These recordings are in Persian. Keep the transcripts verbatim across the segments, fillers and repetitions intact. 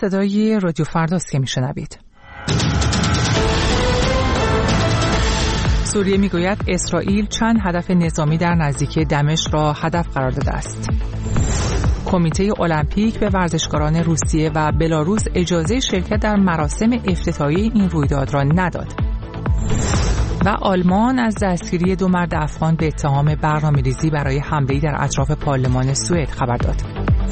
صدای رادیو فرداست که میشنوید. سوریه میگوید اسرائیل چند هدف نظامی در نزدیکی دمشق را هدف قرار داده است. کمیته المپیک به ورزشکاران روسیه و بلاروس اجازه شرکت در مراسم افتتاحیه این رویداد را نداد. و آلمان از دستگیری دو مرد افغان به اتهام برنامه‌ریزی برای حمله‌ای در اطراف پارلمان سوئد خبر داد.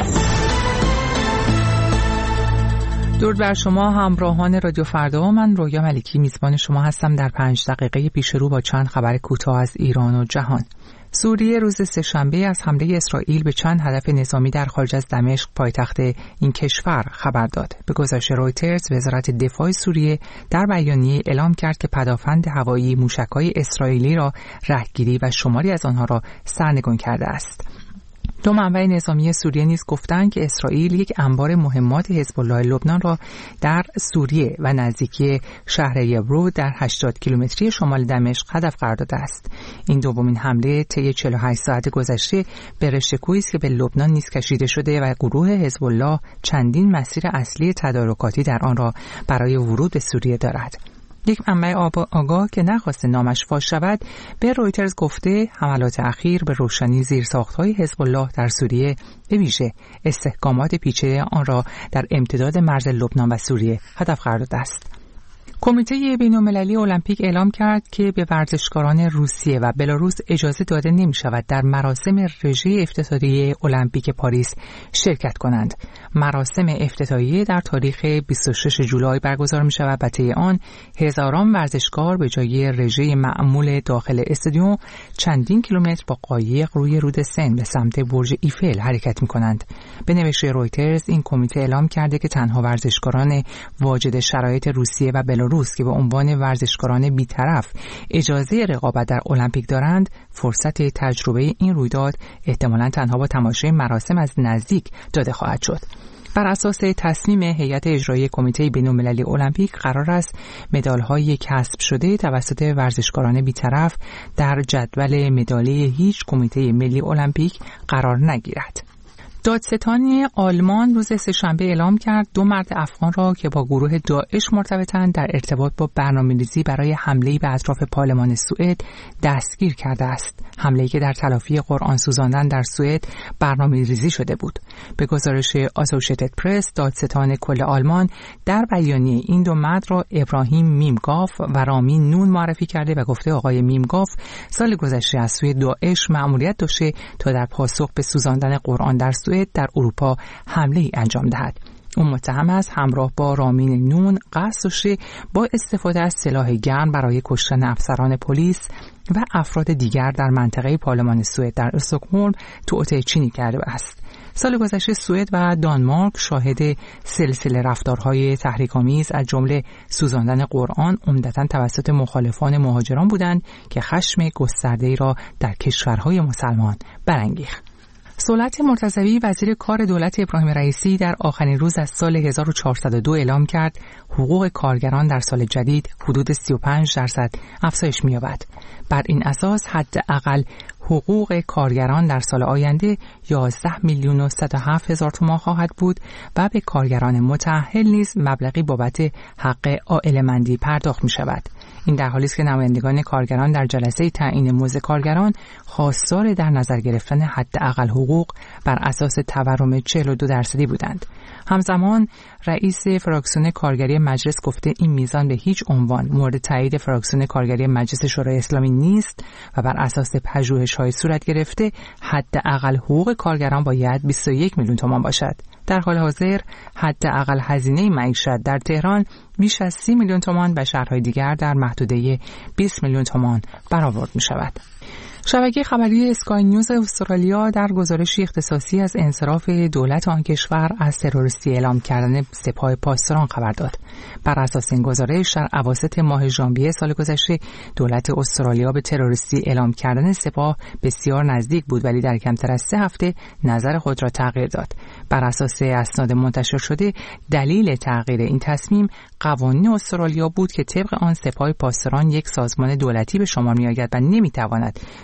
درود بر شما همراهان رادیو فردا، من رویا ملکی میزبان شما هستم در پنج دقیقه پیش رو با چند خبر کوتاه از ایران و جهان. سوریه روز سه‌شنبه از حمله اسرائیل به چند هدف نظامی در خارج از دمشق پایتخت این کشور خبر داد. به گزارش رویترز، وزارت دفاع سوریه در بیانیه اعلام کرد که پدافند هوایی موشک‌های اسرائیلی را رهگیری و شماری از آنها را سرنگون کرده است. دو منبع نظامی سوریه نیز گفتند که اسرائیل یک انبار مهمات حزب الله لبنان را در سوریه و نزدیکی شهر یبرو در هشتاد کیلومتری شمال دمشق هدف قرار داده است. این دومین حمله طی چهل و هشت ساعت گذشته به رشته‌کویی است که به لبنان نیز کشیده شده و گروه حزب الله چندین مسیر اصلی تدارکاتی در آن را برای ورود به سوریه دارد. یک منبع آگاه که نخواست نامش فاش شود به رویترز گفته حملات اخیر به روشنی زیرساخت‌های حزب الله در سوریه به ویژه استحکامات پیچیده آن را در امتداد مرز لبنان و سوریه هدف قرار داده است. کمیته بین‌المللی المپیک اعلام کرد که به ورزشکاران روسیه و بلاروس اجازه داده نمی شود در مراسم رژه افتتاحیه المپیک پاریس شرکت کنند. مراسم افتتاحیه در تاریخ بیست و شش جولای برگزار می شود و طی آن هزاران ورزشکار به جای رژه معمول داخل استادیوم چندین کیلومتر با قایق روی رود سن به سمت برج ایفل حرکت می کنند. به نوشته رویترز، این کمیته اعلام کرده که تنها ورزشکاران واجد شرایط روسیه و بلاروس روس که به عنوان ورزشکاران بی‌طرف اجازه رقابت در المپیک دارند، فرصت تجربه این رویداد احتمالاً تنها با تماشای مراسم از نزدیک داده خواهد شد. بر اساس تصمیم هیئت اجرایی کمیته بین‌المللی المپیک قرار است مدال‌های کسب شده توسط ورزشکاران بی‌طرف در جدول مدالی هیچ کمیته ملی المپیک قرار نگیرد. دادستانی آلمان روز سه‌شنبه اعلام کرد دو مرد افغان را که با گروه داعش مرتبطند در ارتباط با برنامه‌ریزی برای حمله‌ای به اطراف پارلمان سوئد دستگیر کرده است. حمله‌ای که در تلافی قرآن سوزاندن در سوئد برنامه‌ریزی شده بود. به گزارش آسوشیتد پرس، دادستان کل آلمان در بیانیه این دو مرد را ابراهیم میمگاف و رامین نون معرفی کرده و گفته آقای میمگاف سال گذشته از سوی داعش مأموریت داشته تا در پاسخ به سوزاندن قرآن در سوئد در اروپا حمله‌ای انجام دهد. او متهم است همراه با رامین نون قصد داشته با استفاده از سلاح گرم برای کشتن افسران پلیس و افراد دیگر در منطقه پارلمان سوئد در استکهلم توطئه چینی کرده است. سال گذشته سوئد و دانمارک شاهد سلسله رفتارهای تحریک‌آمیز از جمله سوزاندن قرآن عمدتاً توسط مخالفان مهاجران بودند که خشم گسترده‌ای را در کشورهای مسلمان برانگیخت. صلحت مرتضوی وزیر کار دولت ابراهیم رئیسی در آخرین روز از سال هزار و چهارصد و دو اعلام کرد حقوق کارگران در سال جدید حدود سی و پنج درصد افزایش می‌یابد. بر این اساس حداقل حقوق کارگران در سال آینده یازده میلیون و صد و هفت هزار تومان خواهد بود و به کارگران متأهل نیز مبلغی بابت حق عائله‌مندی پرداخت می‌شود. این در حالی است که نمایندگان کارگران در جلسه تعیین مزد کارگران خواستار در نظر گرفتن حداقل حقوق بر اساس تورم چهل و دو درصدی بودند. همزمان رئیس فراکسیون کارگری مجلس گفته این میزان به هیچ عنوان مورد تایید فراکسیون کارگری مجلس شورای اسلامی نیست و بر اساس پژوهش‌های صورت گرفته حداقل حقوق کارگران باید بیست و یک میلیون تومان باشد. در حال حاضر حداقل هزینه معیشت در تهران بیش از سی میلیون تومان و شهرهای دیگر در محدوده بیست میلیون تومان برآورد می شود. شبکه خبری اسکای نیوز استرالیا در گزارشی اختصاصی از انصراف دولت آن کشور از تروریستی اعلام کردن سپاه پاسداران خبر داد. بر اساس این گزارش در اواسط ماه ژانویه سال گذشته دولت استرالیا به تروریستی اعلام کردن سپاه بسیار نزدیک بود، ولی در کمتر از سه هفته نظر خود را تغییر داد. بر اساس اسناد منتشر شده دلیل تغییر این تصمیم قوانین استرالیا بود که طبق آن سپاه پاسداران یک سازمان دولتی به شمار می‌آید و نمی‌تواند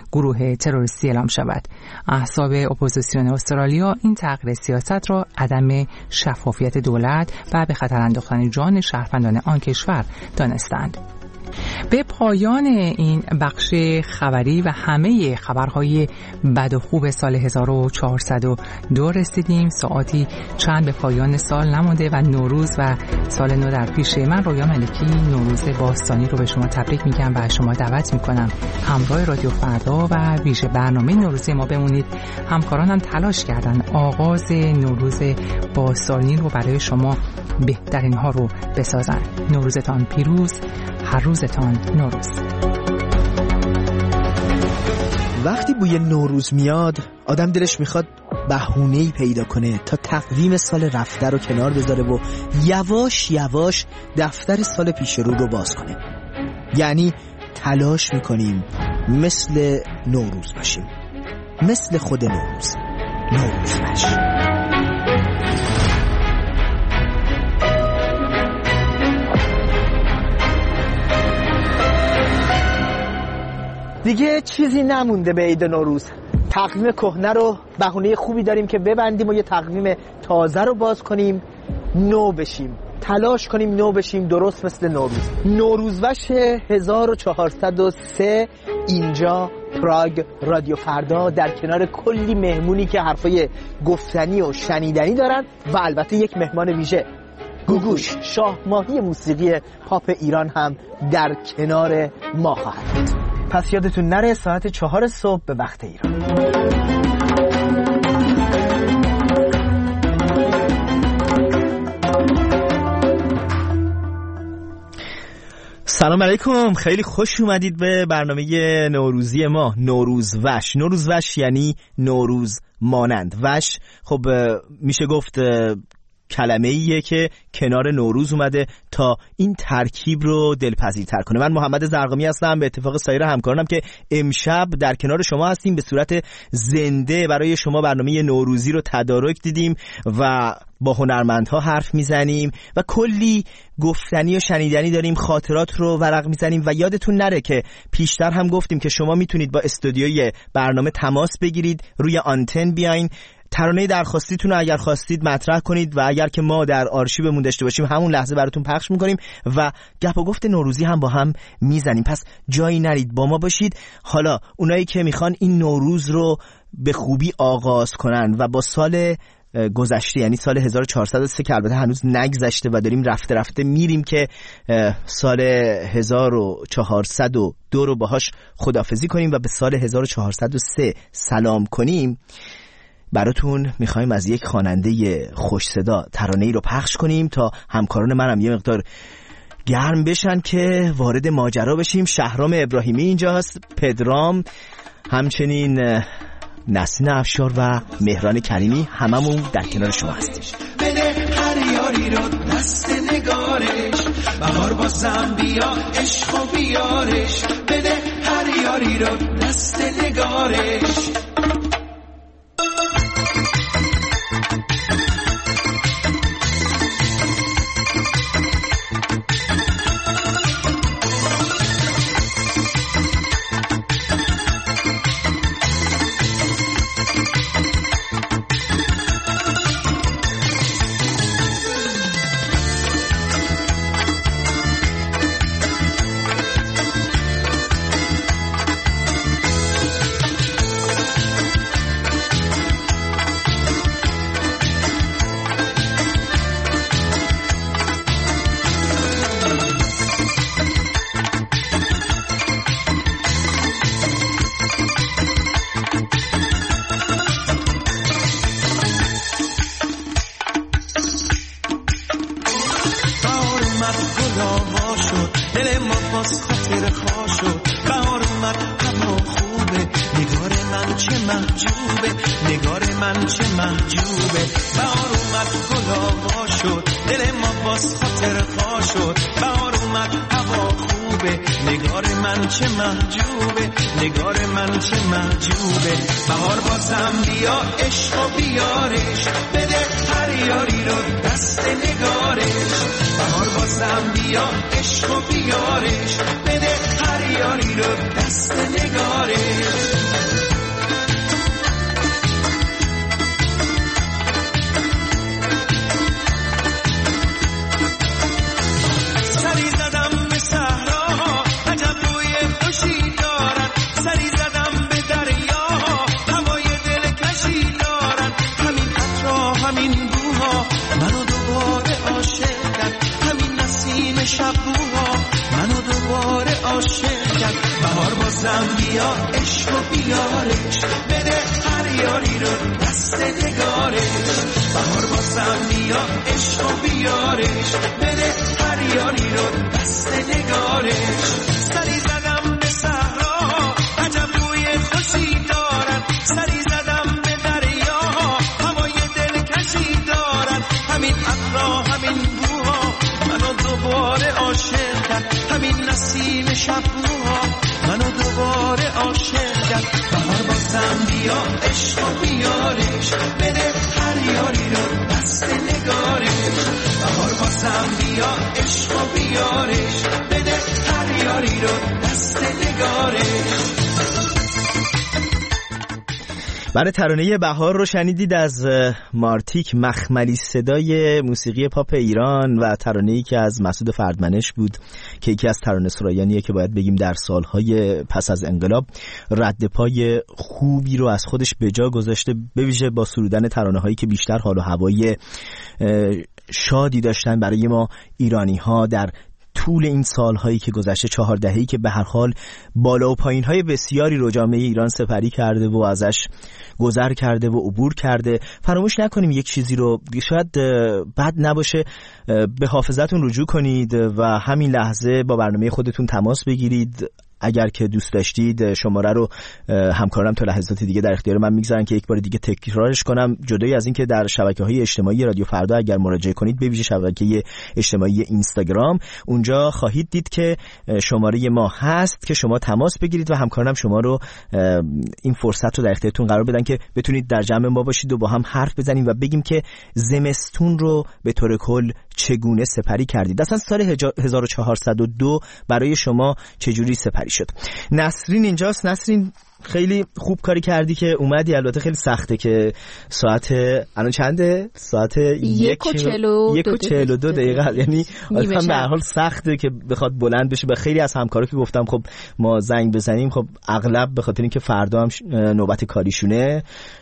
گروه تروریستی اعلام شود. احزاب اپوزیسیون استرالیا این تغییر سیاست را عدم شفافیت دولت و به خطر انداختن جان شهروندان آن کشور دانستند. به پایان این بخش خبری و همه خبرهای بد و خوب سال هزار و چهارصد و دو رسیدیم. ساعتی چند به پایان سال نمانده و نوروز و سال نو در پیش. من رویا ملکی نوروز باستانی رو به شما تبریک میگم و شما دعوت میکنم همراه رادیو فردا و ویژه برنامه نوروزی ما بمونید. همکارانم تلاش کردن آغاز نوروز باستانی رو برای شما بهترین ها رو بسازن. نوروزتان پیروز، هر روزتان نوروز. وقتی بوی نوروز میاد آدم دلش میخواد بهونه‌ای پیدا کنه تا تقویم سال رفته رو کنار بذاره و یواش یواش دفتر سال پیش رو رو باز کنه. یعنی تلاش میکنیم مثل نوروز باشیم، مثل خود نوروز. نوروز باش. دیگه چیزی نمونده به عید نوروز. تقویم کهنه رو بهونه خوبی داریم که ببندیم و یه تقویم تازه رو باز کنیم، نو بشیم. تلاش کنیم نو بشیم، درست مثل نوروز. نوروزوش هزار و چهارصد و سه اینجا پراگ رادیو فردا در کنار کلی مهمونی که حرفای گفتنی و شنیدنی دارن و البته یک مهمان ویژه، گوگوش، شاه ماهی موسیقی پاپ ایران هم در کنار ما خواهد بود. پس یادتون نره ساعت چهار صبح به وقت ایران. سلام علیکم، خیلی خوش اومدید به برنامه نوروزی ما. نوروز وش. نوروز وش یعنی نوروز مانند. وش خب میشه گفت کلمه ایه که کنار نوروز اومده تا این ترکیب رو دلپذیرتر کنه. من محمد زرقامی هستم، به اتفاق سایر همکارانم که امشب در کنار شما هستیم. به صورت زنده برای شما برنامه نوروزی رو تدارک دیدیم و با هنرمندها حرف میزنیم و کلی گفتنی و شنیدنی داریم، خاطرات رو ورق میزنیم. و یادتون نره که پیشتر هم گفتیم که شما میتونید با استودیوی برنامه تماس بگیرید، روی آنتن بیاین، ترانه درخواستیتون رو اگر خواستید مطرح کنید و اگر که ما در آرشیومون داشته باشیم همون لحظه براتون پخش میکنیم و گپ و گفت نوروزی هم با هم میزنیم. پس جایی نرید، با ما باشید. حالا اونایی که میخوان این نوروز رو به خوبی آغاز کنن و با سال گذشته یعنی سال هزار و چهارصد و سه که البته هنوز نگذشته و داریم رفته رفته میریم که سال هزار و چهارصد و دو رو باهاش خداحافظی کنیم و به سال هزار و چهارصد و سه سلام کنیم، براتون میخوایم از یک خواننده خوش صدا ترانه‌ای رو پخش کنیم تا همکاران منم یه مقدار گرم بشن که وارد ماجرا بشیم. شهرام ابراهیمی اینجاست، پدرام، همچنین نسرین افشار و مهران کریمی، هممون در کنار شما هستیم. بده هر یاری رو دست نگارش، بهار بازم بیا عشق و بیارش. بده هر یاری رو دست نگارش. بهار بازم بیا عشق و بیارش. بده هر یاری رو دست نگارش. بهار بازم بیا عشق و بیارش. بده هر یاری رو دست نگارش. عشق و بیارش، بده هر یاری رو دست نگارش. بهار بازم بیا عشق و بیارش، بده هر یاری رو دست نگارش. سری زدم به صحرا عجب روی خوشی دارن، سری زدم به دریا هوای دلکشی دارن. همین ابرا همین بوها منو دوباره عاشق کرد، همین نسیم شبروها منو دوباره عاشق کرد. بهار بازم بیا عشق و بیارش، بده هر یاری رو دست نگارش. بهار بازم بیا عشق و بیارش، بده هر یاری رو دست نگارش. برای ترانه بهار رو شنیدید از مارتیک، مخملی صدای موسیقی پاپ ایران و ترانه‌ای که از مسعود فردمنش بود که یکی از ترانه سرایانیه که باید بگیم در سالهای پس از انقلاب رد پای خوبی رو از خودش به جا گذاشته، به ویژه با سرودن ترانه‌هایی که بیشتر حال و هوای شادی داشتن برای ما ایرانی‌ها در طول این سالهایی که گذشته، چهار دهه‌ای که به هر حال بالا و پایین‌های بسیاری رو جامعه ایران سپری کرده و ازش گذر کرده و عبور کرده. فراموش نکنیم یک چیزی رو، شاید بد نباشه به حافظتون رجوع کنید و همین لحظه با برنامه خودتون تماس بگیرید. اگر که دوست داشتید شماره رو همکارم تا لحظات دیگه در اختیار من میگذارن که یک بار دیگه تکرارش کنم. جدای از این که در شبکه‌های اجتماعی رادیو فردا اگر مراجعه کنید، به ویژه شبکه اجتماعی اینستاگرام، اونجا خواهید دید که شماره ما هست که شما تماس بگیرید و همکارم شما رو این فرصت رو در اختیارتون قرار بدن که بتونید در جمع ما باشید و با هم حرف بزنیم و بگیم که زمستون رو به طور کل چگونه سپری کردید. اصلا سال هزار و چهارصد و دو برای شما چجوری سپری شد؟ نسرین اینجاست. نسرین خیلی خوب کاری کردی که اومدی. البته خیلی سخته که ساعت الان چنده؟ ساعت یک و چهل و دو دقیقه، یعنی اصلا به هر حال سخته که بخواد بلند بشه. به خیلی از همکارا که گفتم خب ما زنگ بزنیم، خب اغلب به خاطر اینکه فردا هم نوبت کاریشونه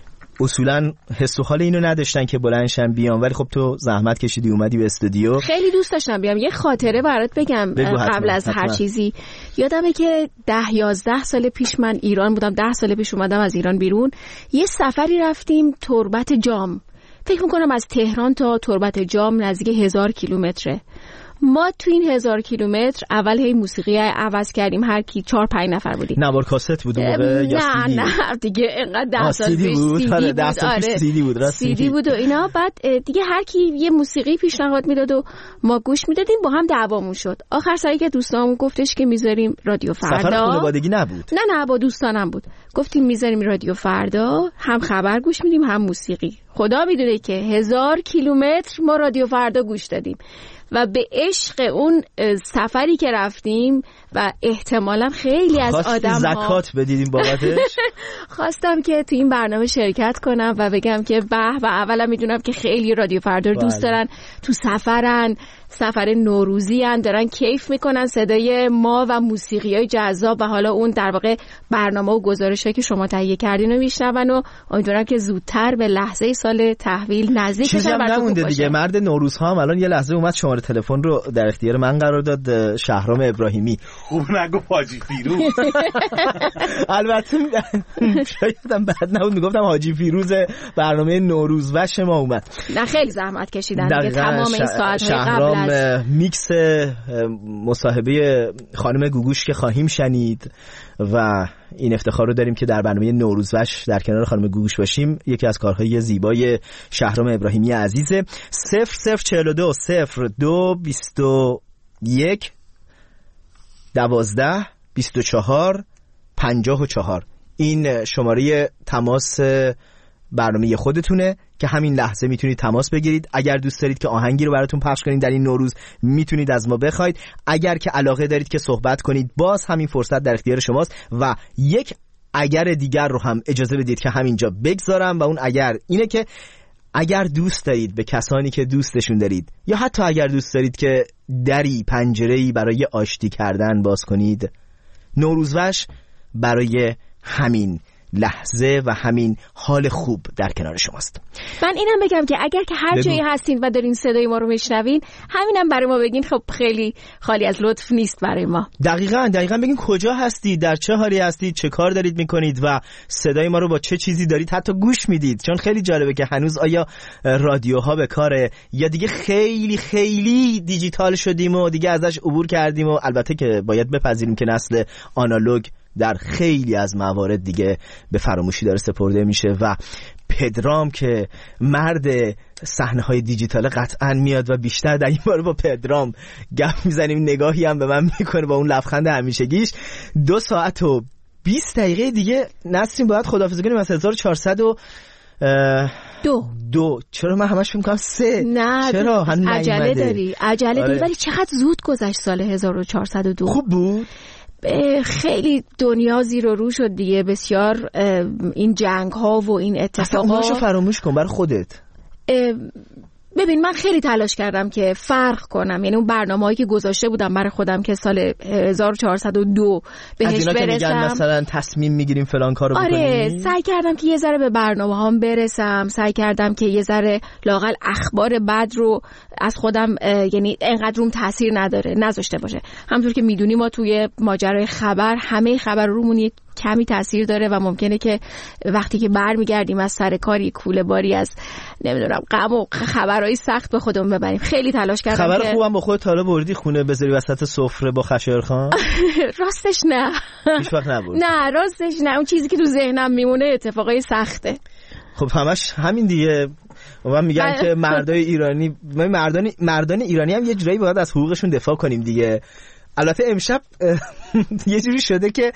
اصولا حس و حال اینو نداشتن که بلندشن بیان، ولی خب تو زحمت کشیدی اومدی به استودیو. خیلی دوست داشتم بیام. یه خاطره برات بگم قبل از هر چیزی. یادمه که ده یازده سال پیش من ایران بودم، ده سال پیش اومدم از ایران بیرون. یه سفری رفتیم تربت جام. فکر میکنم از تهران تا تربت جام نزدیک هزار کیلومتره. ما تو این هزار کیلومتر اول هی موسیقی عوض کردیم، هر کی چهار پنج نفر بودیم. نوار کاست بود اون موقع یا نه سیدی؟ نه دیگه اینقدر ده سال پیش بود. سیدی آره بود. ده سال پیش سیدی بود. راست سیدی بود و اینا. بعد دیگه هر کی یه موسیقی پیشنهاد میداد و ما گوش میدادیم، با هم دعوامون شد. آخر سری که دوستامون گفتش که میذاریم رادیو فردا. سفر خانوادگی نبود؟ نه نه با دوستانم بود. گفتیم میذاریم رادیو فردا، هم خبر گوش میدیم هم موسیقی. خدا میدونه که هزار کیلومتر ما رادیو فردا گوش دادیم و به عشق اون سفری که رفتیم و احتمالا خیلی از آدم‌ها زکات بدیدیم بابتش. خواستم که تو این برنامه شرکت کنم و بگم که به و اولا میدونم که خیلی رادیو فردا رو دوست دارن، تو سفرن، سفر نوروزی ان، دارن کیف میکنن صدای ما و موسیقیای جذاب و حالا اون در واقع برنامه و گزارشایی که شما تهیه کردین رو میشنون و امیدوارم که زودتر به لحظه سال تحویل نزدیک بشن. براتون نمونده دیگه. مرد نوروز ها هم الان یه لحظه اومد شماره تلفن رو در اختیار من قرار داد. شهرام ابراهیمی. خوب نگو حاجی فیروز. البته شایدم بعد نبود میگفتم حاجی فیروز برنامه نوروز وش ما اومد. نه خیلی زحمت کشیدن دیگه تمام این ساعت قبل از میکس مصاحبه خانم گوگوش که خواهیم شنید و این افتخار رو داریم که در برنامه نوروزوش در کنار خانم گوگوش باشیم. یکی از کارهای زیبای شهرام ابراهیمی عزیزه. صفر صفر چهل و دو صفر دو بیست و یک دوازده بیست و چهار پنجاه و چهار این شماره تماس برنامه خودتونه که همین لحظه میتونید تماس بگیرید. اگر دوست دارید که آهنگی رو براتون پخش کنید در این نوروز میتونید از ما بخواید. اگر که علاقه دارید که صحبت کنید باز همین فرصت در اختیار شماست. و یک اگر دیگر رو هم اجازه بدید که همینجا بگذارم و اون اگر اینه که اگر دوست دارید به کسانی که دوستشون دارید یا حتی اگر دوست دارید که دری پنجره‌ای برای آشتی کردن باز کنید، نوروزوش برای همین لحظه و همین حال خوب در کنار شماست. من اینم بگم که اگر که هر جایی هستین و دارین صدای ما رو میشنوین، همینم برای ما بگین، خب خیلی خالی از لطف نیست برای ما. دقیقاً دقیقاً بگین کجا هستید، در چه حالی هستید، چه کار دارید میکنید و صدای ما رو با چه چیزی دارید حتی گوش میدید، چون خیلی جالبه که هنوز آیا رادیوها به کاره یا دیگه خیلی خیلی دیجیتال شدیم و دیگه ازش عبور کردیم. و البته که باید بپذیریم که نسل آنالوگ در خیلی از موارد دیگه به فراموشی داره سپرده میشه و پدرام که مرد صحنه‌های دیجیتال قطعاً میاد و بیشتر در این باره با پدرام گپ میزنیم، نگاهی هم به من میکنه با اون لبخند همیشگیش. دو ساعت و بیست دقیقه دیگه نسرین باید خداحافظی کنیم از هزار و چهارصد و دو دو. چرا من همش فکر می‌کنم سه؟ نه چرا هنوز عجله داری عجله آره. داری ولی چقدر زود گذشت سال هزار و چهارصد و دو. خوب بود. خیلی دنیا زیر و رو شد دیگه، بسیار این جنگ ها و این اتفاقات. اصلا فراموش کن برای خودت. ببین من خیلی تلاش کردم که فرق کنم، یعنی اون برنامه‌هایی که گذاشته بودم برای خودم که سال هزار و چهارصد و دو بهش برسم، از اینا که میگن مثلا تصمیم میگیریم فلان کارو بکنیم. آره سعی کردم که یه ذره به برنامه‌هام برسم، سعی کردم که یه ذره لااقل اخبار بد رو از خودم یعنی انقدر روم تاثیر نداره نذاشته باشه. همونطور که میدونی ما توی ماجرای خبر همه خبر رومون کمی تاثیر داره و ممکنه که وقتی که برمیگردیم از سر کاری کوله باری از نمیدونم غم و خبرهای سخت به خودمون ببریم. خیلی تلاش کردم. خبر که... خوبم با خودت تا حالا بردی خونه بذاری وسط سفره با خشایارخان؟ راستش نه. هیچ وقت نبرد. نه راستش نه، اون چیزی که تو ذهنم میمونه اتفاقای سخته. خب همش همین دیگه. من میگم که مردای ایرانی مردان مردان ایرانی هم یه جورایی باید از حقوقشون دفاع کنیم دیگه. البته امشب یه جوری شده که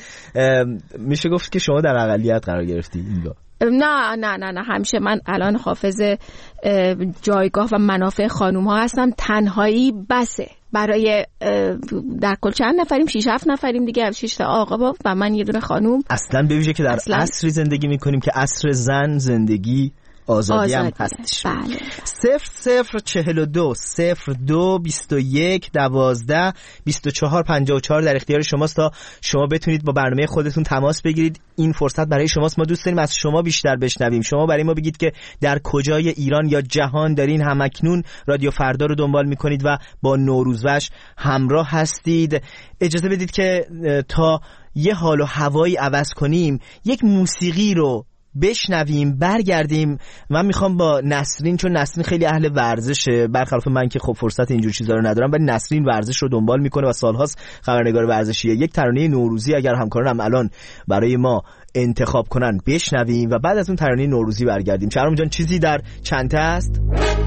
میشه گفت که شما در اقلیت قرار گرفتی اینجا. نه نه نه نه همیشه من الان حافظ جایگاه و منافع خانوم ها هستم. تنهایی بسه برای در کل چند نفریم، شش هفت نفریم دیگه، شش تا آقا و من یه دونه خانوم. اصلا ببینید که در اصلاً... عصری زندگی میکنیم که عصر زن زندگی آزادی, آزادی هم هستش. بله. صفر صفر چهل و دو صفر دو بیست و یک دوازده بیست و چهار پنجاه و چهار در اختیار شماست تا شما بتونید با برنامه خودتون تماس بگیرید. این فرصت برای شماست. ما دوست داریم از شما بیشتر بشنویم. شما برای ما بگید که در کجای ایران یا جهان دارین همکنون رادیو فردا رو دنبال میکنید و با نوروزوش همراه هستید. اجازه بدید که تا یه حال و هوایی عوض کنیم یک موسیقی رو بشنویم برگردیم. من میخوام با نسرین، چون نسرین خیلی اهل ورزشه برخلاف من که خب فرصت اینجور چیزا رو ندارم، ولی نسرین ورزش رو دنبال میکنه و سالهاست خبرنگار ورزشیه. یک ترانه نوروزی اگر همکارانم الان برای ما انتخاب کنن بشنویم و بعد از اون ترانه نوروزی برگردیم. شهرام جان چیزی در چنته است؟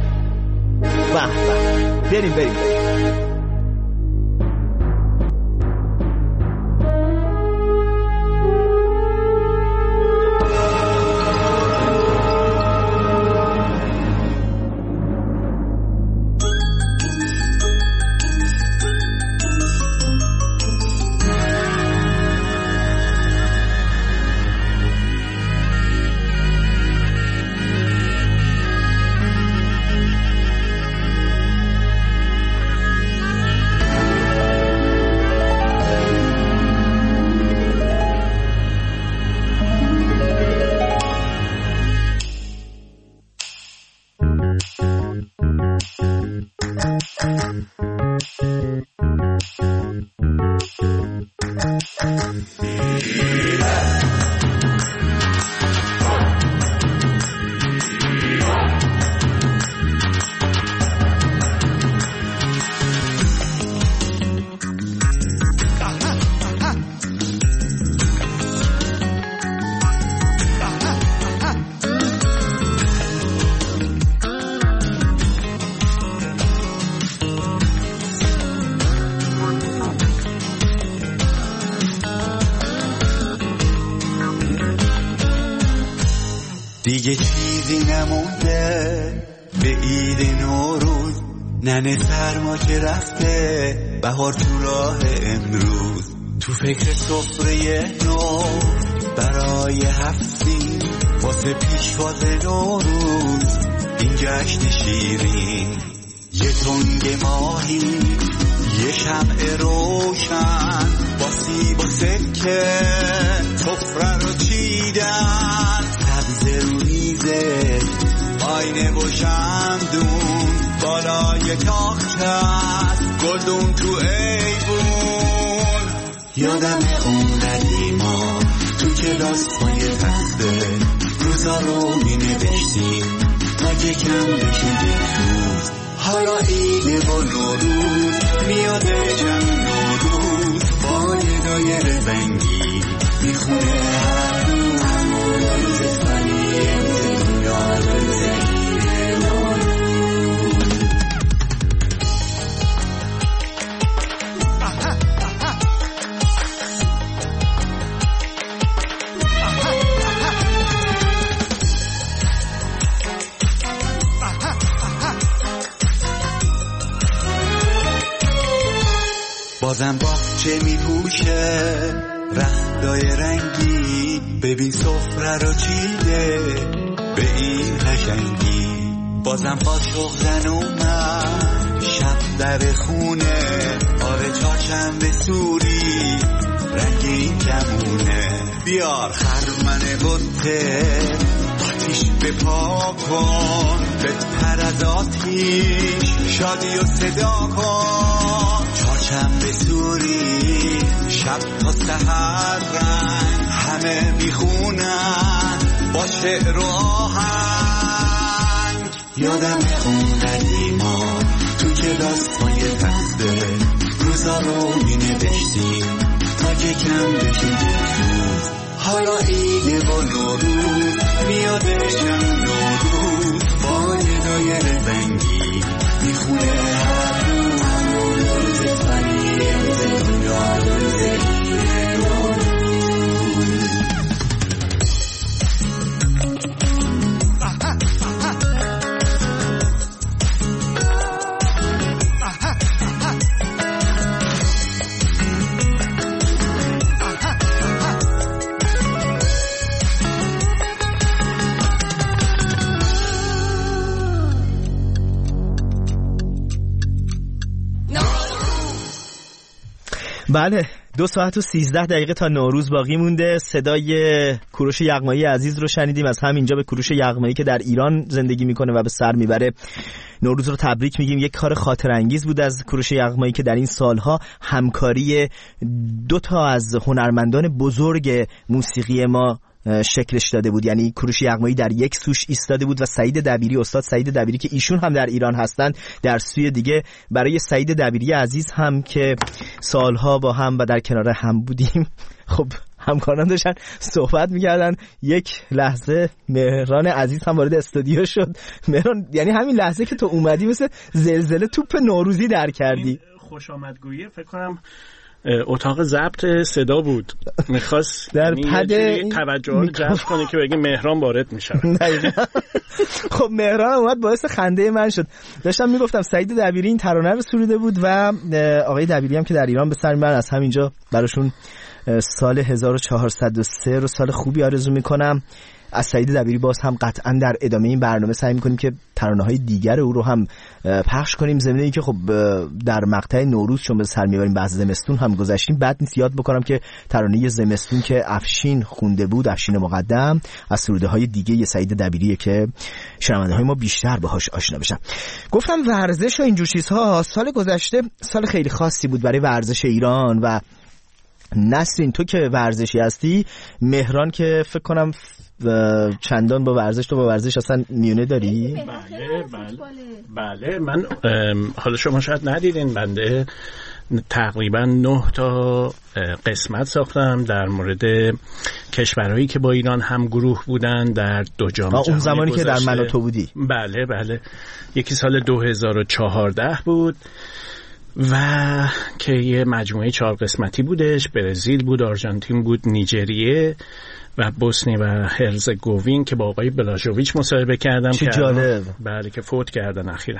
به به بریم بریم, بریم. دیگه چیزی نمونده به عید نوروز، ننه سرما که رفته بهار تو راه امروز، تو فکر سفره نو برای هفت سین واسه پیشواز نوروز این جشن شیرین، یه تنگ ماهی یه شمع روشن با سیب و سکه سفره رو چیدن، سبز رو میزه آینه و شمدون بالای تاخت است، گلدون تو ایوون. یادم اون ندیما تو کلاس پای تخته روزا رو می نوشتیم تا یکم بشه روز. حالا ایده و نوروز میاده چند نوروز با یه دایر رنگی میخونه هر روز. روز اسفانی امز دنیا روز ایده نوروز. بازم باغچه می پوشه رختای رنگی، ببین سفره رو چیده به این قشنگی. بازم قاشق زن اومد شب در خونه، آره چهارشنبه سوری رنگ این کمونه. بیار خرمن بطه آتیش بپا کن، بپر از آتیش شادی و صدا کن. چهارشنبه سوری شب تا سحر رنگ همه میخونن با شعر و آهنگ. یادم اون قدیما تو کلاس پای تخته روزا رو می نوشتیم تا یکم بشه روز. حالا ایده و نوروز میاده چند نوروز با یه دایر رنگی میخونه هر روز. روز اسفانی امز دنیا روز ایده نوروز. بله، دو ساعت و سیزده دقیقه تا نوروز باقی مونده. صدای کوروش یغمایی عزیز رو شنیدیم. از همینجا به کوروش یغمایی که در ایران زندگی میکنه و به سر میبره نوروز رو تبریک میگیم. یک کار خاطر انگیز بود از کوروش یغمایی که در این سالها همکاری دو تا از هنرمندان بزرگ موسیقی ما شکلش داده بود. یعنی کوروش یغمایی در یک سوش ایستاده بود و سعید دبیری، استاد سعید دبیری که ایشون هم در ایران هستند، در سوی دیگه. برای سعید دبیری عزیز هم که سالها با هم و در کنار هم بودیم، خب همکاران داشتن صحبت میکردن. یک لحظه مهران عزیز هم وارد استودیو شد. مهران، یعنی همین لحظه که تو اومدی مثل زلزله توپ نوروزی در کردی. خوش آمدگویی فکر کنم اتاق ضبط صدا بود، میخواست در پد توجه رو جلب کنه که بگه مهران وارد میشه. خب مهران اومد باعث خنده من شد. داشتم میگفتم سعید دبیری این ترانه رو سروده بود و آقای دبیری هم که در ایران به سر میبرن. از همینجا براشون سال هزار و چهارصد و سه رو سال خوبی آرزو میکنم. از سعید دبیری باز هم قطعا در ادامه این برنامه سعی میکنیم که ترانه‌های دیگر او رو هم پخش کنیم. ضمن اینکه خب در مقطع نوروز چون به سر میبریم بعد زمستون هم گذشتیم، بد نیست یاد بکنم که ترانه زمستون که افشین خونده بود، افشین مقدم، از سروده‌های دیگه ی سعید دبیریه که شنونده‌های ما بیشتر باهاش آشنا بشن. گفتم ورزش و اینجور چیزها. سال گذشته سال خیلی خاصی بود برای ورزش ایران و نسرین تو که ورزشی هستی، مهران که فکر کنم چندان با ورزش، تو با ورزش اصلا میونه داری؟ بله بله بله من حالا شما شاید ندیدین، بنده تقریبا نه تا قسمت ساختم در مورد کشورهایی که با ایران هم گروه بودن در دو جام جهانی. اون زمانی که در من و تو بودی؟ بله بله، یکی سال دو هزار و چهارده بود و که یه مجموعه چهار قسمتی بودش. برزیل بود، آرژانتین بود، نیجریه و بوسنی و هرزگوین که با آقای بلاژوویچ مصاحبه کردم. چه جالب. بله که فوت کردن اخیراً.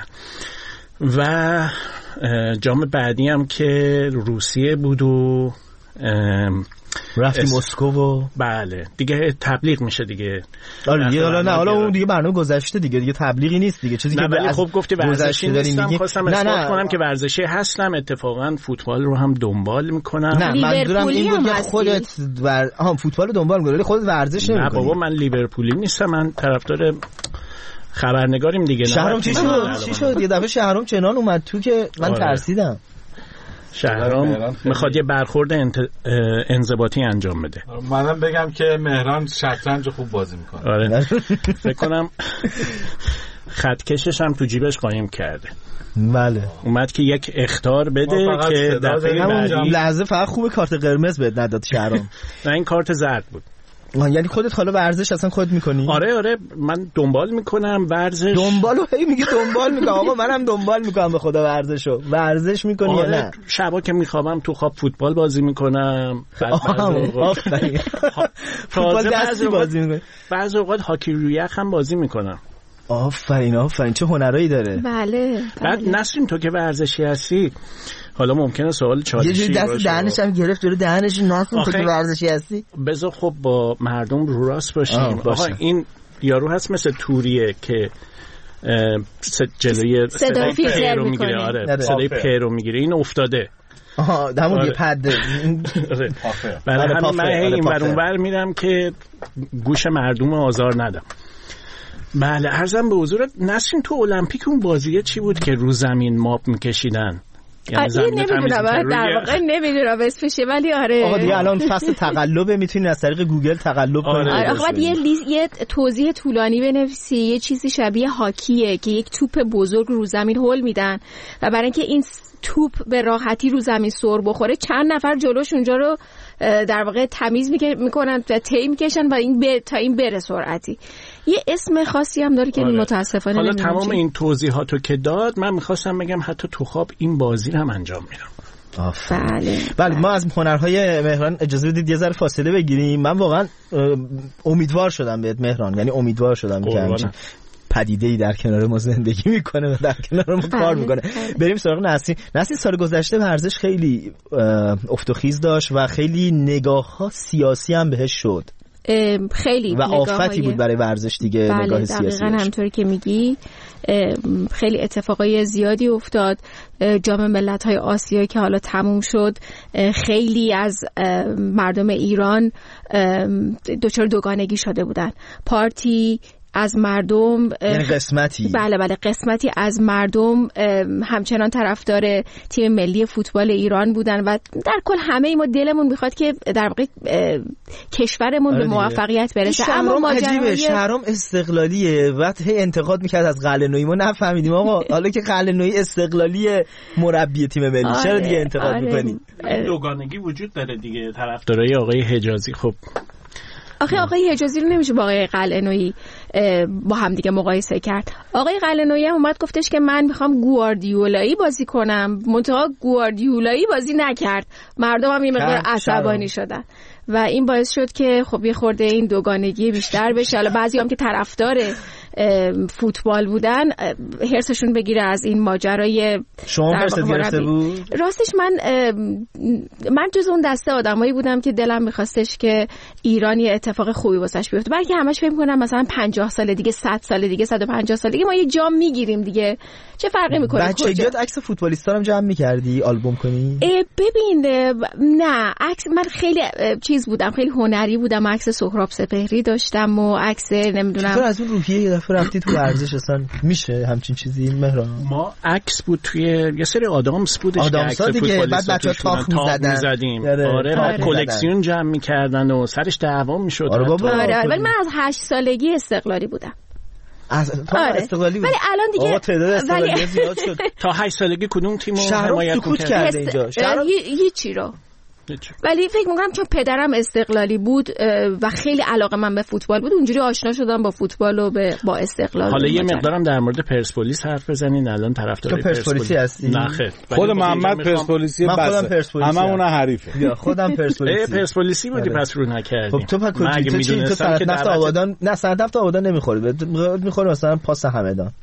و جام بعدی هم که روسیه بود و رفتی مسکو و بله دیگه تبلیغ میشه دیگه. آره دیگه حالا نه حالا اون دیگه برنامه گذشته دیگه دیگه تبلیغی نیست دیگه چیزی که ولی خب گفتی ورزشی نیستم، خواستم اثبات کنم که ورزشی هستم. اتفاقا فوتبال رو هم دنبال میکنم. نه منظورم این بود که خودت ور... آها فوتبال رو دنبال میکنی خودت ورزش نمیکنی. نه بابا من لیورپولی نیستم، من طرفدار خبرنگاریم دیگه. شهرام چی شد چی شد یه دفعه شهرام چنان اومد تو که من آره. ترسیدم. شهرام میخواد یه برخورد انت... انضباطی انجام بده. منم بگم که مهران شطرنج خوب بازی میکنه. آره فکر کنم خطکشش هم تو جیبش قایم کرده. بله اومد که یک اخطار بده که دفعه بعدی لحظه فقط خوب کارت قرمز بهت نداد شهرام. نه این کارت زرد بود. یعنی خودت حالا ورزش اصلا خودت میکنی؟ آره آره من دنبال میکنم ورزش. دنبالو هی میگه دنبال میکنم. آقا منم دنبال میکنم به خدا ورزشو. ورزش میکنی آره یا نه؟ شبا که میخوابم تو خواب فوتبال بازی میکنم. آفرین. فوتبال دستی بازی میکنی؟ بعضی اوقات هاکی روی یخ هم بازی میکنم. آفرین آفرین چه هنرایی داره. بله. بعد نسرین تو که ورزشی هستی حالا ممکنه سوال چالشی باشه. یه جوری دست دهنش هم گرفت جلو دهنش ناکن تو که ورزشی هستی. بذار خب با مردم رو راست باشیم. آقا این یارو هست مثل توریه که جلوی صدای پر رو میگیره. آره صدای پر رو میگیره. این افتاده. آها همون یه پده. برای همین من این ور اون ور میرم که گوش مردم آزار ندم. بله عرضم به حضورت نسرین تو المپیک اون بازیه چی بود که رو زمین ماپ میکشیدن؟ یعنی نمیدونم در واقع نمیدونم اسمشه ولی آره. آقا دیگه الان فصل تقلبه میتونی از طریق گوگل تقلب کنی. آره آقا بعد یه لیز... یه توضیح طولانی بنویسی. یه چیزی شبیه هاکیه که یک توپ بزرگ رو زمین هول میدن و برای اینکه این توپ به راحتی رو زمین سر بخوره چند نفر جلوش اونجا رو در واقع تمیز میکنن و طی میکشن و این ب... تا این بره سرعتی. یه اسم خاصی هم داره که آره. متاسفانه حالا تمام این توضیحاتو که داد من میخواستم بگم حتی تو خواب این بازی هم انجام میدم. بله بله ما از هنرهای مهران اجازه بدید یه ذره فاصله بگیریم. من واقعا امیدوار شدم بهت مهران، یعنی امیدوار شدم که همچین پدیده‌ای در کنار ما زندگی میکنه و در کنار ما کار میکنه. بریم سراغ نسرین. نسرین سال گذشته ورزش خیلی افت و خیز داشت و خیلی نگاه‌ها سیاسی هم بهش شد. خیلی و آفتی بود برای ورزش دیگه. بله نگاه سیاسی دقیقاً همونطوری که میگی خیلی اتفاقای زیادی افتاد. جام ملت‌های آسیا که حالا تموم شد خیلی از مردم ایران دچار دوگانگی شده بودن. پارتی از مردم یعنی قسمتی بله بله قسمتی از مردم همچنان طرفدار تیم ملی فوتبال ایران بودن و در کل همه ای ما دلمون میخواد که در واقع کشورمون به موفقیت برسه. اما ماجرای شهرام استقلالیه و هی انتقاد میکرد از قلعه‌نویی. ما نفهمیدیم آقا حالا که قلعه‌نویی استقلالی مربی تیم ملی آره، چرا دیگه انتقاد آره. میکنی؟ دوگانگی وجود داره دیگه. طرفدارای آقای حجازی خب آخه آقای حجازی رو نمیشه با آقای قلعه‌نویی با هم دیگه مقایسه کرد. آقای قلعه‌نویی هم اومد گفتش که من میخوام گواردیولایی بازی کنم، منتها گواردیولایی بازی نکرد. مردم هم یه مقدار عصبانی شدن و این باعث شد که خب یه خورده این دوگانگی بیشتر بشه. حالا بعضی هم که طرفدار فوتبال بودن هرسشون بگیره از این ماجرای. شما هرست گرفته بود؟ راستش من من جز اون دسته آدمایی بودم که دلم میخواستش که ایران یه اتفاق خوبی واسش بیفته. بلکه همش فکر می‌کنم مثلا پنجاه سال دیگه، صد سال دیگه، صد و پنجاه سال دیگه ما یه جام میگیریم دیگه، چه فرقی میکنه؟ بچگیات عکس فوتبالیستا رو جمع می‌کردی آلبوم کنی؟ ببین نه عکس من خیلی چیز بودم، خیلی هنری بودم. عکس سهراب سپهری داشتم و عکس نمیدونم. چطور از اون روحیه یه دفعه رفتی تو ورزش؟ اصلا میشه همچین چیزی مهران؟ ما عکس بود توی یه سری آدامس بودش که عکس فوتبالیستا بعد بچه‌ها تاخ می‌زدیم. آره بعد کلکسیون جمع می‌کردن و سرش دعوا می‌شد. آره بابا آره ولی من از هشت سالگی استقلالی بودم. از تو آره. استقلالی بود. ولی الان دیگه آقا تعداد استقلالی زیاد شد. تا هشت سالگی کدوم تیمو حمایت می‌کرد اینجا؟ هیچی رو. ولی فکر می‌کنم چون پدرم استقلالی بود و خیلی علاقه من به فوتبال بود اونجوری آشنا شدم با فوتبال و با استقلال. حالا یه مقدارم در مورد پرسپولیس حرف بزنین. الان طرفدار پرسپولیسی هستی؟ نه خیر. خود محمد پرسپولیسی بس. من خودم پرسپولیسی. هممون حریفه. یا خودم پرسپولیسی. پرسپولیسی بودی پس رو نکردی. خب تو پا کجی تو صنعت نفت آبادان؟ نه صنعت نفت آبادان نمیخوری. میخوری مثلا پاس همدان.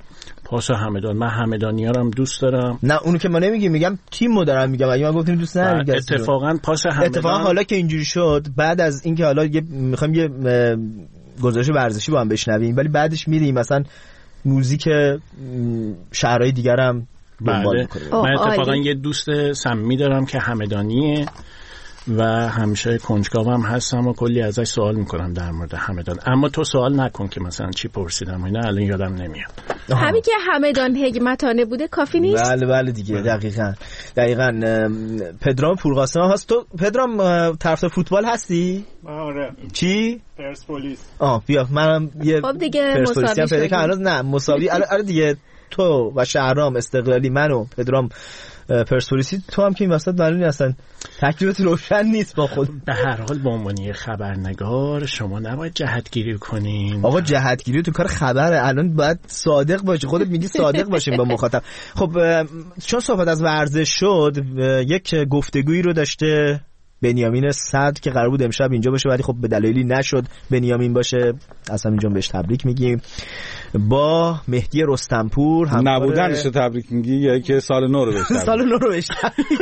پاس همدان. من همدانیارم دوست دارم. نه اونو که ما نمیگیم، میگم تیمو دارم میگم. اگه من گفتیم دوست ندارم، اتفاقا پاس همدان اتفاقا حالا که اینجوری شد، بعد از اینکه حالا یه میخوایم یه گزارش ورزشی با هم بشنویم، ولی بعدش میریم مثلا موزیک شهرهای دیگر هم دنبال میکنیم. من اتفاقا یه دوست صمیمی دارم که همدانیه و همیشه کنجکاوم هستم و کلی ازش سوال میکنم در مورد همدان. اما تو سوال نکن که مثلا چی پرسیدم اینا، الان یادم نمیاد. همین که همدان حکمتانه بوده کافی نیست. بله بله دیگه. دقیقاً دقیقاً پدرام پورقاسم هست. تو پدرام طرفدار فوتبال هستی؟ آره. چی؟ پرسپولیس. آه بیا منم یه خب دیگه پرسپولیسی هم پیدا کردم. نه مساوی. آره دیگه تو و شهرام استقلالی، من و پدرام پرسپولیسی. تو هم که این وسط معلومی اصلا تکلیفت روشن نیست با خود. به هر حال به عنوان خبرنگار شما نباید جهتگیری کنین. آقا جهتگیری تو کار خبره، الان باید صادق باشی. خودت میگی صادق باشیم با مخاطب. خب چون صحبت از ورزش شد، یک گفتگویی رو داشته بنیامین صدر که قرار بود امشب اینجا باشه ولی خب به دلایلی نشد بنیامین باشه. اصلا اینجا بهش تبریک میگیم. با مهدی رستمپور هم نبودنش تبریک میگی یا که سال نو رو بهش تبریک؟ سال نو رو بهش تبریک.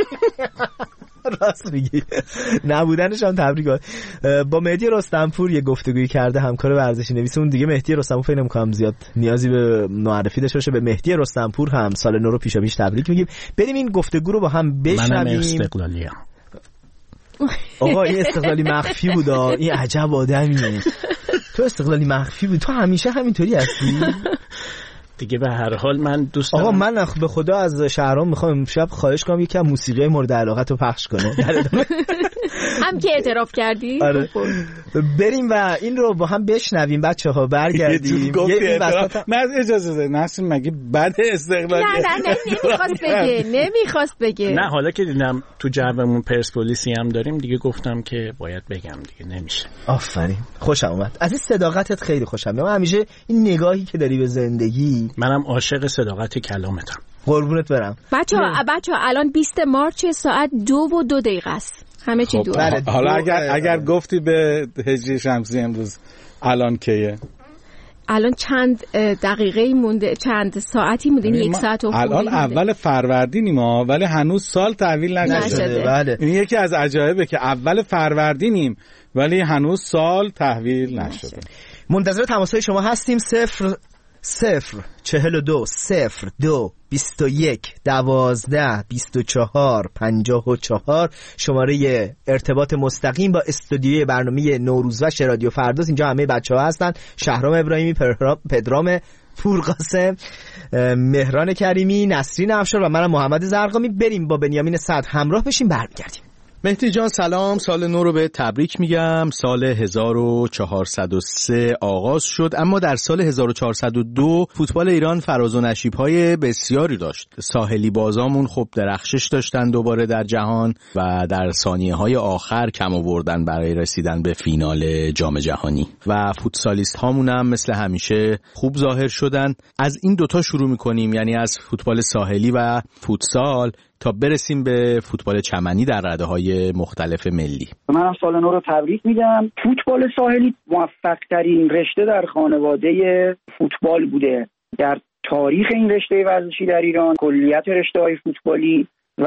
راست میگی، نبودنش هم تبریک. با مهدی رستمپور یه گفتگویی کرده، همکار ورزشی نویس اون دیگه. مهدی رستمپور فکر نمی‌کنم زیاد نیازی به معرفی داشته باشه. به مهدی رستمپور هم سال نو رو پیشاپیش تبریک میگیم. بریم این گفتگو رو با هم بشنویم. منم استقلالیم. آقا این استقلالی مخفی بود. این عجب آدمیه. تو استقلالی مخفی بود. تو همیشه همینطوری هستی دیگه. به هر حال من دوست دارم. آقا من به خدا از شهرام میخوام امشب خواهش کنم یکم موسیقی مورد علاقت رو پخش کنه. هم که اعتراف کردی. آره. بریم و این رو با هم بشنویم بچه ها. برگردیم. نه اجازه ده نسیم مگه بعد استقلالی؟ نه نه نه نمیخواست بگه نمیخواست بگه نه حالا که دیدم تو جومون پرسپولیسی هم داریم دیگه گفتم که باید بگم دیگه، نمیشه. آفرین، خوشم اومد از این صداقتت، خیلی خوشم میاد. همیشه این نگاهی که داری به زندگی، منم عاشق صداقت کلامتم. قربونت برم. بچه‌ها بچه‌ها الان بیست مارس ساعت دو و دو دقیقه است. همه چی دو. حالا اگر اگر گفتی به هجری شمسی امروز الان کیه؟ الان چند دقیقه مونده، چند ساعتی مونده، یک ساعت و الان اول فروردینیم ما، ولی هنوز سال تحویل نشده. بله. این یکی از عجایبه که اول فروردینیم ولی هنوز سال تحویل نشده. منتظر تماسهای شما هستیم. صفر صفر چهل و دو صفر دو بیست و یک دوازده بیست و چهار پنجاه و چهار شماره ارتباط مستقیم با استودیوی برنامه نوروزوش رادیو فرداست. اینجا همه بچه ها هستن: شهرام ابراهیمی، پدرام پورقاسم، مهران کریمی، نسرین افشار و منم محمد زرقامی. بریم با بنیامین صدر همراه بشیم، برمیگردیم. مهدی جان سلام، سال نو رو به تبریک میگم. سال هزار و چهارصد و سه آغاز شد، اما در سال هزار و چهارصد و دو فوتبال ایران فراز و نشیب‌های بسیاری داشت. ساحلی بازامون خب درخشش داشتن دوباره در جهان و در ثانیه‌های آخر کم آوردن برای رسیدن به فینال جام جهانی و فوتسالیست هامون هم مثل همیشه خوب ظاهر شدن. از این دوتا شروع می‌کنیم، یعنی از فوتبال ساحلی و فوتسال، تا برسیم به فوتبال چمنی در رده‌های مختلف ملی. منم سال نو رو تبریک میگم. فوتبال ساحلی موفق ترین رشته در خانواده فوتبال بوده در تاریخ این رشته ورزشی در ایران. کلیت رشته‌های فوتبالی و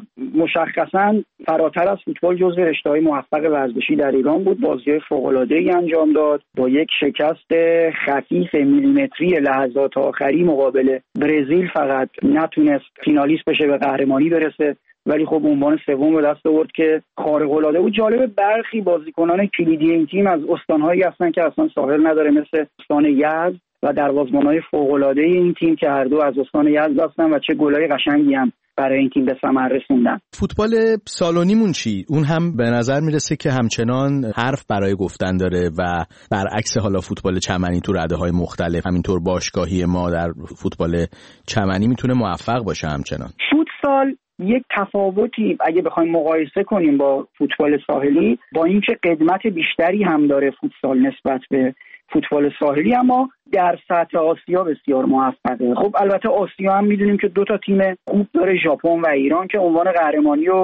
مشخصاً فراتر از فوتبال جزو رشته‌های موفق ورزشی در ایران بود. بازی‌های فوق‌العاده‌ای انجام داد. با یک شکست خفیف میلیمتری لحظات آخری مقابل برزیل فقط نتونست فینالیست بشه، به قهرمانی برسه، ولی خب عنوان سوم به دست آورد که خارق‌العاده بود. جالب برخی بازیکنان کلیدی این تیم از استان‌هایی هستن که اصلا ساحل نداره، مثل استان یزد و دروازه‌بان‌های فوق‌العاده این تیم که هر دو از استان یزد هستن و چه گل‌های قشنگی هم برای این تیم به ثمر رسوندن. فوتبال سالونیمون چی؟ اون هم به نظر میرسه که همچنان حرف برای گفتن داره و برعکس حالا فوتبال چمنی تو رده‌های مختلف، همینطور باشگاهی ما در فوتبال چمنی میتونه موفق باشه همچنان. فوتسال یک تفاوتی اگه بخوایم مقایسه کنیم با فوتبال ساحلی، با اینکه قدمت بیشتری هم داره فوتسال نسبت به فوتبال ساحلی، اما در سطح آسیا بسیار موفقه. خب البته آسیا هم میدونیم که دو تا تیم خوب داره، ژاپن و ایران، که عنوان قهرمانی رو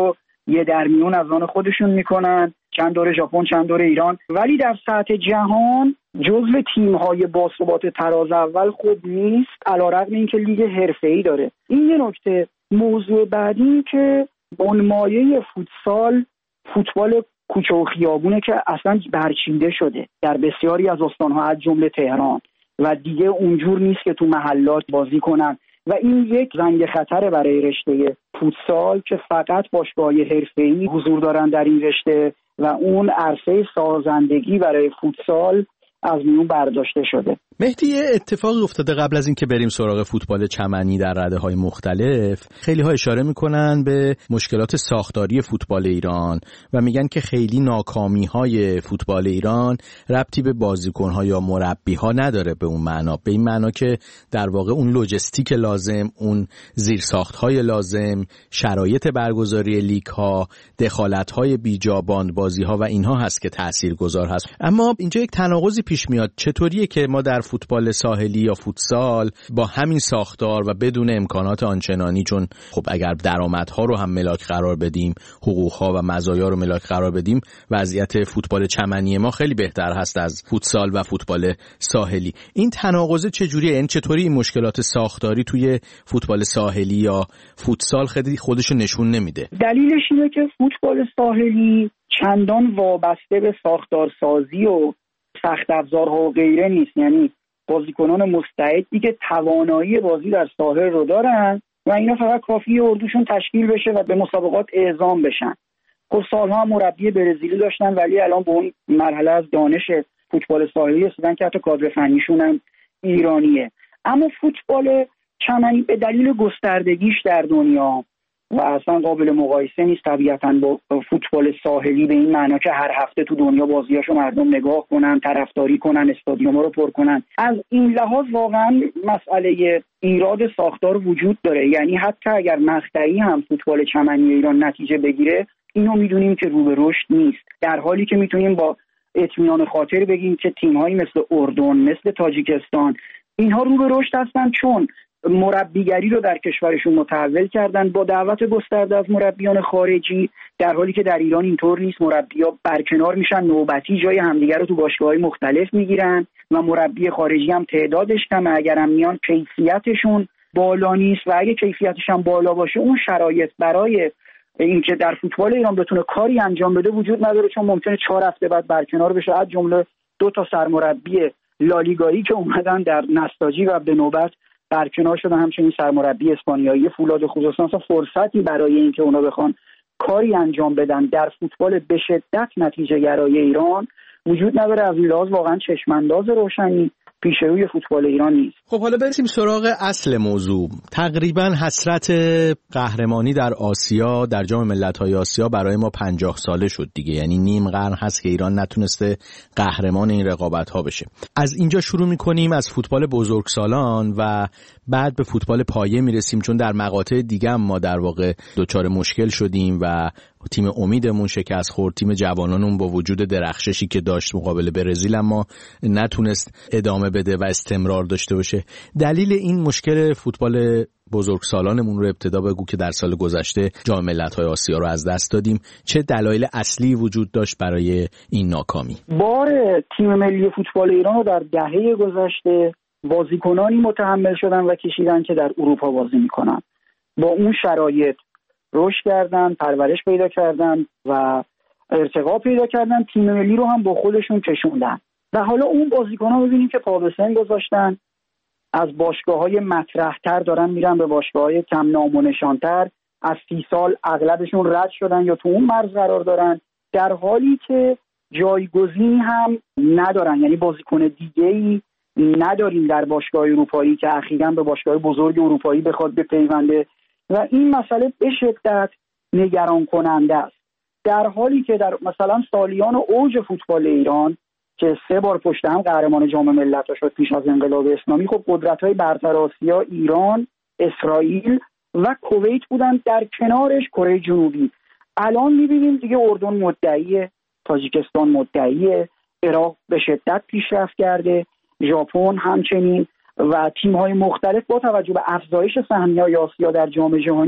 یه در میون از آن خودشون میکنن، چند دوره ژاپن چند دوره ایران، ولی در سطح جهان جزو تیم‌های باثبات تراز اول خوب نیست، علیرغم اینکه لیگ حرفه‌ای داره. این یه نکته. موضوع بعدی این که بنمایه فوتسال فوتبال کوچه و خیابونه که اصلا برچیده شده در بسیاری از استان‌ها از جمله تهران و دیگه اونجور نیست که تو محلات بازی کنن و این یک زنگ خطر برای رشته فوتسال که فقط باشگاه‌های حرفه‌ای حضور دارن در این رشته و اون عرصه سازندگی برای فوتسال از میون برداشته شده. مهدی، اتفاقی افتاده قبل از اینکه بریم سراغ فوتبال چمنی در رده‌های مختلف. خیلی ها اشاره میکنن به مشکلات ساختاری فوتبال ایران و میگن که خیلی ناکامی‌های فوتبال ایران ربطی به بازیکن‌ها یا مربی‌ها نداره، به اون معنا، به این معنا که در واقع اون لوجستیک لازم، اون زیرساخت‌های لازم، شرایط برگزاری لیگ‌ها، دخالت‌های بیجا، باندبازی‌ها و اینها هست که تاثیرگذار هست. اما اینجا یک تناقضی پیش میاد. چطوریه که ما در فوتبال ساحلی یا فوتسال با همین ساختار و بدون امکانات آنچنانی، چون خب اگر درآمدها رو هم ملاک قرار بدیم، حقوقها و مزایا رو ملاک قرار بدیم، وضعیت فوتبال چمنی ما خیلی بهتر هست از فوتسال و فوتبال ساحلی. این تناقض چجوریه؟ این چطوری این مشکلات ساختاری توی فوتبال ساحلی یا فوتسال خیلی خودشو نشون نمیده؟ دلیلش اینه که فوتبال ساحلی چندان وابسته به ساختارسازی و سخت افزارها و غیره نیست، یعنی بازیکنان مستعدی که توانایی بازی در ساحل رو دارن و اینا فقط کافیه اردوشون تشکیل بشه و به مسابقات اعزام بشن. خب سالها هم مربی برزیلی داشتن ولی الان به اون مرحله از دانش فوتبال ساحلی رسیدن که حتی کادر فنیشون هم ایرانیه. اما فوتبال چمنی به دلیل گستردگیش در دنیا و اصلا قابل مقایسه نیست طبیعتاً با فوتبال ساحلی، به این معنا که هر هفته تو دنیا بازیاشو مردم نگاه کنن، طرفداری کنن، استادیوم‌ها رو پر کنن. از این لحاظ واقعاً مسئله ایراد ساختار وجود داره، یعنی حتی اگر مقطعی هم فوتبال چمنی ایران نتیجه بگیره اینو میدونیم که رو به رشد نیست، در حالی که میتونیم با اطمینان خاطر بگیم که تیم‌هایی مثل اردن، مثل تاجیکستان اینها رو به رشد هستن، چون مربیگری رو در کشورشون متحول کردن با دعوت گسترده از مربیان خارجی، در حالی که در ایران اینطور نیست. مربی‌ها برکنار میشن، نوبتی جای همدیگر رو تو باشگاه‌های مختلف میگیرن و مربی خارجی هم تعدادش کمه، اگرم میان کیفیتشون بالا نیست و اگه کیفیتش هم بالا باشه اون شرایط برای اینکه در فوتبال ایران بتونه کاری انجام بده وجود نداره، چون ممکنه چهار هفته بعد برکنار بشه، از جمله دو تا سرمربی لالیگایی که اومدن در نساجی و به نوبت برکنار شدن، همچنین سرمربی اسپانیایی فولاد خوزستان. فرصتی برای اینکه اونا بخوان کاری انجام بدن در فوتبال به شدت نتیجه گرای ایران وجود نداره. از این لحاظ واقعا چشمانداز روشنی پیش روی فوتبال ایران نیست. خب حالا برسیم سراغ اصل موضوع. تقریبا حسرت قهرمانی در آسیا، در جام ملت‌های آسیا برای ما پنجاه ساله شد دیگه، یعنی نیم قرن هست که ایران نتونسته قهرمان این رقابت‌ها بشه. از اینجا شروع می‌کنیم، از فوتبال بزرگسالان و بعد به فوتبال پایه میرسیم، چون در مقاطع دیگه هم ما در واقع دچار مشکل شدیم و تیم امیدمون شکست خورد. تیم جوانانمون با وجود درخششی که داشت مقابل برزیل اما نتونست ادامه بده و استمرار داشته باشه. دلیل این مشکل فوتبال بزرگسالانمون رو ابتدا بگو که در سال گذشته جام ملت‌های آسیا رو از دست دادیم. چه دلایل اصلی وجود داشت برای این ناکامی؟ بار تیم ملی فوتبال ایران رو در دهه گذشته بازیکنانی متحمل شدن و کشیدن که در اروپا بازی میکنن. با اون شرایط رشد کردن، پرورش پیدا کردن و ارتقا پیدا کردن، تیم ملی رو هم با خودشون کشوندن و حالا اون بازیکن‌ها می‌بینیم که پا به سن گذاشتن، از باشگاه‌های مطرح‌تر دارن میرن به باشگاه‌های کم نام و نشان‌تر، از سی سال اغلبشون رد شدن یا تو اون مرز قرار دارن، در حالی که جایگزینی هم ندارن، یعنی بازیکن دیگه‌ای نداریم در باشگاه اروپایی که اخیراً به باشگاه بزرگ اروپایی بخواد بپیونده و این مسئله به شدت نگران کننده است. در حالی که در مثلا سالیان اوج فوتبال ایران که سه بار پشت هم قهرمان جام ملت‌ها شد پیش از انقلاب اسلامی، خب قدرت‌های برتر آسیا ایران، اسرائیل و کویت بودن، در کنارش کره جنوبی. الان می‌بینیم دیگه اردن مدعیه، تاجیکستان مدعیه، عراق به شدت پیشرفت کرده، ژاپن همچنین و تیم‌های مختلف با توجه به افزایش سهمیه‌های آسیا در جام جهانی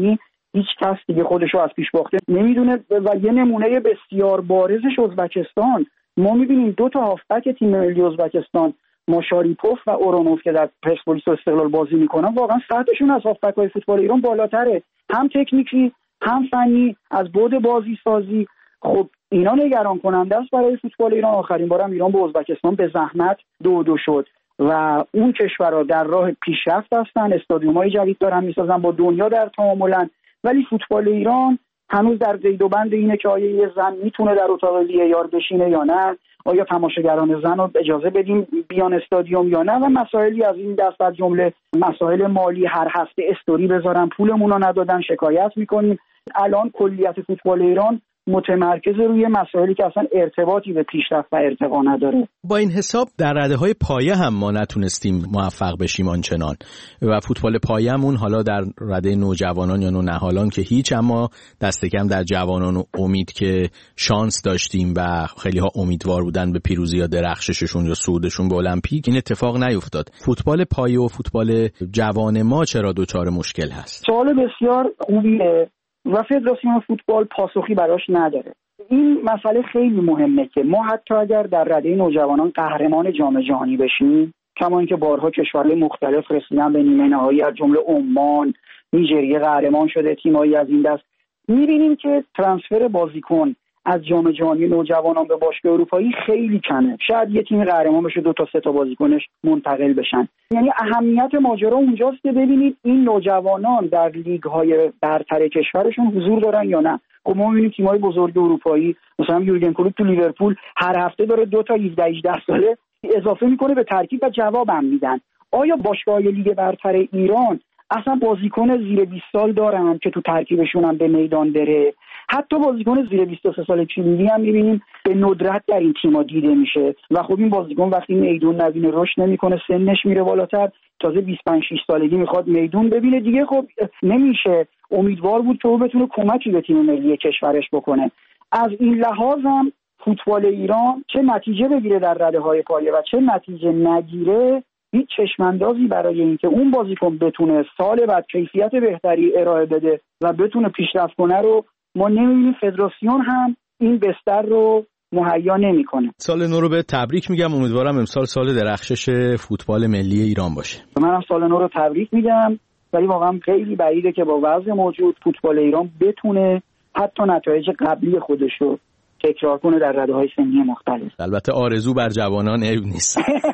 هیچ کس دیگه خودشو از پیش باخته نمیدونه. و یه نمونه بسیار بارزش ازبکستان، ما میبینیم دو تا هافبک تیم ملی ازبکستان، ماشاریپوف و اورونوف که در پرسپولیس و استقلال بازی میکنن، واقعا سطحشون از هافبک‌های فوتبال ایران بالاتره، هم تکنیکی هم فنی، از بعد بازی سازی. خب اینا نگران کننده است برای فوتبال ایران. آخرین بارم ایران با ازبکستان به زحمت دو دو شد و اون کشورها در راه پیشرفت هستن، استادیوم‌های جدید دارن میسازن، با دنیا در تعاملن، ولی فوتبال ایران هنوز در قید و بند اینه که آیا یه زن میتونه در اتاق وی ای آر بشینه یا نه، آیا تماشاگران زن رو اجازه بدیم بیان استادیوم یا نه، و مسائلی از این دست، از جمله مسائل مالی، هر هفته استوری بذارن پولمون رو ندادن شکایت میکنیم. الان کلیت فوتبال ایران متمرکز روی مسائلی که اصلا ارتباطی به پیشرفت و ارتقا نداره. با این حساب در رده‌های پایه هم ما نتونستیم موفق بشیم آنچنان و فوتبال پایه‌مون حالا در رده نوجوانان یا نونهالان که هیچ، اما دست کم در جوانان و امید که شانس داشتیم و خیلی ها امیدوار بودن به پیروزی یا درخشششون یا صعودشون به المپیک، این اتفاق نیفتاد. فوتبال پایه و فوتبال جوان ما چرا دوچار مشکل هست؟ سوال بسیار خوبیه و فدراسیون فوتبال پاسخی براش نداره. این مسئله خیلی مهمه که ما حتی اگر در رده نوجوانان قهرمان جام جهانی بشیم، کما اینکه بارها کشورهای مختلف رسیدن به نیمه نهایی، از جمله عمان، نیجریه قهرمان شده، تیمایی از این دست، می‌بینیم که ترانسفر بازیکن از جام جهانی نوجوانان به باشگاه اروپایی خیلی کمه. شاید یه تیم قهرمان بشه دو تا سه تا بازیکنش منتقل بشن. یعنی اهمیت ماجرا اونجاست که ببینید این نوجوانان در لیگ‌های برتر کشورشون حضور دارن یا نه. خب ما می‌بینیم تیم‌های بزرگ اروپایی مثلا یورگن کلوپ تو لیورپول هر هفته داره دو تا هفده هجده ساله اضافه میکنه به ترکیب و جوابم میدن. آیا باشگاه‌های لیگ برتر ایران اصلا بازیکن زیر بیست سال دارن که تو ترکیبشون هم به میدان بره؟ حتی بازیکن زیر بیست و سه سال چیلی هم می‌بینیم به ندرت در این تیم‌ها دیده میشه و خب این بازیکن وقتی میدون نبینه رشد نمی‌کنه، سنش میره بالاتر، تازه بیست و پنج شش سالگی میخواد میدون ببینه دیگه، خب نمیشه. امیدوار بود که او بتونه کمکی به تیم ملی کشورش بکنه. از این لحاظ هم فوتبال ایران چه نتیجه بگیره در رده‌های پایه و چه نتیجه نگیره، هیچ چشماندازی برای اینکه اون بازیکن بتونه سال بعد کیفیت بهتری ارائه بده و بتونه پیشرفت کنه رو ما نمی‌بینیم. فدراسیون هم این بستر رو مهیا نمی‌کنه. سال نو رو به تبریک میگم، امیدوارم امسال سال درخشش فوتبال ملی ایران باشه. منم سال نو رو تبریک میگم، ولی واقعا خیلی بعیده که با وضع موجود فوتبال ایران بتونه حتی نتایج قبلی خودش رو تکرار کنه در رده‌های سنی مختلف. البته آرزو بر جوانان عیب نیست.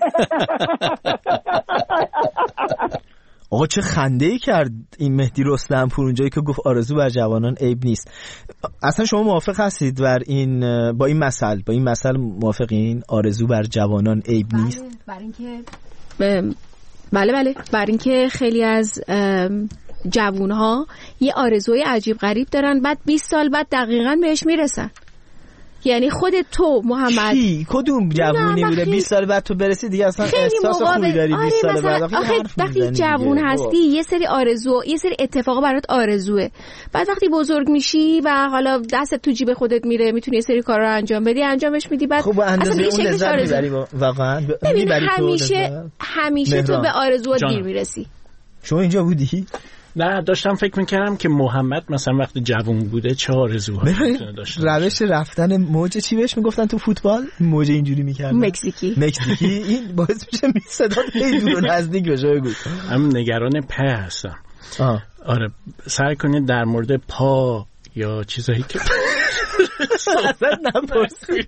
آقا چه خنده‌ای کرد این مهدی رستمپور اونجایی که گفت آرزو بر جوانان عیب نیست. اصلا شما موافق هستید بر این با این مثل با این مثل موافقین؟ آرزو بر جوانان عیب نیست؟ بله، برای اینکه بله بله برای اینکه خیلی از جوان‌ها یه آرزوی عجیب غریب دارن، بعد بیست سال بعد دقیقاً بهش میرسن. یعنی خودت تو محمد چی؟ کدوم جوونی بوده بیست سال بعد تو برسی دیگه اصلا احساس خوبی داری؟ آره بیست سال بعد آخه وقتی جوون هستی یه سری آرزو، یه سری اتفاقا برات آرزوه، بعد وقتی بزرگ میشی و حالا دستت تو جیب خودت میره، میتونی یه سری کارا رو انجام بدی، انجامش میدی، بعد خب اندازه اون لذت میبری واقعا. ببین همیشه همیشه تو به آرزوات دیر میرسی. شما اینجا بودی؟ نه داشتم فکر میکردم که محمد مثلا وقتی جوان بوده چه آرزوهایی داشته. روش رفتن موج چی بهش میگفتن تو فوتبال؟ موج اینجوری میکردن. مکزیکی. مکزیکی این باعث میشه صدا خیلی دور و نزدیک بشه. بگو. من نگران په هستم. آه. آره سعی کنید در مورد پا یا چیزایی که اصلا نپرسید.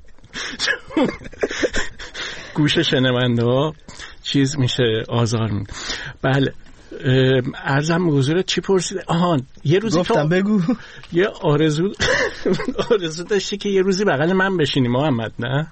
گوش شنونده ها چیز میشه آزار میده. بله عرضم حضورت چی پرسیده؟ آهان یه روزی گفتم بگو. یه آرزو آرزو داشتی که یه روزی بغل من بشینی محمد، نه؟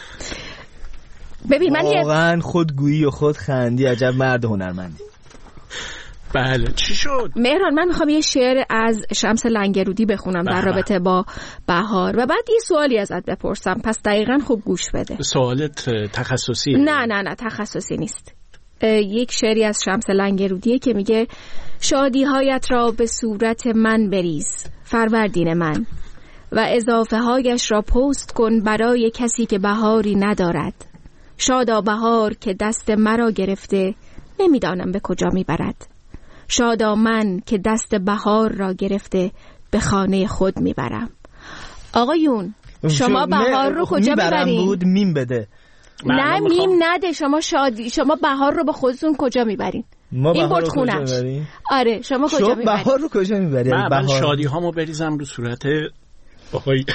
ببین من واقعا خودگویی و خود خندی، عجب مرد هنرمندی. بله چی شد؟ مهران من میخوام یه شعر از شمس لنگرودی بخونم در رابطه با بهار و بعد یه سوالی ازت بپرسم، پس دقیقاً خوب گوش بده. سوالت تخصصی؟ نه نه نه تخصصی نیست. یک شعری از شمس لنگرودیه که میگه شادی هایت را به صورت من بریز فروردین من و اضافه هایش را پست کن برای کسی که بهاری ندارد. شادا بهار که دست مرا گرفته نمیدانم به کجا میبرد. شادامن که دست بهار را گرفته به خانه خود میبرم. آقایون شما بهار رو کجا میبرین؟ بود میم بده. نه میم نده، شما شادی شما بهار رو به خودتون کجا میبرین؟ این برد خونش. آره شما کجا میبرین؟ بهار رو کجا میبرین؟ من بهار شادی هامو بریزم رو صورت آقای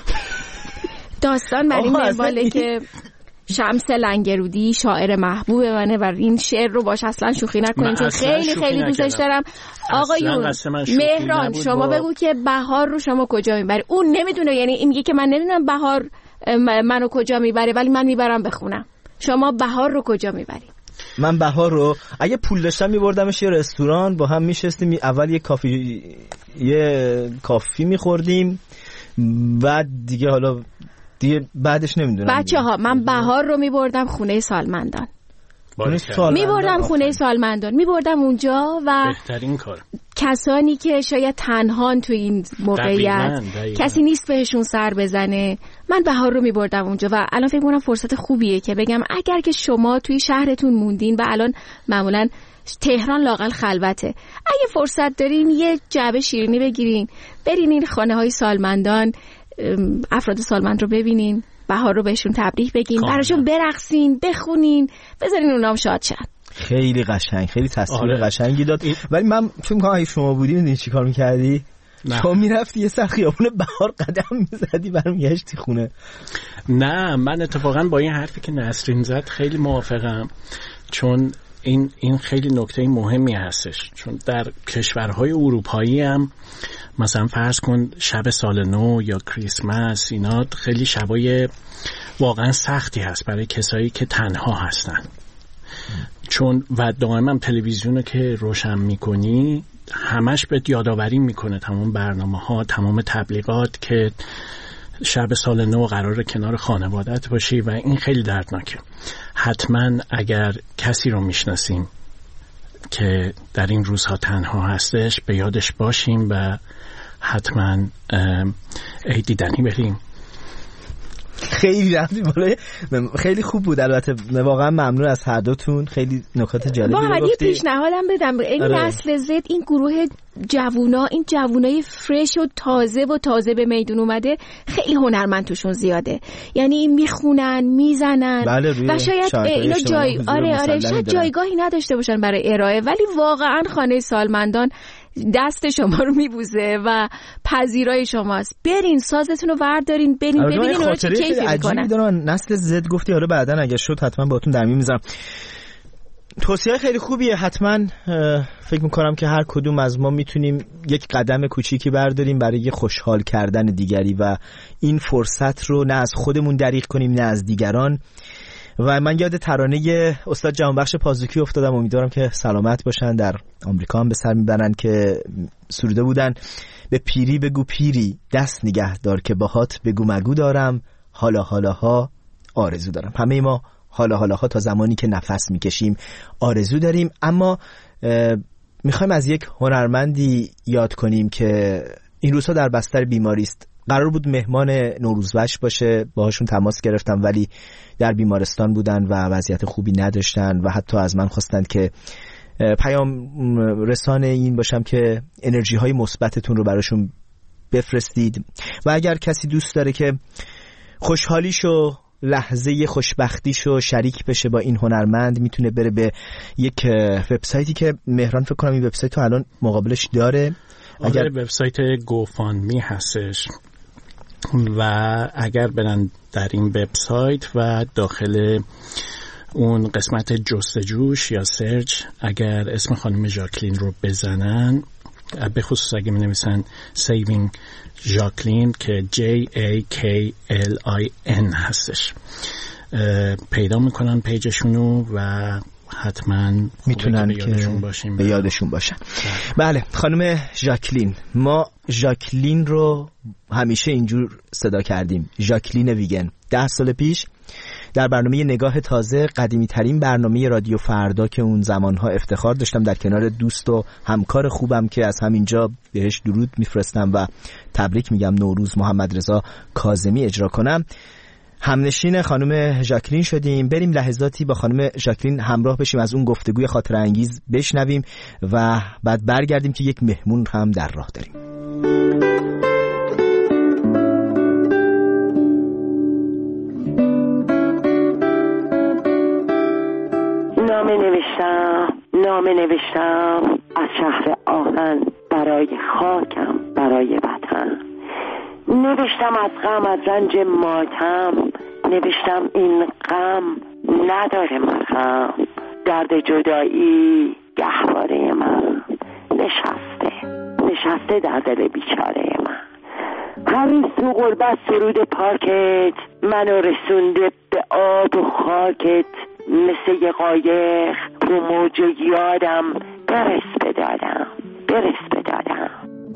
داستان برای منواله که شمس لنگرودی شاعر محبوب منه و این شعر رو باش اصلا شوخی نکنین چون خیلی خیلی دوستش دارم. آقایون مهران شما بگو که بهار رو شما کجا میبری؟ اون نمیدونه، یعنی این میگه که من نمیدونم بهار منو کجا میبره ولی من میبرم بخونم. شما بهار رو کجا میبری؟ من بهار رو اگه پول داشتم میبردمش یه رستوران، با هم میشستیم اول یه کافی یه کافی میخوردیم، بعد دیگه حالا دیگه بعدش نمیدونم. بچه ها من بهار رو میبردم خونه سالمندان، میبردم خونه سالمندان، میبردم اونجا و بهترین کار کسانی که شاید تنهان تو این موقعیت کسی نیست بهشون سر بزنه، من بهار رو میبردم اونجا. و الان فکر کنم فرصت خوبیه که بگم اگر که شما توی شهرتون موندین و الان معمولا تهران لااقل خلوته، اگه فرصت دارین یه جعبه شیرینی بگیرین برین این خانه های سالمندان، افراد سالمند رو ببینین، بهار رو بهشون تبریک بگین، براشون برقصین، بخونین، بذارین اونام شاد شن. خیلی قشنگ، خیلی تصویر آره. قشنگی داد. ولی من فکر می‌کنم اگه شما بودی می‌دونی چیکار می‌کردی؟ شما میرفتی یه سر خیابون بهار قدم می‌زدی برمیگشتی خونه. نه من اتفاقا با این حرفی که نسرین زد خیلی موافقم، چون این این خیلی نکته مهمی هستش، چون در کشورهای اروپایی هم مثلا فرض کن شب سال نو یا کریسمس اینا خیلی شبای واقعا سختی هست برای کسایی که تنها هستن، چون و دائما تلویزیون که روشن میکنی همش بهت یادآوری میکنه تمام برنامه ها، تمام تبلیغات که شب سال نو قراره کنار خانوادت باشی و این خیلی دردناکه. حتما اگر کسی رو میشناسیم که در این روزها تنها هستش به یادش باشیم و حتما عید دیدنی بریم. خیلی رفتی بالای، خیلی خوب بود. البته واقعا ممنون از هر دوتون، خیلی نکات جالبی رو گفتید. با یه پیشنهادم بدم، این آره. نسل زد، این گروه جوونا، این جوونای فرش و تازه و تازه به میدون اومده خیلی هنرمند توشون زیاده، یعنی این میخونن میزنن بله و شاید اینا جای آره آره شاید جایگاهی نداشته باشن برای ارائه، ولی واقعا خانه سالمندان دست شما رو میبوزه و پذیرای شماست. برین سازتون رو وردارین، برین ببینین اونا چه کیفی میکنن. دارم نسل زد گفتی، آره بعدن اگه شد حتما باهاتون در میون میذارم. توصیه خیلی خوبیه، حتما فکر میکنم که هر کدوم از ما میتونیم یک قدم کوچیکی برداریم برای خوشحال کردن دیگری و این فرصت رو نه از خودمون دریغ کنیم نه از دیگران. و من یاد ترانه استاد جهانبخش پازوکی افتادم، امیدوارم که سلامت باشن، در آمریکا هم به سر میبرن، که سروده بودن: به پیری بگو پیری دست نگه دار که باهات بگو مگو دارم، حالا حالاها آرزو دارم. همه ما حالا حالاها تا زمانی که نفس میکشیم آرزو داریم، اما میخوایم از یک هنرمندی یاد کنیم که این روزها در بستر بیماری است. قرار بود مهمان نوروزوش باشه، باهاشون تماس گرفتم ولی در بیمارستان بودن و وضعیت خوبی نداشتن و حتی از من خواستند که پیام رسانه این باشم که انرژی های مثبتتون رو براشون بفرستید. و اگر کسی دوست داره که خوشحالیشو، لحظه خوشبختیشو شریک بشه با این هنرمند، میتونه بره به یک وبسایتی که مهران فکر کنم این وبسایت رو الان مقابلش داره. اگر وبسایت گوفاندمی هستش و اگر برن در این وبسایت و داخل اون قسمت جستجوش یا سرچ اگر اسم خانم ژاکلین رو بزنن، به خصوص اگه می‌نویسن Saving ژاکلین که J A K L I N هستش، پیدا میکنن پیجشونو و حتما میتونن که به یادشون باشن. بله خانم ژاکلین، ما ژاکلین رو همیشه اینجور صدا کردیم، ژاکلین ویگن. ده سال پیش در برنامه نگاه تازه، قدیمی ترین برنامه رادیو فردا که اون زمانها افتخار داشتم در کنار دوست و همکار خوبم که از همینجا بهش درود میفرستم و تبریک میگم، نوروز، محمد رضا کاظمی اجرا کنم، همنشین خانم ژاکلین شدیم. بریم لحظاتی با خانم ژاکلین همراه بشیم، از اون گفتگوی خاطره انگیز بشنویم و بعد برگردیم که یک مهمون هم در راه داریم. نامه نوشتم نامه نوشتم از شهر آهن برای خاکم، برای وطن. نوشتم از غم، از رنج ماتم. نوشتم این غم نداره مرهم. درد جدایی گهواره من نشسته نشسته در دل بیچاره من. هر روز تو غربت سرود پاکت منو رسونده به آب و خاکت. مثل یه قایق رو موج یادم برس بدادم برس بدادم.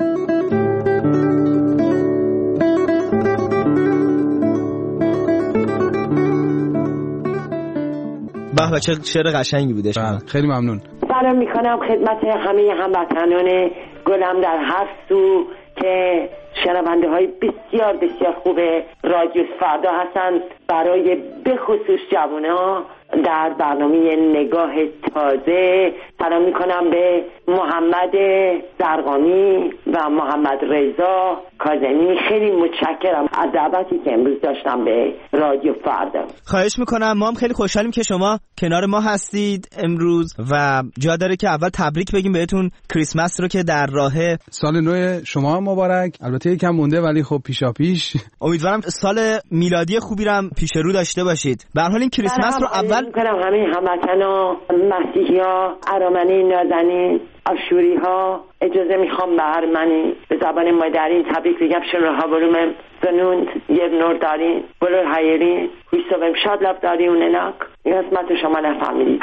به به، چه شعر قشنگی بوده. شما خیلی ممنون. سلام میکنم خدمت همه هموطنان گلم در هر سو که شنونده های بسیار بسیار خوب رادیو فردا هستن. برای بخصوص جوونا در برنامه نگاه تازه سلام میکنم به محمد زرقامی و محمد رضا کاظمی. خیلی متشکرم از دعوتی که امروز داشتم به رادیو فردا. خواهش میکنم. ما هم خیلی خوشحالیم که شما کنار ما هستید امروز و جا داره که اول تبریک بگیم بهتون کریسمس رو که در راهه. سال نو شما هم مبارک. البته یکم مونده ولی خب پیشا پیش. امیدوارم سال میلادی خوبی رو هم پیش رو داشته باشید. به هر حال این کریسمس رو اول میکنم همه هموطنا، مسیحی‌ها، ارامنه نازنین، آشوری ها اجازه میخوام به هر منی به زبان مادری تبریک بگم. شنوها بروم زنوند یه نور دارین بلور هایرین ویسوم شاد لب داری اونناک. این قسمت شما نفهمیدید.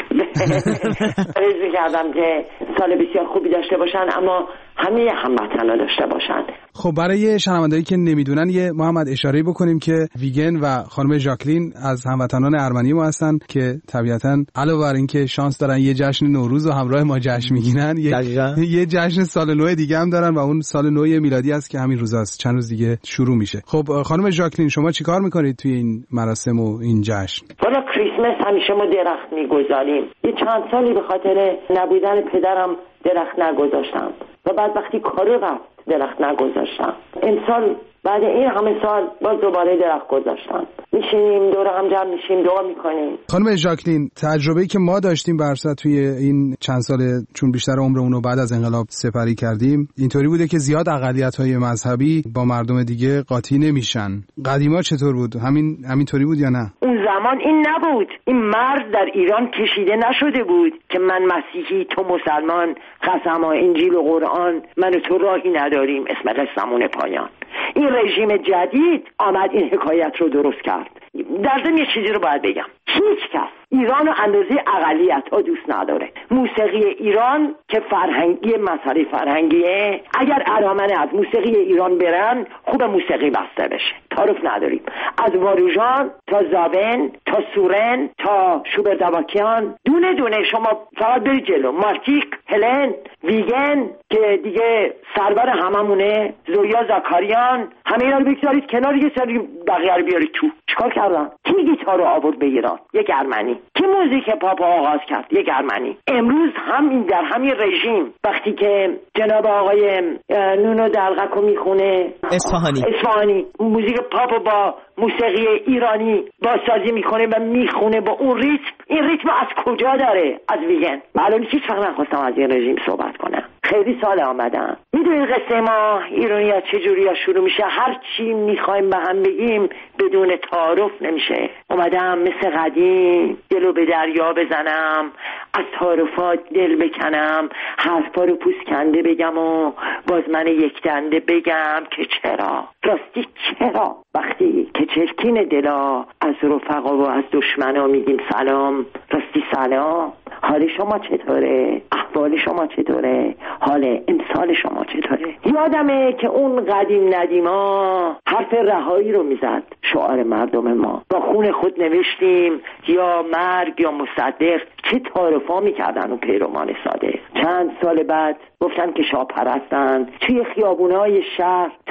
رزمی کردم که سال بسیار خوبی داشته باشن اما همه هموطنا داشته باشن. خب برای شنوندهایی که نمیدونن یه محمد اشاره بکنیم که ویگن و خانم ژاکلین از هموطنان ارمنی ما هستن که طبیعتاً علاوه بر اینکه شانس دارن یه جشن نوروز و همراه ما جشن میگیرن یه, یه جشن سال نو دیگه هم دارن و اون سال نو میلادی است که همین روزاست، چند روز دیگه شروع میشه. خب خانم ژاکلین شما چیکار میکنید توی این مراسم و این جشن؟ والا کریسمس همیشه ما درخت میگذاریم. یه چند سالی به خاطر نبودن پدرم درخت نگذاشتم و بعد وقتی کارو رفت درخت نگذاشتم. امسال بعد این همه سال باز دوباره درخت گذاشتم. میشینیم دور هم جمع میشیم دعا میکنیم. خانم ژاکلین تجربه‌ای که ما داشتیم برسا توی این چند سال چون بیشتر عمرمون رو بعد از انقلاب سپری کردیم اینطوری بوده که زیاد اقلیت‌های مذهبی با مردم دیگه قاطی نمیشن. قدیما چطور بود؟ همین همینطوری بود یا نه؟ اون زمان این نبود. این مرز در ایران کشیده نشده بود که من مسیحی تو مسلمان، قسم ها انجیل و قرآن من و تو راهی نداریم اسم قسمون پایان. این رژیم جدید آمد این حکایت رو درست کرد. در ضمن یه چیزی رو باید بگم. هیچ کس ایران و اندازه اقلیت ها دوست نداره. موسیقی ایران که فرهنگی مسئله فرهنگیه، اگر ارامنه از موسیقی ایران برن خوب موسیقی بسته بشه، تعارف نداریم. از واروژان تا زاون تا سورن تا شوبردواکیان دونه دونه شما فقط برید جلو. مارتیک، هلن، ویگن که دیگه سرور هممونه، زویا زاکاریان، همه اینا رو بگذارید کنار یه سری بقیه رو بیارید تو. چیکار کردن؟ کی گیتار رو آورد به ایران؟ یک ارمنی. کی موزیک پاپ آغاز کرد؟ یک ارمنی. امروز هم در همین رژیم وقتی که جناب آقای نونو دلغکو میخونه اصفهانی اصفهانی موزیک پاپ با موسیقی ایرانی بازسازی میکنه و میخونه با اون ریتم، این ریتم از کجا داره؟ از ویگن. معلومه هیچ وقت نخواستم از این رژیم صحبت کنم. خیلی سال آمدم. میدونید قصه ما ایرانی از چه جوری شروع میشه؟ هر چی میخوایم به هم بگیم بدون تعارف نمیشه. اومدم مثل قدیم دلو به دریا بزنم، از تعارفات دل بکنم، حرفا رو پوست کنده بگم و باز من یک دنده بگم که چرا؟ راستی چرا؟ وقتی که چرکین دلا از رفقا و از دشمنا میگیم سلام، راستی سلام، حال شما چطوره؟ احوال شما چطوره؟ حال امسال شما چطوره؟ یادمه که اون قدیم ندیما حرف رهایی رو میزد شعار مردم ما. با خون خود نوشتیم یا مرگ یا مصدق. چه تعارفا میکردن اون پیروان ساده. چند سال بعد گفتن که شاه پرستن. توی خیابونای شهر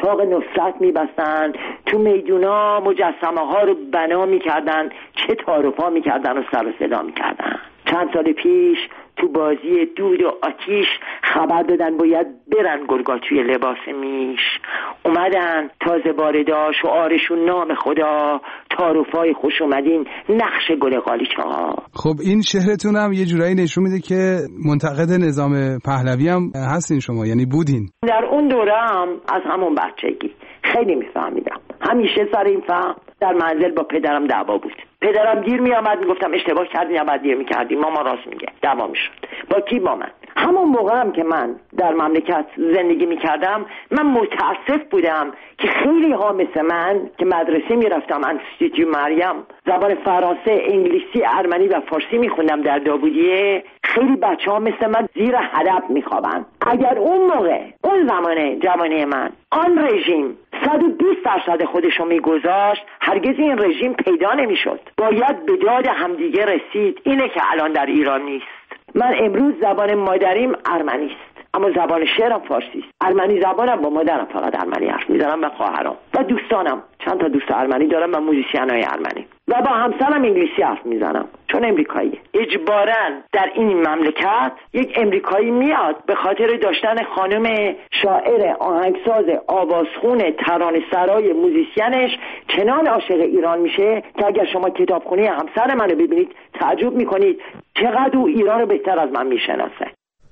چاق نصرت میبستن، تو میدونا مجسمه ها رو بنا میکردن، چه تعارفا میکردن و سر و صدا میکردن. چند سال پیش تو بازی دود و آتیش خبر دادن باید برن گرگاچوی لباس میش، اومدن تازه باردا، شعارشون نام خدا، تعارفای خوش اومدین، نقش گل قالیچه ها. خب این شعرتون هم یه جورایی نشون میده که منتقد نظام پهلوی هم هستین شما، یعنی بودین. در اون دوره هم از همون بچگی خیلی میفهمیدم، همیشه سر این فهم در منزل با پدرم دعوا بود. پدرم دیر می آمد، میگفتم اشتباه کردین یا بعد دیر میکردیم، ماما راست میگه، دعوا میشد. با کی؟ با من. همون موقع هم که من در مملکت زندگی میکردم من متاسف بودم که خیلی ها مثل من که مدرسه میرفتم، انستیتو مریم، زبان فرانسه، انگلیسی، ارمنی و فارسی میخوندم در داوودیه، خیلی بچه ها مثل من زیر حلب میخوابن. اگر اون موقع، اون زمانه جوانی من، آن رژیم صد و بیست درصد خودشو میگذاشت، هرگز این رژیم پیدا نمیشد. باید به داد همدیگه رسید. اینه که الان در ایران نیست. من امروز زبان مادریم ارمنی است، اما زبان شعرم فارسی است. ارمنی زبانم، با مادرم فقط ارمنی حرف میزنم و خواهرام و دوستانم، چند تا دوست ارمنی دارم و موزیسینای ارمنی، و با همسرم انگلیسی حرف میزنم چون امریکاییه. اجباراً در این مملکت یک امریکایی میاد به خاطر داشتن خانم شاعر، آهنگساز، آوازخون، ترانه‌سرای، موزیسینش چنان عاشق ایران میشه که اگر شما کتابخونه همسر منو ببینید تعجب میکنید چقدر او ایران رو بهتر از من میشناسه.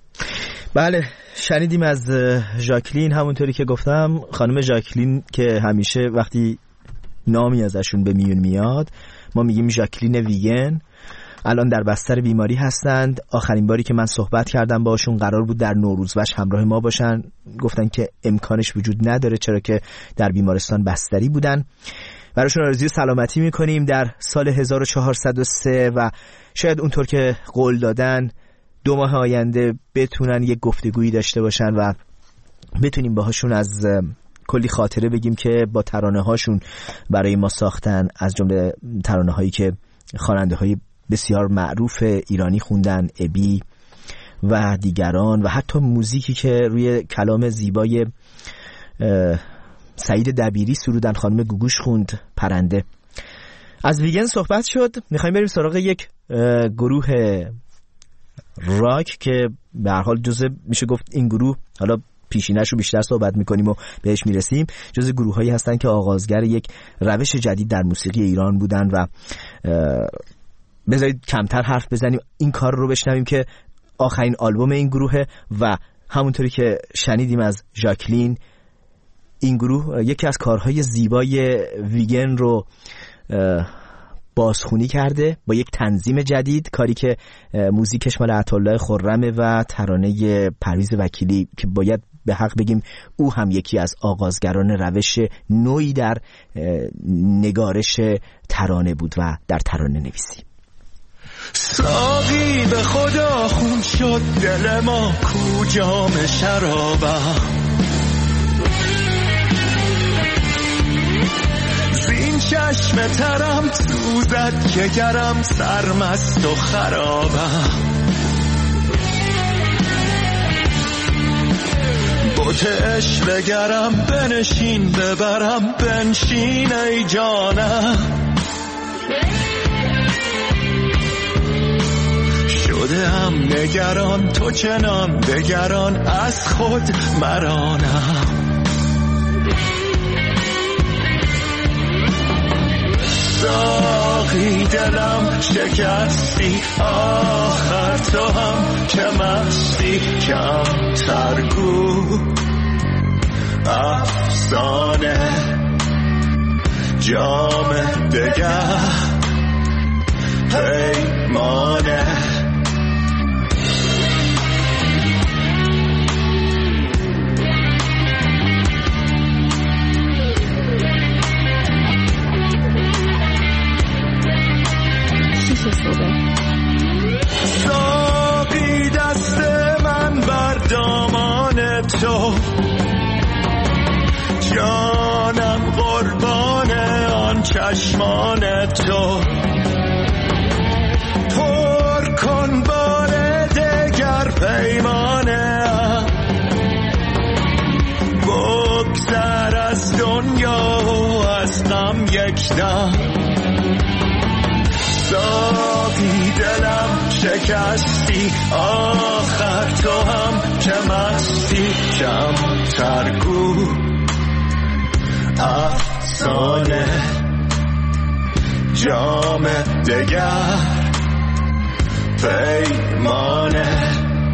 بله، شنیدیم از ژاکلین. همونطوری که گفتم خانم ژاکلین که همیشه وقتی نامی ازشون به میون میاد ما میگیم ژاکلین ویگن، الان در بستر بیماری هستند. آخرین باری که من صحبت کردم باشون قرار بود در نوروزوش همراه ما باشن، گفتن که امکانش وجود نداره چرا که در بیمارستان بستری بودن. براشون آرزوی سلامتی میکنیم در سال هزار و چهارصد و سه و شاید اونطور که قول دادن دو ماه آینده بتونن یک گفتگویی داشته باشن و بتونیم باهاشون از کلی خاطره بگیم که با ترانه هاشون برای ما ساختن، از جمله ترانه هایی که خواننده های بسیار معروف ایرانی خوندن، ابی و دیگران، و حتی موزیکی که روی کلام زیبای سعید دبیری سرودن، خانم گوگوش خوند، پرنده. از ویگن صحبت شد، میخوایم بریم سراغ یک گروه راک که به هر حال جزء میشه گفت این گروه، حالا پیشینش رو بیشتر صحبت میکنیم و بهش میرسیم، جزء گروه هایی هستن که آغازگر یک روش جدید در موسیقی ایران بودن و بذارید کمتر حرف بزنیم، این کار رو بشنویم که آخرین آلبوم این گروهه و همونطوری که شنیدیم از ژاکلین، این گروه یکی از کارهای زیبای ویگن رو بازخونی کرده با یک تنظیم جدید، کاری که موزیکش مال عطاالله خرمه و ترانه پرویز وکیلی که باید به حق بگیم او هم یکی از آغازگران روش نوعی در نگارش ترانه بود و در ترانه نویسی. ساقی به خدا خون شد دل ما، کو جام شرابم، زین چشم ترم سوزد که گرم، سرمست و خرابم، بوت عشق بگرم، بنشین ببرم، بنشین ای جانم، شده هم نگران تو چنان دگران، از خود مرانم، ساقی دلم شکستی، آخر تو هم که مستی، کم ترگو افسانه، جام دگر پیمانه، ساقی دست من بر دامان تو، جانم قربان آن چشمان تو، پر کن بار دگر پیمانه، بگذر گذاشتم ساقی دلم شکستی آخر تو هم که مستی کمتر گو افسانه جام دگر پیمانه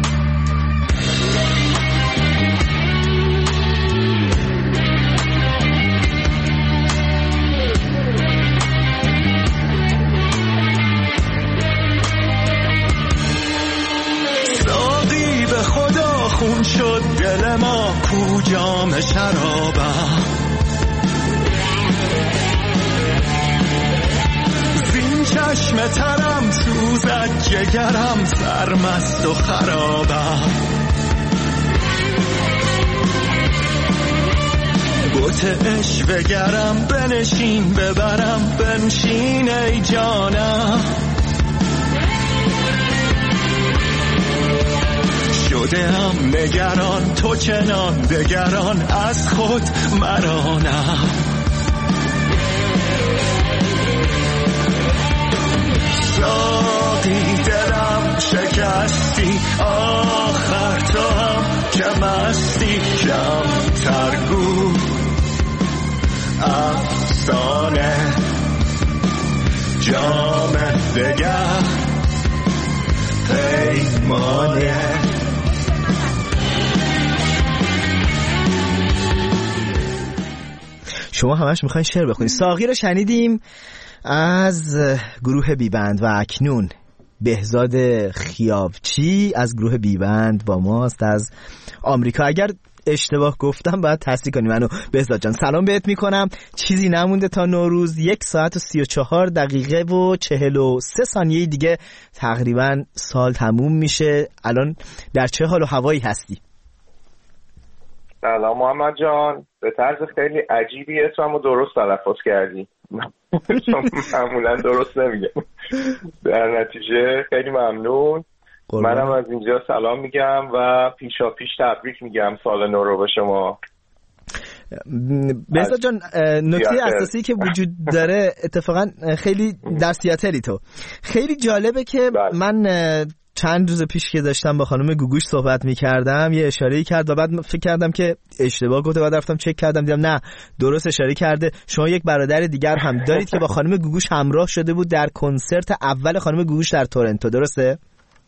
ساقی به خدا خون شد دل ما کو جام شرابم زین چشم ترم سوزد جگرم سرمست و خرابم بوت عشق بگرم بنشین ببرم بنشین ای جانم شده هم نگران تو چنان دگران از خود مرانم ساقی دلم شکستی آخر تو هم که مستی کمتر گو افسانه جام دگر پیمانه. شما همش میخواین شعر بخونید. ساقی رو شنیدیم از گروه بیبند و اکنون بهزاد خیابچی از گروه بیبند با ماست از آمریکا. اگر اشتباه گفتم باید تصحیح کنی منو. بهزاد جان سلام بهت میکنم. چیزی نمونده تا نوروز، یک ساعت و سی و چهار دقیقه و چهل و سه ثانیه دیگه تقریبا سال تموم میشه. الان در چه حال و هوایی هستی؟ سلام محمد جان، به طرز خیلی عجیبی اسممو درست تلفظ کردی. معمولا درست نمیگم. در نتیجه خیلی ممنون. منم از اینجا سلام میگم و پیشا پیش تبریک میگم سال نو رو به شما. بهزاد جان نکته اساسی که وجود داره اتفاقا خیلی در سیاتلی تو خیلی جالبه که من چند روز پیش که داشتم با خانم گوگوش صحبت میکردم یه اشاره‌ای کرد و بعد فکر کردم که اشتباه گفته، بعد رفتم چک کردم دیدم نه درست اشاره کرده. شما یک برادر دیگر هم دارید که با خانم گوگوش همراه شده بود در کنسرت اول خانم گوگوش در تورنتو، درسته؟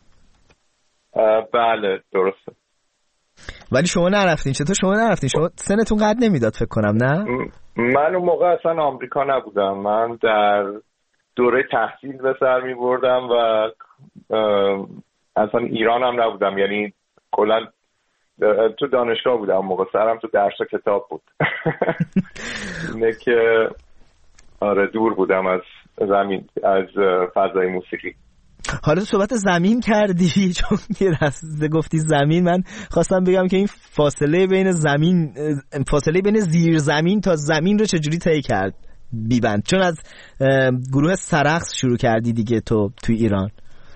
بله درسته. ولی شما نرفتین. چطور شما نرفتین؟ شما سنتون قد نمیداد فکر کنم. نه من اون موقع اصلا آمریکا نبودم، من در دوره تحصیل به سر می بردم و اصلا ایران هم نبودم، یعنی کلا تو دانشگاه بودم اون موقع، سرم تو درس و کتاب بود. اینه که آره دور بودم از زمین، از فضای موسیقی. حالا صحبت زمین کردی، چون یه لحظه گفتی زمین، من خواستم بگم که این فاصله بین زمین فاصله بین زیر زمین تا زمین رو چجوری طی کرد بیبند؟ چون از گروه سرخس شروع کردی دیگه تو توی ایران.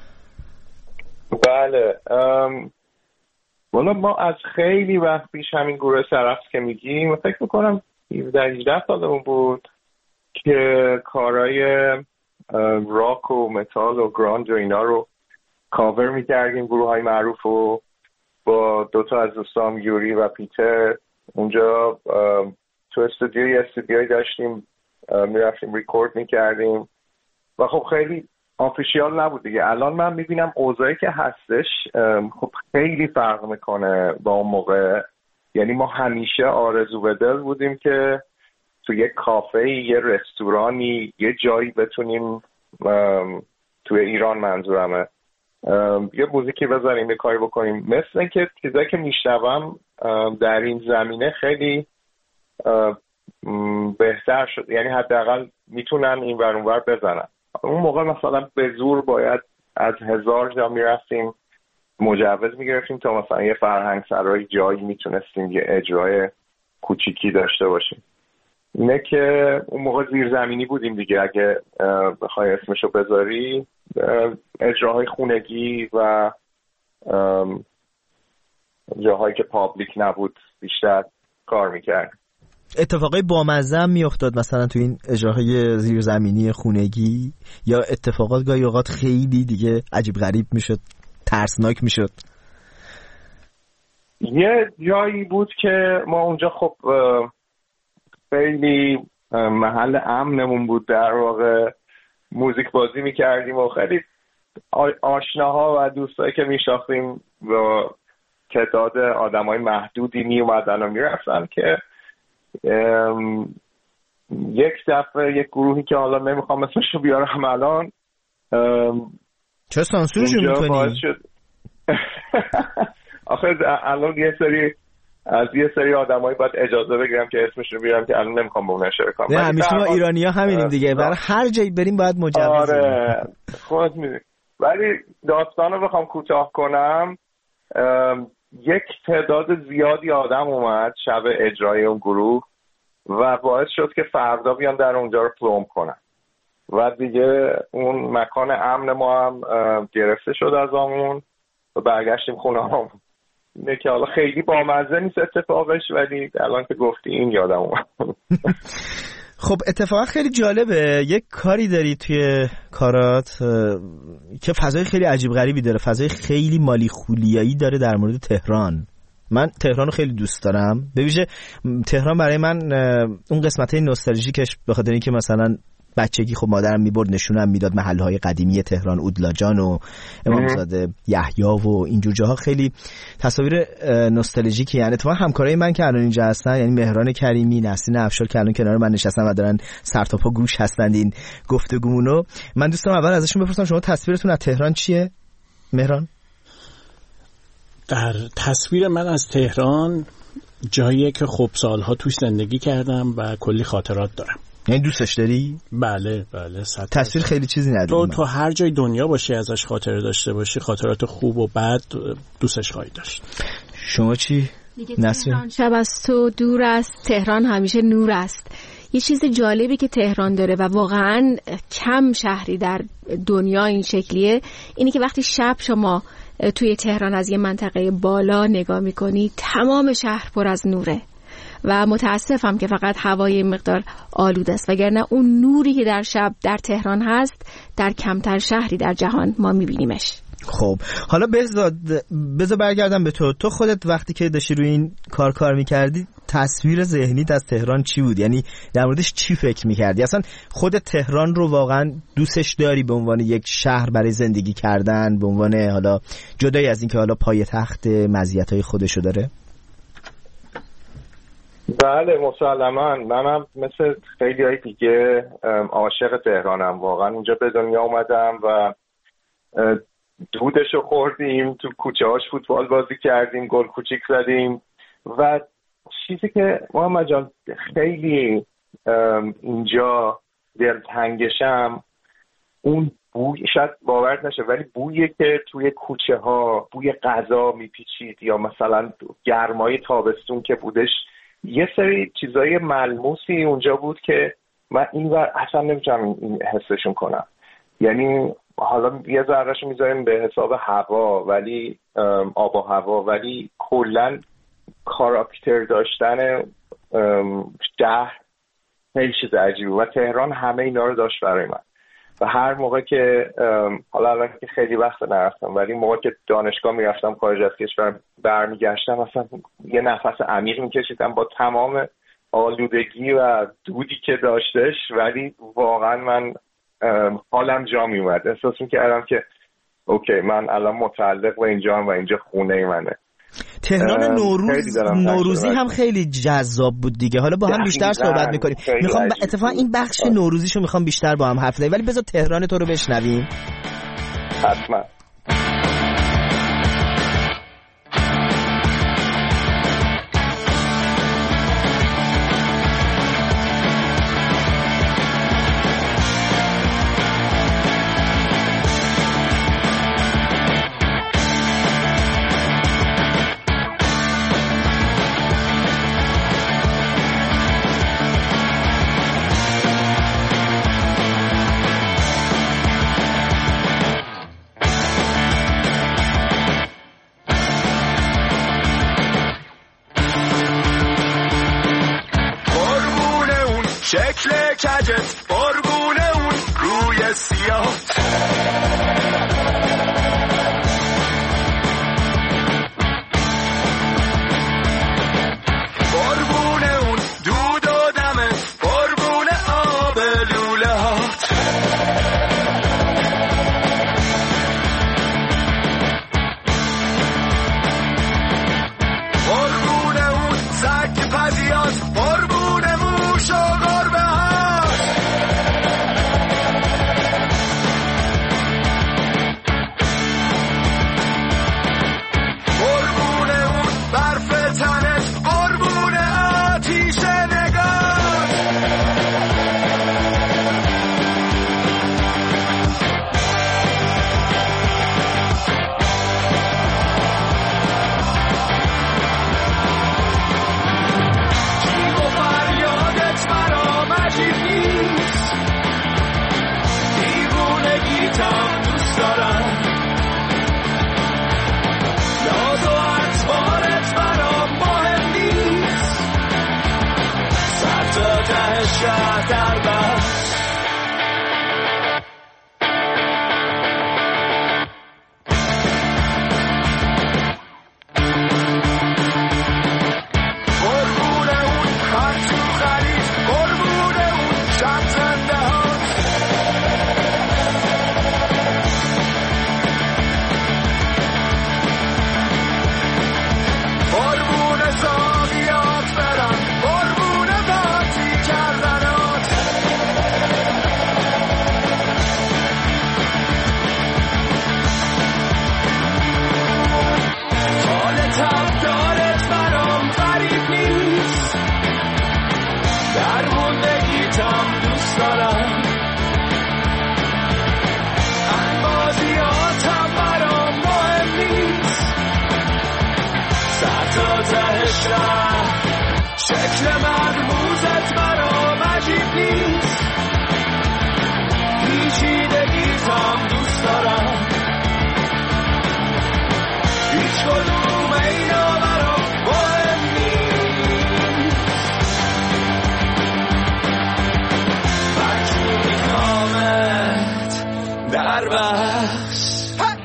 بله والا ما از خیلی وقت پیش همین گروه سرخس که میگیم فکر میکنم هفده هجده سالمون بود که کارهای راک و متال و گراند و اینا رو کاور میکردیم، گروه های معروف رو با دوتا از دوستام یوری و پیتر اونجا تو استودیو یه استودیوی داشتیم میرفتیم ریکورد میکردیم و خب خیلی آفیشیال نبود دیگه. الان من میبینم اوضاعی که هستش خب خیلی فرق میکنه با اون موقع. یعنی ما همیشه آرزو به دل بودیم که تو یه کافه، یه رستورانی، یه جایی بتونیم توی ایران منظورمه یه موزیکی بزنیم، یه کاری بکنیم. مثل اینکه چیزایی که میشنوم در این زمینه خیلی بهتر شد، یعنی حداقل میتونن این ور اون ور بزنن. اون موقع مثلا به زور باید از هزار جا میرفتیم مجوز میگرفتیم تا مثلا یه فرهنگ سرای جایی میتونستیم یه اجرای کوچیکی داشته باشیم. اینه که اون موقع زیرزمینی بودیم دیگه، اگه بخوای اسمشو بذاری، اجراهای خونگی و جاهایی که پابلیک نبود بیشتر کار میکرد. اتفاقای بامزه هم میافتاد مثلا تو این اجراهای زیرزمینی خونگی، یا اتفاقات گاهی اوقات خیلی دیگه عجیب غریب میشد، ترسناک میشد؟ یه جایی بود که ما اونجا خب خیلی محل امنمون بود، در واقع موزیک بازی میکردیم و خیلی آشناها و دوستایی که میشناختیم و تعداد آدمای محدودی میومدن و میرفتن که یک دفعه یک گروهی که حالا نمیخوام اسمشو بیارم الان، چه سانسورشو میکنی؟ آخه الان یه سری از یه سری آدمایی باید اجازه بگیرم که اسمشو بیارم که الان نمیخوام با اون اشاره کنم. نه همیشه ما ایرانی‌ها همینیم دیگه، برای هر جایی بریم باید مجوز. آره خودت میدونی. ولی داستانو بخوام کوتاه کنم، یک تعداد زیادی آدم اومد شب اجرای اون گروه و باعث شد که فردا بیان در اونجا رو پلوم کنن و دیگه اون مکان امن ما هم گرفته شد از آمون و برگشتیم خونه هم. اینه که حالا خیلی بامزه نیست اتفاقش، ولی الان که گفتی این یادم اومد. خب اتفاقا خیلی جالبه، یک کاری داری توی کارات که فضای خیلی عجیب غریبی داره، فضای خیلی مالی خولیایی داره در مورد تهران. من تهران رو خیلی دوست دارم، به ویژه تهران برای من اون قسمت‌های نوستالژیکش به خاطر اینکه مثلا بچگی خب مادرم میبرد نشونم میداد محلهای قدیمی تهران، اودلاجان و امامزاده یحیی و اینجور جاها، خیلی تصاویر نوستالژیکی. یعنی تو همکارای من که الان اینجا هستن، یعنی مهران کریمی، نسرین افشار که الان کنار من نشستن و دارن سر تا پا گوش هستن این گفتگومونو، من دوست دارم اول ازشون بپرسم شما تصویرتون از تهران چیه مهران؟ در تصویر من از تهران جاییه که خب سالها توش زندگی کردم و کلی خاطرات دارم. یعنی دوستش داری؟ بله بله. تصویر خیلی چیزی نداری. تو تو هر جای دنیا باشی ازش خاطره داشته باشی، خاطرات خوب و بد دوستش خواهی داشت. شما چی؟ تهران شب از تو دور است، تهران همیشه نور است. یه چیز جالبی که تهران داره و واقعا کم شهری در دنیا این شکلیه، اینی که وقتی شب شما توی تهران از یه منطقه بالا نگاه میکنی، تمام شهر پر از نوره و متاسفم که فقط هوای مقدار آلوده است، وگرنه اون نوری که در شب در تهران هست در کمتر شهری در جهان ما میبینیمش. خب حالا بذار بذار برگردم به تو. تو خودت وقتی که داشتی روی این کار کار میکردی، تصویر ذهنیت از تهران چی بود؟ یعنی در موردش چی فکر میکردی؟ اصلا خود تهران رو واقعا دوستش داری به عنوان یک شهر برای زندگی کردن، به عنوان حالا جدای از اینکه حالا پایتخت مزیت‌های خودشو داره؟ بله مسلماً. منم مثل خیلی های دیگه عاشق تهرانم، واقعا اینجا به دنیا اومدم و دودشو خوردیم، تو کوچه هاش فوتبال بازی کردیم، گل کوچیک زدیم و چیزی که محمد جان خیلی اینجا دلتنگشم اون بوی، شاید باور نشه ولی بویی که توی کوچه ها بوی غذا میپیچید، یا مثلا گرمای تابستون که بودش، یه سری چیزای ملموسی اونجا بود که من این ور اصلا نمیتونم این حسشون کنم. یعنی حالا یه ذرهشو میذاریم به حساب هوا، ولی آب و هوا، ولی کلا کاراکتر داشتن شهر خیلی چیز عجیبه و تهران همه اینا رو داشت برای من. و هر موقع که حالا الان که خیلی وقت نرفتم، ولی موقع که دانشگاه میرفتم خارج از کشور برمیگشتم، مثلا یه نفس عمیق میکشیدم با تمام آلودگی و دودی که داشتش، ولی واقعا من حالم جا میومد، احساس میکردم که اوکی من الان متعلق به اینجا هم و اینجا خونه منه. تهران نوروز نوروزی هم خیلی جذاب بود دیگه. حالا با هم بیشتر صحبت میکنیم. میخوام اتفاقا این بخش نوروزیشو میخوام بیشتر با هم حرف بزنیم، ولی بذار تهران تو رو بشنویم. حتما. کجت قربونه اون روی سیاه قربونه اون دود و دمت قربونه آب لوله هات قربونه اون سگ پدیات قربونه موش و گربه هات قربونه اون برف تنت قربونه آتیش نگات جیغ و فریادت برام عجیب نیست دیوونگیتم دوست دارم ناز و اطوارت برام مهم نیست سر تا ته شهر در بست قربونه اون خط تو خرید قربونه اون شب زنده هات قربونه زاویات برم قربونه باتی کردنات حال تبدارت برام غریب نیست در موندگیتم دوست دارم انبازیاتم برام مهم نیست سر تا ته شهر شکل مرموزت برام عجیب نیست پیچیدگیتم دوست دارم هیچ کدوم اینا برام مهم نیست بچونی کامت در بخش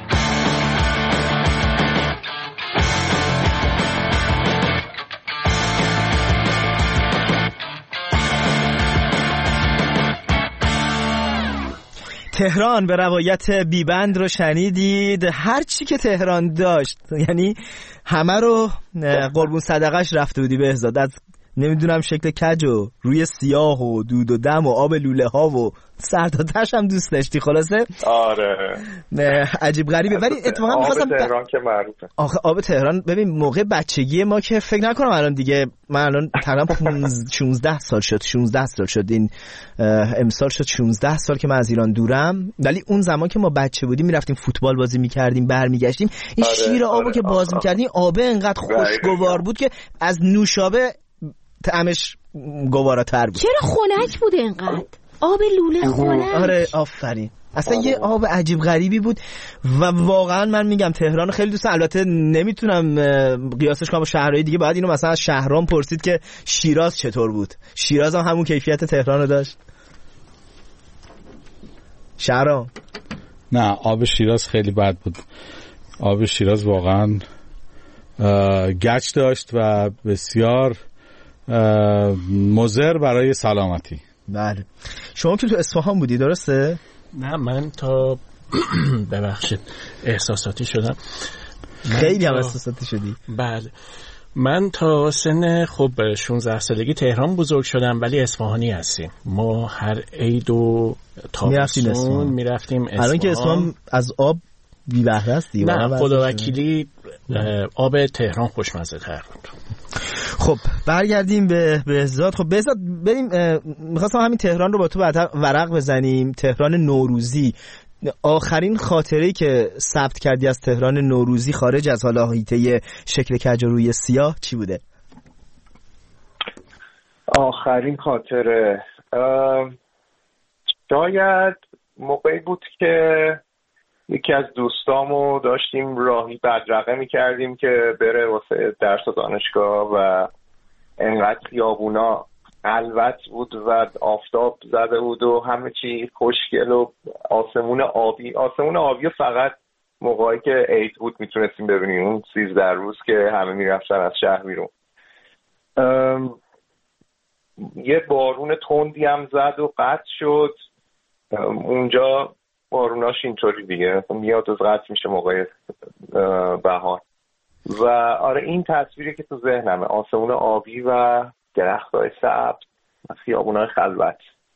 تهران به روایت بیبند رو شنیدید. هر چی که تهران داشت یعنی همه رو قربون صدقش رفته بودی بهزاد، از نمیدونم شکل کج و روی سیاه و دود و دم و آب لوله ها و سرداتش هم دوست داشتی. خلاصه آره عجیب غریبه. ولی اتفاقا می‌خواستم آب تهران که معروفه. آخه آب تهران ببین موقع بچگی ما که فکر نکنم الان دیگه، من الان تقریبا شانزده سال شد شانزده سال شد این امسال شد شانزده سال که من از ایران دورم، ولی اون زمان که ما بچه بودیم میرفتیم فوتبال بازی میکردیم برمیگشتیم این آره، شیر آبو آره، که باز میکردیم آبه انقدر خوشگوار بود که از نوشابه طعمش گواراتر بود. چرا خنک بود انقدر؟ آب لوله خنک. آره آفرین. اصلا آه. یه آب عجیب غریبی بود و واقعا من میگم تهران خیلی دوستم. البته نمیتونم قیاسش کنم با شهرهای دیگه، باید اینو مثلا از شهرام پرسید که شیراز چطور بود. شیراز هم همون کیفیت تهران رو داشت؟ شهرام نه، آب شیراز خیلی بد بود. آب شیراز واقعا گچ داشت و بسیار مضر برای سلامتی. بله. شما که تو اصفهان بودی درسته؟ نه من تا ببخشید احساساتی شدم. خیلی هم احساساتی شدی. بله من تا سن خب شانزده سالگی تهران بزرگ شدم، ولی اصفهانی هستیم. ما هر عید و تابستون میرفتیم اصفهان. الان که اصفهان از آب بی بهره است دیگه. نه خدا وکیلی آب تهران خوشمزه تر بود. خب برگردیم به بهزاد. خب بهزاد بریم، میخواستم همین تهران رو با تو بعد ورق بزنیم. تهران نوروزی، آخرین خاطره‌ای که ثبت کردی از تهران نوروزی خارج از حالا هیته شکل کج و روی سیاه چی بوده؟ آخرین خاطره شاید موقعی بود که یکی از دوستامو داشتیم راهی بدرقه میکردیم که بره واسه درس دانشگاه و انقدر خیابونا خلوت بود و آفتاب زده بود و همه چی خوشگل و آسمون آبی آسمون آبی و فقط موقعی که عید بود میتونستیم ببینیم، اون سیزده روز که همه میرفتن از شهر بیرون. یه بارون تندی هم زد و قطع شد. اونجا باروناش اینطوری دیگه میاد و قطع میشه موقع بهار. و آره این تصویری که تو ذهنمه، آسمون آبی و درخت‌های سبز و خیابون‌های خلوت.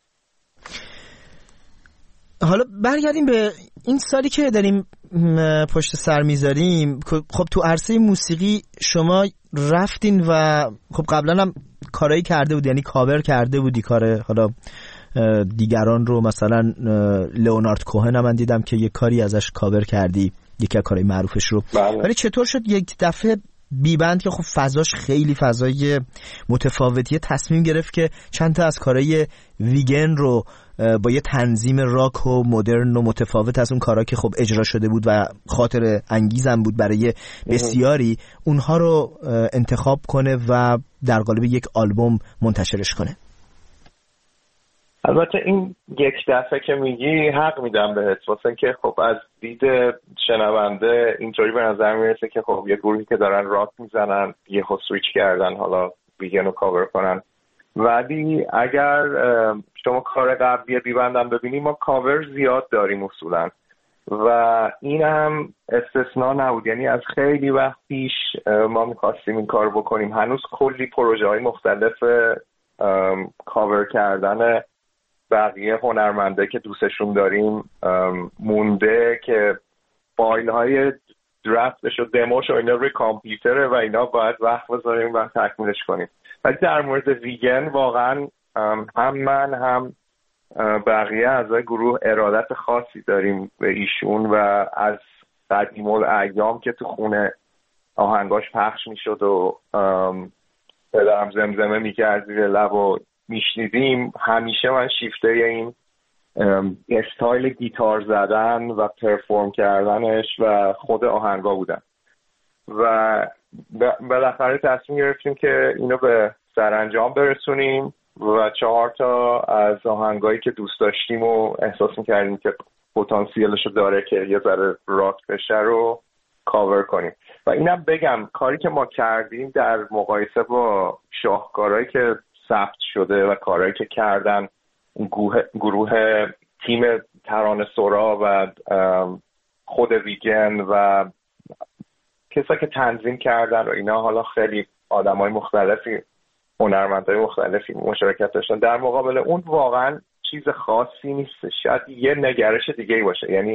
حالا برگردیم به این سالی که داریم پشت سر میذاریم. خب تو عرصه موسیقی شما رفتین و خب قبلا هم کارایی کرده بود، یعنی کاور کرده بودی کار حالا دیگران رو، مثلا لئونارد کوهن من دیدم که یه کاری ازش کاور کردی، یکی از کارهای معروفش رو. ولی چطور شد یک دفعه بیبند که خب فضاش خیلی فضای متفاوتیه تصمیم گرفت که چند تا از کارهای ویگن رو با یه تنظیم راک و مدرن و متفاوت از اون کارا که خب اجرا شده بود و خاطر انگیزم بود برای بسیاری، اونها رو انتخاب کنه و در قالب یک آلبوم منتشرش کنه؟ البته این یک دفعه که میگی حق میدم بهت، واسه اینکه خب از دید شنونده اینطوری به نظر میرسه که خب یه گروهی که دارن راک میزنن یه خود سویچ کردن حالا ویگن رو کاور کنن. ولی اگر شما کار قبلی بیبندم ببینی ما کاور زیاد داریم اصولا و این هم استثناء نبود. یعنی از خیلی وقت پیش ما میخواستیم این کار بکنیم، هنوز کلی پروژه های مختلف کاور کردن بقیه هنرمنده که دوستشون داریم مونده که فایل های درافتش و دموش و اینا روی کامپیوتره و اینا باید وقت بذاریم و تکمیلش کنیم. ولی در مورد ویگن واقعا هم من هم بقیه اعضای گروه ارادت خاصی داریم به ایشون و از قدیم الایام که تو خونه آهنگاش پخش میشد و پدرم زمزمه میکرد زیر لب و میشنیدیم، همیشه من شیفته این استایل گیتار زدن و پرفورم کردنش و خود آهنگا بودن و بالاخره تصمیم گرفتیم که اینو به سرانجام برسونیم و چهار تا از آهنگایی که دوست داشتیم و احساس میکردیم که پتانسیلشو داره که یه ذره راک بشه رو کاور کنیم. و اینم بگم کاری که ما کردیم در مقایسه با شاهکارهایی که ثبت شده و کارهایی که کردن گروه, گروه تیم ترانه سرا و خود ویگن و کسایی که تنظیم کردن و اینا، حالا خیلی آدمای مختلفی هنرمندای مختلفی مشارکت داشتن، در مقابل اون واقعا چیز خاصی نیست. شاید یه نگرش دیگه ای باشه. یعنی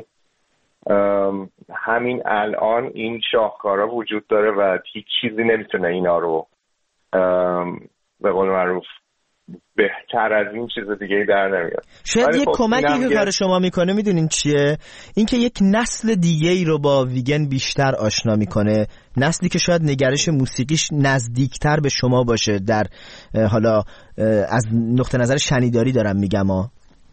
همین الان این شاهکارا وجود داره و هیچ چیزی نمیتونه اینا رو به قول معروف بهتر از این چیز دیگه در نمیاد. شاید یک کمکی که کار شما میکنه میدونین چیه؟ اینکه یک نسل دیگه ای رو با ویگن بیشتر آشنا میکنه، نسلی که شاید نگرش موسیقیش نزدیکتر به شما باشه. در حالا از نقطه نظر شنیداری دارم میگم ها.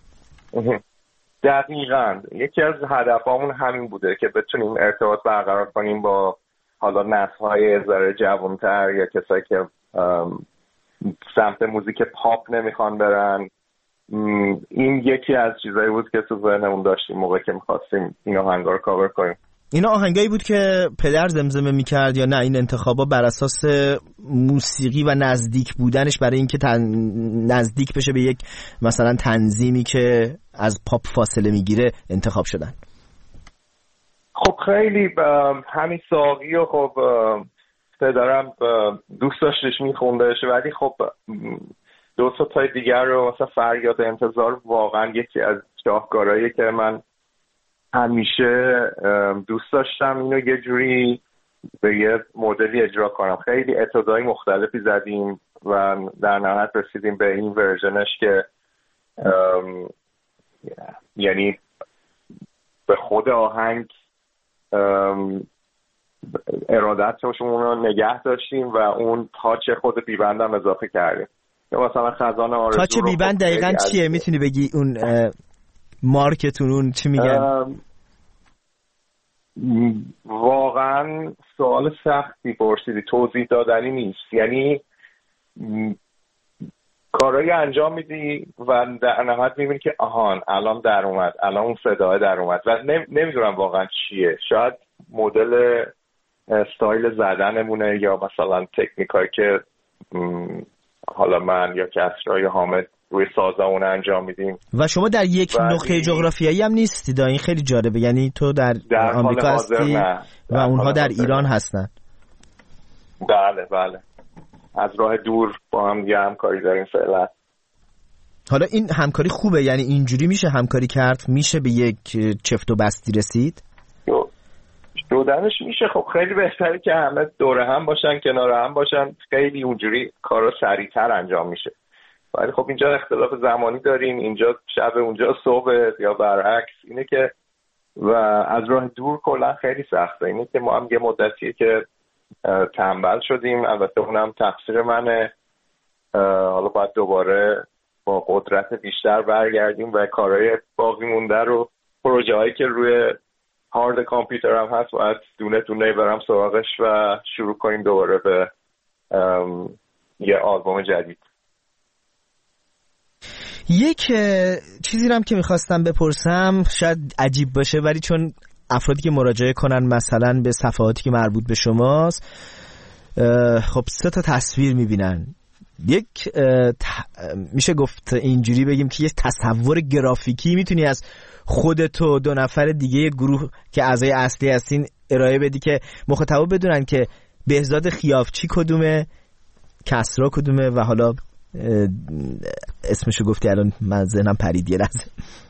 دقیقاً یکی از هدفامون همین بوده که بتونیم ارتباط برقرار کنیم با حالا نسل‌های ذره جوان‌تر یا کسایی که سمت موزیک پاپ نمیخوان برن. این یکی از چیزایی بود که تو ذهنمون داشتیم موقعی که میخواستیم این آهنگا رو کاور کنیم. اینا آهنگایی بود که پدر زمزمه میکرد یا نه این انتخابا بر اساس موسیقی و نزدیک بودنش برای اینکه تن... نزدیک بشه به یک مثلا تنظیمی که از پاپ فاصله میگیره انتخاب شدن؟ خب خیلی همین ساقی و خب پدرم دوست داشتش میخوندش، ولی خب دو تا تای دیگر رو مثلا فریاد انتظار واقعا یکی از شاهکارهایی که من همیشه دوست داشتم اینو یه جوری به یه مدلی اجرا کنم. خیلی اتودای مختلفی زدیم و در نهایت رسیدیم به این ورژنش که یعنی به خود آهنگ ارادتشون رو نگه داشتیم و اون تاچ خود بیبند هم اضافه کردیم. یا مثلا خزان آرزو تاچ بیبند دقیقاً چیه؟ میتونی بگی اون مارکتون اون چی میگن؟ واقعا سوال سختی پرسیدی، توضیح دادنی نیست. یعنی کارایی انجام میدی و در نهایت میبینی که آهان الان در اومد، الان اون صدای در اومد و نمیدونم واقعا چیه. شاید مدل استایل زدنمونه یا مثلا تکنیکایی که حالا من یا کسرا یا حامد روی سازمون انجام میدیم. و شما در یک نقطه جغرافیایی هم نیستی، این خیلی جالبه، یعنی تو در, در آمریکا هستی و اونها در ایران هستن. بله بله، از راه دور با هم یه همکاری داریم فعلا. حالا این همکاری خوبه، یعنی اینجوری میشه همکاری کرد، میشه به یک چفت و بستی رسید؟ دودنش میشه. خب خیلی بهتره که همه دوره هم باشن، کنار هم باشن، خیلی اونجوری کارا سریعتر انجام میشه. ولی خب اینجا اختلاف زمانی داریم، اینجا شب اونجا صبح یا برعکس. اینه که و از راه دور کلا خیلی سخته. اینه که ما هم یه مدتیه که تنبل شدیم، البته اونم تقصیر منه. حالا باید دوباره با قدرت بیشتر برگردیم و کارهای باقی مونده رو، پروژه هایی که روی هارد کامپیوتر هم هست باید دونه دونه برم سراغش و شروع کنیم دوباره به یه آلبوم جدید. یک چیزی رو هم که میخواستم بپرسم، شاید عجیب باشه ولی چون افرادی که مراجعه کنن مثلا به صفحاتی که مربوط به شماست، خب سه تا تصویر میبینن. یک میشه گفت اینجوری بگیم که یه تصور گرافیکی میتونی از خودت و دو نفر دیگه گروه که اعضای اصلی هستین ارائه بدی که مخاطبا بدونن که بهزاد خیافچی کدومه، کسرا کدومه و حالا اسمشو گفتی الان من ذهنم پرید یه لحظه.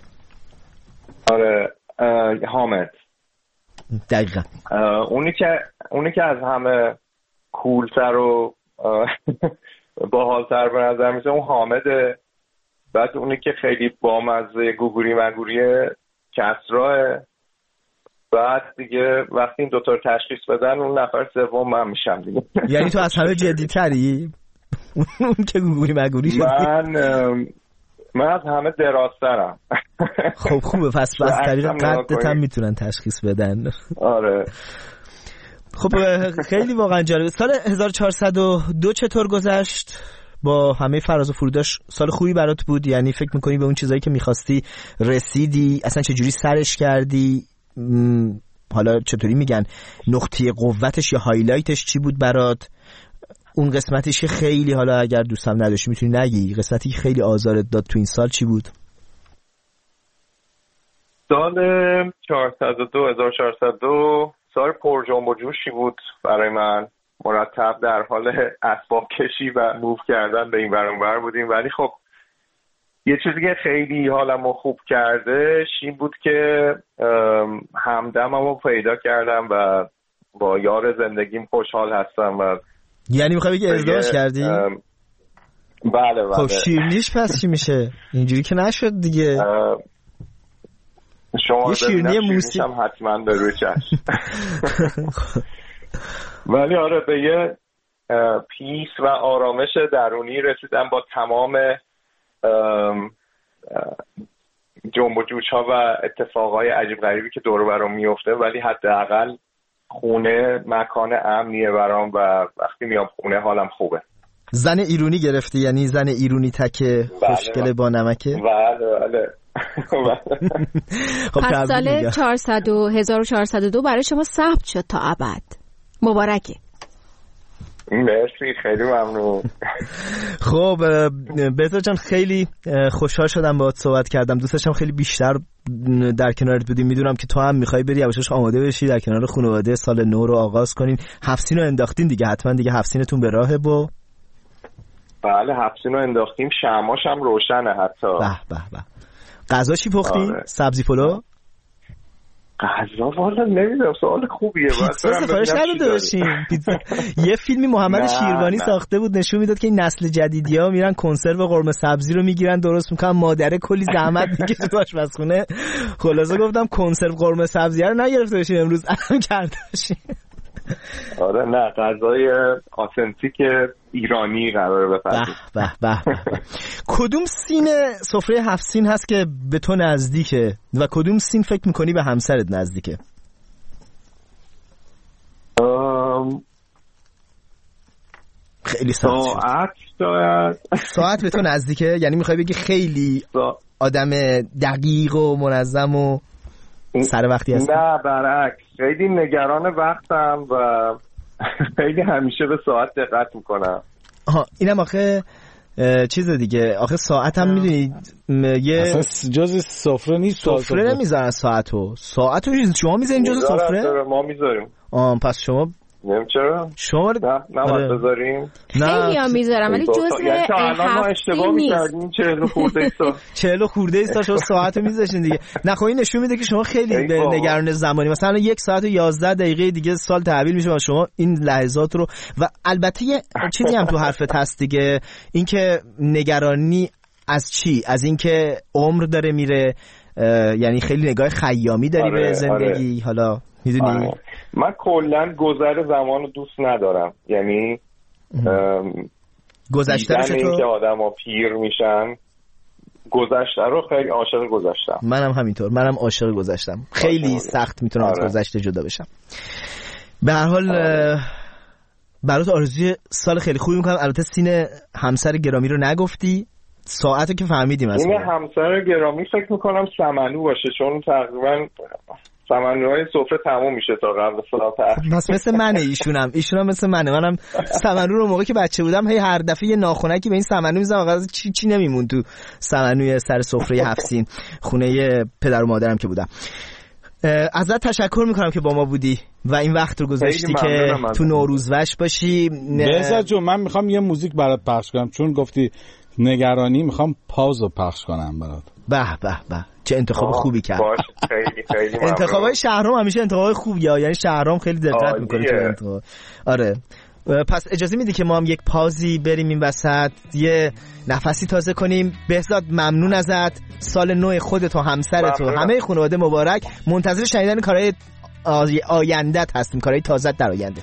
آره حامد دقیقا اونی که اونی که از همه کولتر و باحالتر به نظر میسه اون حامده. بعد اونی که خیلی بامزه گوگوری مگوریه کسراه. بعد دیگه وقتی این دوتا رو تشخیص بدن اون نفر سوم من میشم دیگه. یعنی تو از همه جدی تری؟ اون که گوگوری مگوری شدی؟ من من از همه درازترم. خب خوبه، پس از طریق قدت هم میتونن تشخیص بدن. آره. خب خیلی واقعا جالب. سال هزار و چهارصد و دو چطور گذشت؟ با همه فراز و فروداش سال خوبی برات بود؟ یعنی فکر میکنی به اون چیزایی که میخواستی رسیدی؟ اصلا چجوری سرش کردی؟ حالا چطوری میگن نقطه قوتش یا هایلایتش چی بود برات؟ اون قسمتش که خیلی، حالا اگر دوستم نداشتی میتونی نگی، قسمتی که خیلی آزارت داد تو این سال چی بود؟ سال چهارصد و دو هزار و چهارصد و دو سال پر جنب و جوشی بود برای من. مرتب در حال اسباب کشی و موو کردن به این ور اون ور بودیم. ولی خب یه چیزی که خیلی حالمو خوب کردش این بود که همدممو پیدا کردم و با یار زندگیم خوشحال هستم. و یعنی میخوای بگی ازدواج کردی؟ بله بله. خب شیرینیش پس چی میشه؟ اینجوری که نشد دیگه. شما یه شیرینی موسی هم حتما به روی چشم. ولی آره به یه پیس و آرامش درونی رسیدم با تمام جنب و جوش ها و اتفاقای عجیب غریبی که دور و برام میفته. ولی حداقل خونه مکان امنیه برام و وقتی میام خونه حالم خوبه. زن ایرونی گرفتی؟ یعنی زن ایرونی تک خوشگله با نمکه؟ بله بله. پس سال چهارصد و هزار و چهارصد و دو برای شما ثبت شد تا ابد. مبارکه. مرسی، خیلی ممنون. خب بهزاد جان خیلی خوشحال شدم باهات صحبت کردم. دوست داشتم خیلی بیشتر در کنارت بودیم. میدونم که تو هم میخوای بری یواشاش آماده بشی در کنار خانواده سال نو رو آغاز کنین. هفسین رو انداختین دیگه، حتما دیگه هفسینتون به راهه. با بله هفسین رو انداختیم، شمعاش هم روشنه حتی. به به به. غذا چی پختین؟ آره. سبزی پلو؟ غذا والا نمیدونم، سوال خوبیه. پیتزا سفارش نداده باشین؟ یه فیلمی محمد شیروانی ساخته بود نشون میداد که این نسل جدیدی‌ها میرن کنسرو قرمه سبزی رو میگیرن درست میکنن، مادره کلی زحمت میکشه تو آشپزخونه. خلاصه گفتم کنسرو قرمه سبزی رو نگرفته باشین امروز، الان کرده باشین. آره نه، غذای آتنتیک ایرانی قراره بپزیم. به به به. کدوم سین سفره هفت سین هست که به تو نزدیکه و کدوم سین فکر میکنی به همسرت نزدیکه؟ ام... خیلی سخت شد. ساعت شاید ساعت به تو نزدیکه؟ یعنی میخوای بگی خیلی آدم دقیق و منظم و سر وقتی هستی؟ نه برعکس، خیلی نگران وقتم و خیلی همیشه به ساعت دقت میکنم. آها اینم آخه چیز دیگه، آخه ساعت هم میدونی یه اصلا جز سفره نیست، سفره نمیذارن ساعتو ساعتو شما میذارین جز سفره؟ ما میذاریم. آه پس شما نمیم چرا؟ شما نه نباید بذاریم. خیلی هم میذارم ولی جزء هفتی نیست. چهل خورده ایستا چهل خورده ایستا شما ساعتو میذاشین دیگه. نه خب این نشون میده که شما خیلی نگران زمانی، مثلا یک ساعت و یازده دقیقه دیگه سال تحویل میشه و شما این لحظات رو. و البته یه چیزی هم تو حرفت هست دیگه، این که نگرانی از چی؟ از این که عمر داره میره، یعنی خیلی نگاه خیامی داری آره، به زندگی. آره. حالا میدونی من کلا گذر زمان رو دوست ندارم، یعنی گذشته رو چطور؟ که آدم ها پیر میشن، گذشته رو خیلی عاشق گذشتم. منم همینطور، منم عاشق گذشتم. خیلی سخت میتونم آره. از گذشته جدا بشم. به هر حال آره. برات آرزوی سال خیلی خوبی میکنم. البته سین همسر گرامی رو نگفتی، ساعتو که فهمیدیم اصلا. این همسر گرامی فکر میکنم سمنو باشه، چون تقریبا سمنوهای سفره تموم میشه تا قبل ساعت هشت. بس مثل منه ایشونم ایشونم مثل منه. منم سمنو رو موقعی که بچه بودم هی هر دفعه یه ناخونکی به این سمنو میزدم، واقعا چی چی نمیمون تو سمنوی سر سفره هفت سین خونه پدر و مادرم که بودم. ازت تشکر میکنم که با ما بودی و این وقت رو گذاشتی که تو نوروزوش باشی. بهزاد جون من میخوام یه موزیک برات پخش کنم، چون گفتی نگرانی، میخوام پاوزو پخش کنم برات. به به به چه انتخاب خوبی کرد. باش خیلی خیلی ممنون. انتخابای شهرام همیشه انتخاب خوبیه، یعنی شهرام خیلی دقت میکنه تو انتخاب. آره پس اجازه میدی که ما هم یک پازی بریم این وسط، یه نفسی تازه کنیم. بهزاد ممنون ازت، سال نو خودت و همسرت و همه خانواده مبارک. منتظر شنیدن کارهای آیندت هستیم، کارهای تازه در آینده.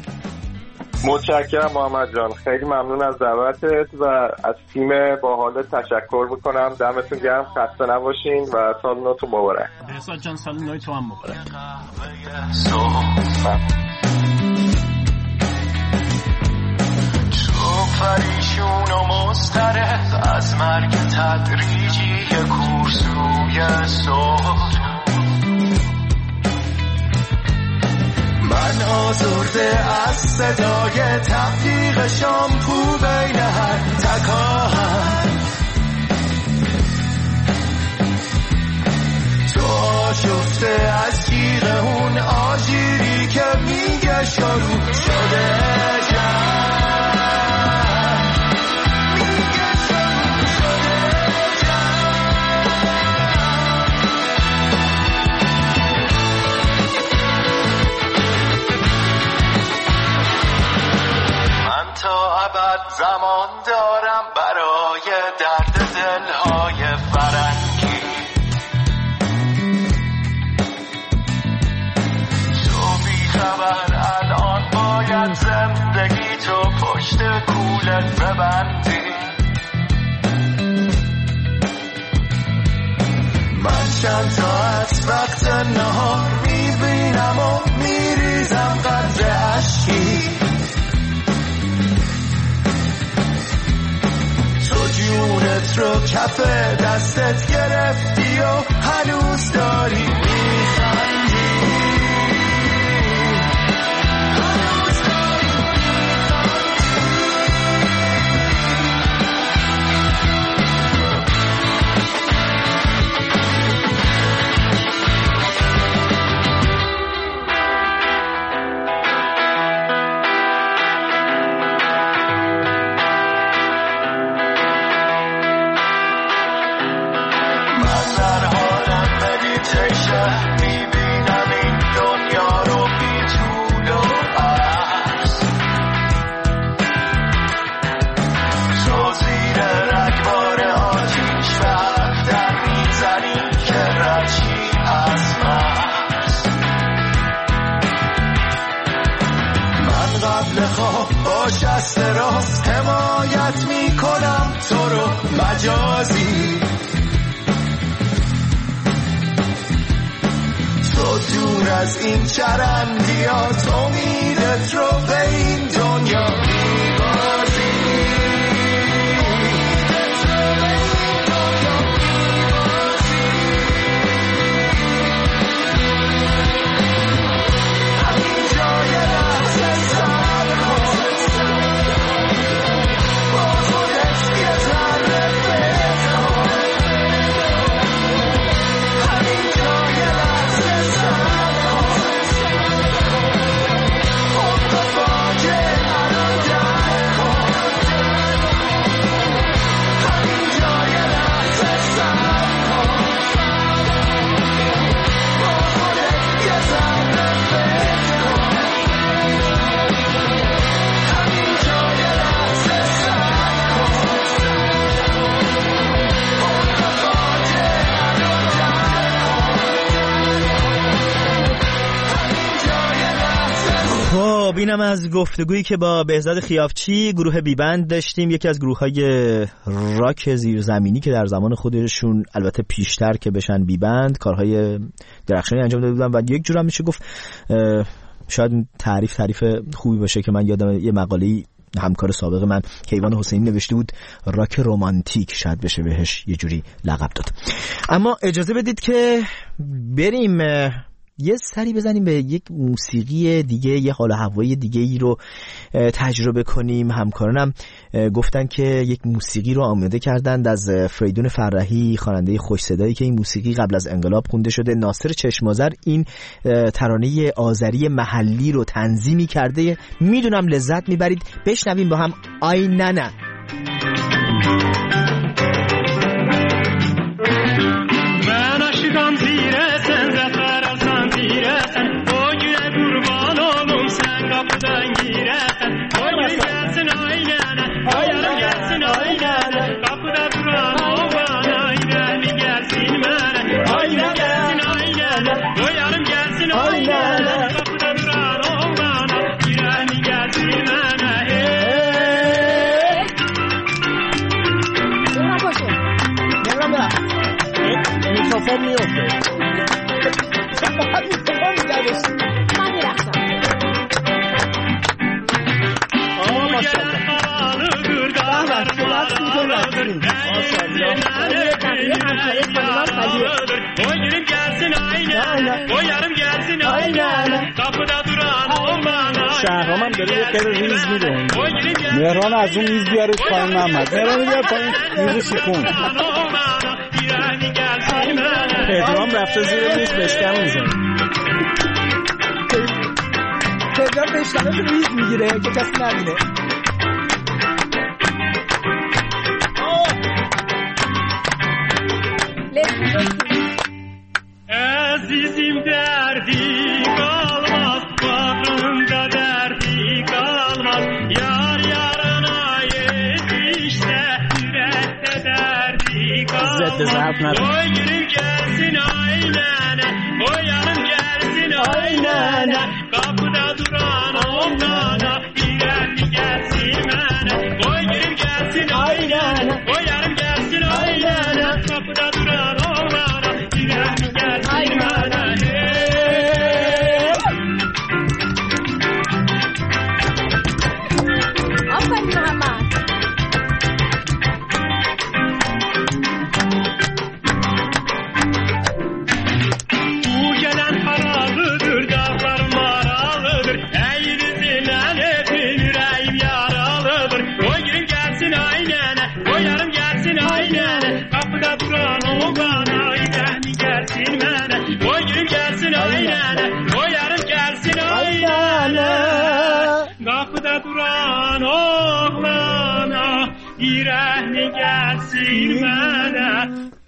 متشکرم محمد جان، خیلی ممنون از دعوتت و از تیم باحالت تشکر میکنم. دمتون گرم، خسته نباشین و سال نوتون مبارک. بهزاد جان سال نو تو هم مبارک. تو پریشون و مضطرب از مرگ تدریجی کورسوی صبح، من آزرده از صدای تبلیغ شامپو بین هر تکاهن، تو آشفته از تیغ اون آژیری که میگه شروع شده جنگ. زمان دارم برای درد دلهای فرنگی، تو بی خبر الان باید زندگی تو پشت کولت ببندی. من چند تا از وقت نهار میبینم و میریزم قطره اشکی، جونت رو کف دستت گرفتی و هنوز داری میخندی. شست راست حمایت میکنم تو رو مجازی، تو دور از این چرندی ها، تو میرت رو به این دنیا میبازی. خب اینم از گفتگویی که با بهزاد خیافچی گروه بیبند داشتیم، یکی از گروه‌های راک زیرزمینی که در زمان خودشون البته پیشتر که بشن بیبند کارهای درخشانی انجام داده بودن و یک جور هم میشه گفت شاید تعریف تعریف خوبی باشه که من یادم یه مقاله‌ای همکار سابق من کیوان حسینی نوشته بود، راک رمانتیک شاید بشه بهش یه جوری لقب داد. اما اجازه بدید که بریم یه سری بزنیم به یک موسیقی دیگه، یه حال و هوای دیگه ای رو تجربه کنیم. همکارانم گفتن که یک موسیقی رو آماده کردند از فریدون فرحی، خواننده خوش صدایی که این موسیقی قبل از انقلاب خونده شده. ناصر چشم‌آذر این ترانه آذری محلی رو تنظیمی کرده. میدونم لذت میبرید، بشنویم با هم. آی نه نه من عاشقم زیره سنزت برازم زیره o güne kurban olum sen kapıdan girersen o gün gelsin aynene o yarım gelsin aynene kapıda duran o bana ayneni gelsin mene ayne gelsin aynene o yarım gelsin aynene kapıda duran o bana ayneni gelsin mene hey Buna koşun Buna bırak Mikrofon mu yoktu? Mikrofon mu gelmesin? Ben bıraksam. Ama maşallah. Bahar, kulak sütüler. Maşallah. O yarım gelsin aynen. O yarım gelsin aynen. Kapıda duran olmana. شهرام هم داره یه خیلی ریز میده مهران از اون میز بیاره پایین محمد مهران بیار پایین میز سکون پدرام رفته زیر میز بشکم میزن پدرام بشکمش ریز میگیره که کسی نبینه Azizim derdi kalmaz Bağrımda derdi kalmaz Yar yarına yetişte Yürekte derdi kalmaz O günüm gelsin aynene O yarım gelsin aynene Kapıda duran oğlana Yürekli gelsin mene O günüm gelsin aynene O yarım gelsin aynene Kapıda duran oğlana Yürekli gelsin mene Aferin Muhammed. Bu gelen haralıdır, dağlar maralıdır. Eğrisinden hepin yüreğim yaralıdır. O gün gelsin aynene, o yarım gelsin aynene. Kapıda duran o bana, yüreğim gelsin mene. O gün gelsin aynene, o yarım gelsin aynene. Kapıda duran oğlana, yüreğim gelsin mene.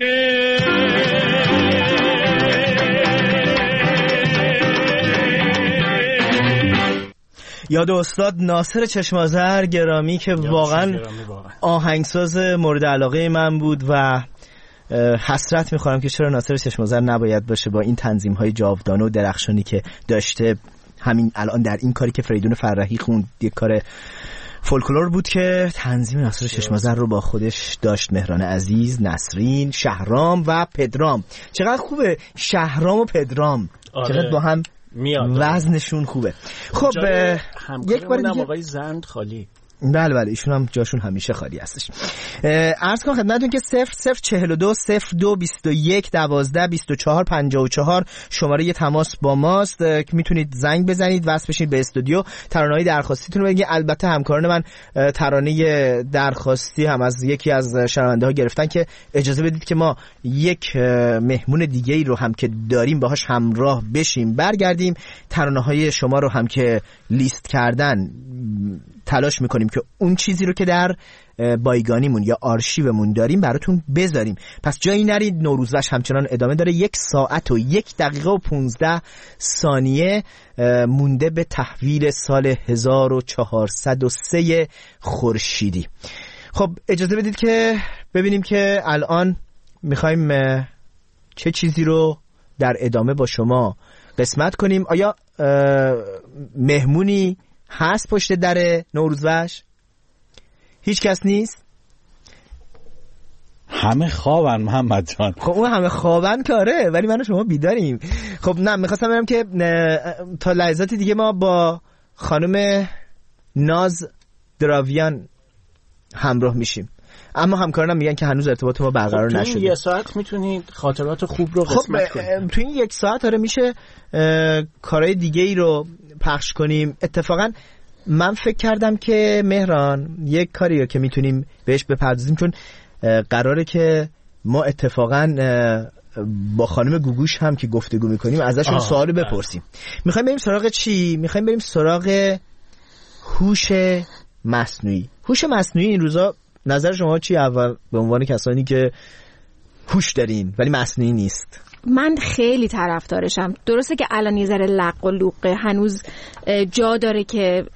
یاد استاد ناصر چشم‌آذر گرامی که واقعا آهنگساز مورد علاقه من بود و حسرت میخورم که چرا ناصر چشم‌آذر نباید باشه با این تنظیم‌های جاودانه و درخشانی که داشته. همین الان در این کاری که فریدون فرحی خوند یک کار فولکلور بود که تنظیم ناصر چشم‌آذر رو با خودش داشت. مهران عزیز، نسرین، شهرام و پدرام. چقدر خوبه شهرام و پدرام. آره. چقدر با هم میاد وزنشون خوبه. خب یک بار دیگه آقای زند خالی. بله بله ایشون هم جاشون همیشه خالی هستش. عرض کنم خدمتتون که صفر صفر چهل و دو صفر دو بیست و یک دوازده بیست و چهار پنجاه و چهار شماره تماس با ماست که میتونید زنگ بزنید وصل بشید به استودیو ترانه‌های درخواستیتون رو بگید. البته همکاران من ترانه درخواستی هم از یکی از شنونده ها گرفتن که اجازه بدید که ما یک مهمون دیگه ای رو هم که داریم باهاش همراه بشیم برگردیم ترانه‌های شما رو هم که لیست کردن تلاش میکنیم که اون چیزی رو که در بایگانیمون یا آرشیومون داریم براتون بذاریم. پس جایی نرید، نوروزوش همچنان ادامه داره. یک ساعت و یک دقیقه و پونزده ثانیه مونده به تحویل سال هزار و چهارصد و سه خورشیدی. خب اجازه بدید که ببینیم که الان میخوایم چه چیزی رو در ادامه با شما قسمت کنیم. آیا مهمونی هست پشت در نوروزوش؟ هیچ کس نیست؟ همه خوابن محمد جان. خب اون همه خوابن کاره، ولی من و شما بیداریم. خب نه، میخواستم بگم که تا لحظات دیگه ما با خانم ناز دراویان همراه میشیم، اما همکارانم میگن که هنوز ارتباط ما برقرار خب نشده. تو این یه ساعت میتونید خاطرات خوب رو قسمت خب کنید. تو این یک ساعت آره میشه کارهای دیگه ای رو پخش کنیم. اتفاقا من فکر کردم که مهران یک کاری رو که میتونیم بهش بپردازیم، چون قراره که ما اتفاقا با خانم گوگوش هم که گفتگو میکنیم ازشون سوالی بپرسیم. میخوایم بریم سراغ چی؟ میخوایم بریم سراغ هوش مصنوعی. هوش مصنوعی این روزا نظر شما چی اول به عنوان کسانی که هوش دارین ولی مصنوعی نیست؟ من خیلی طرفدارشم. درسته که الان یه ذره لق و لوقه، هنوز جا داره که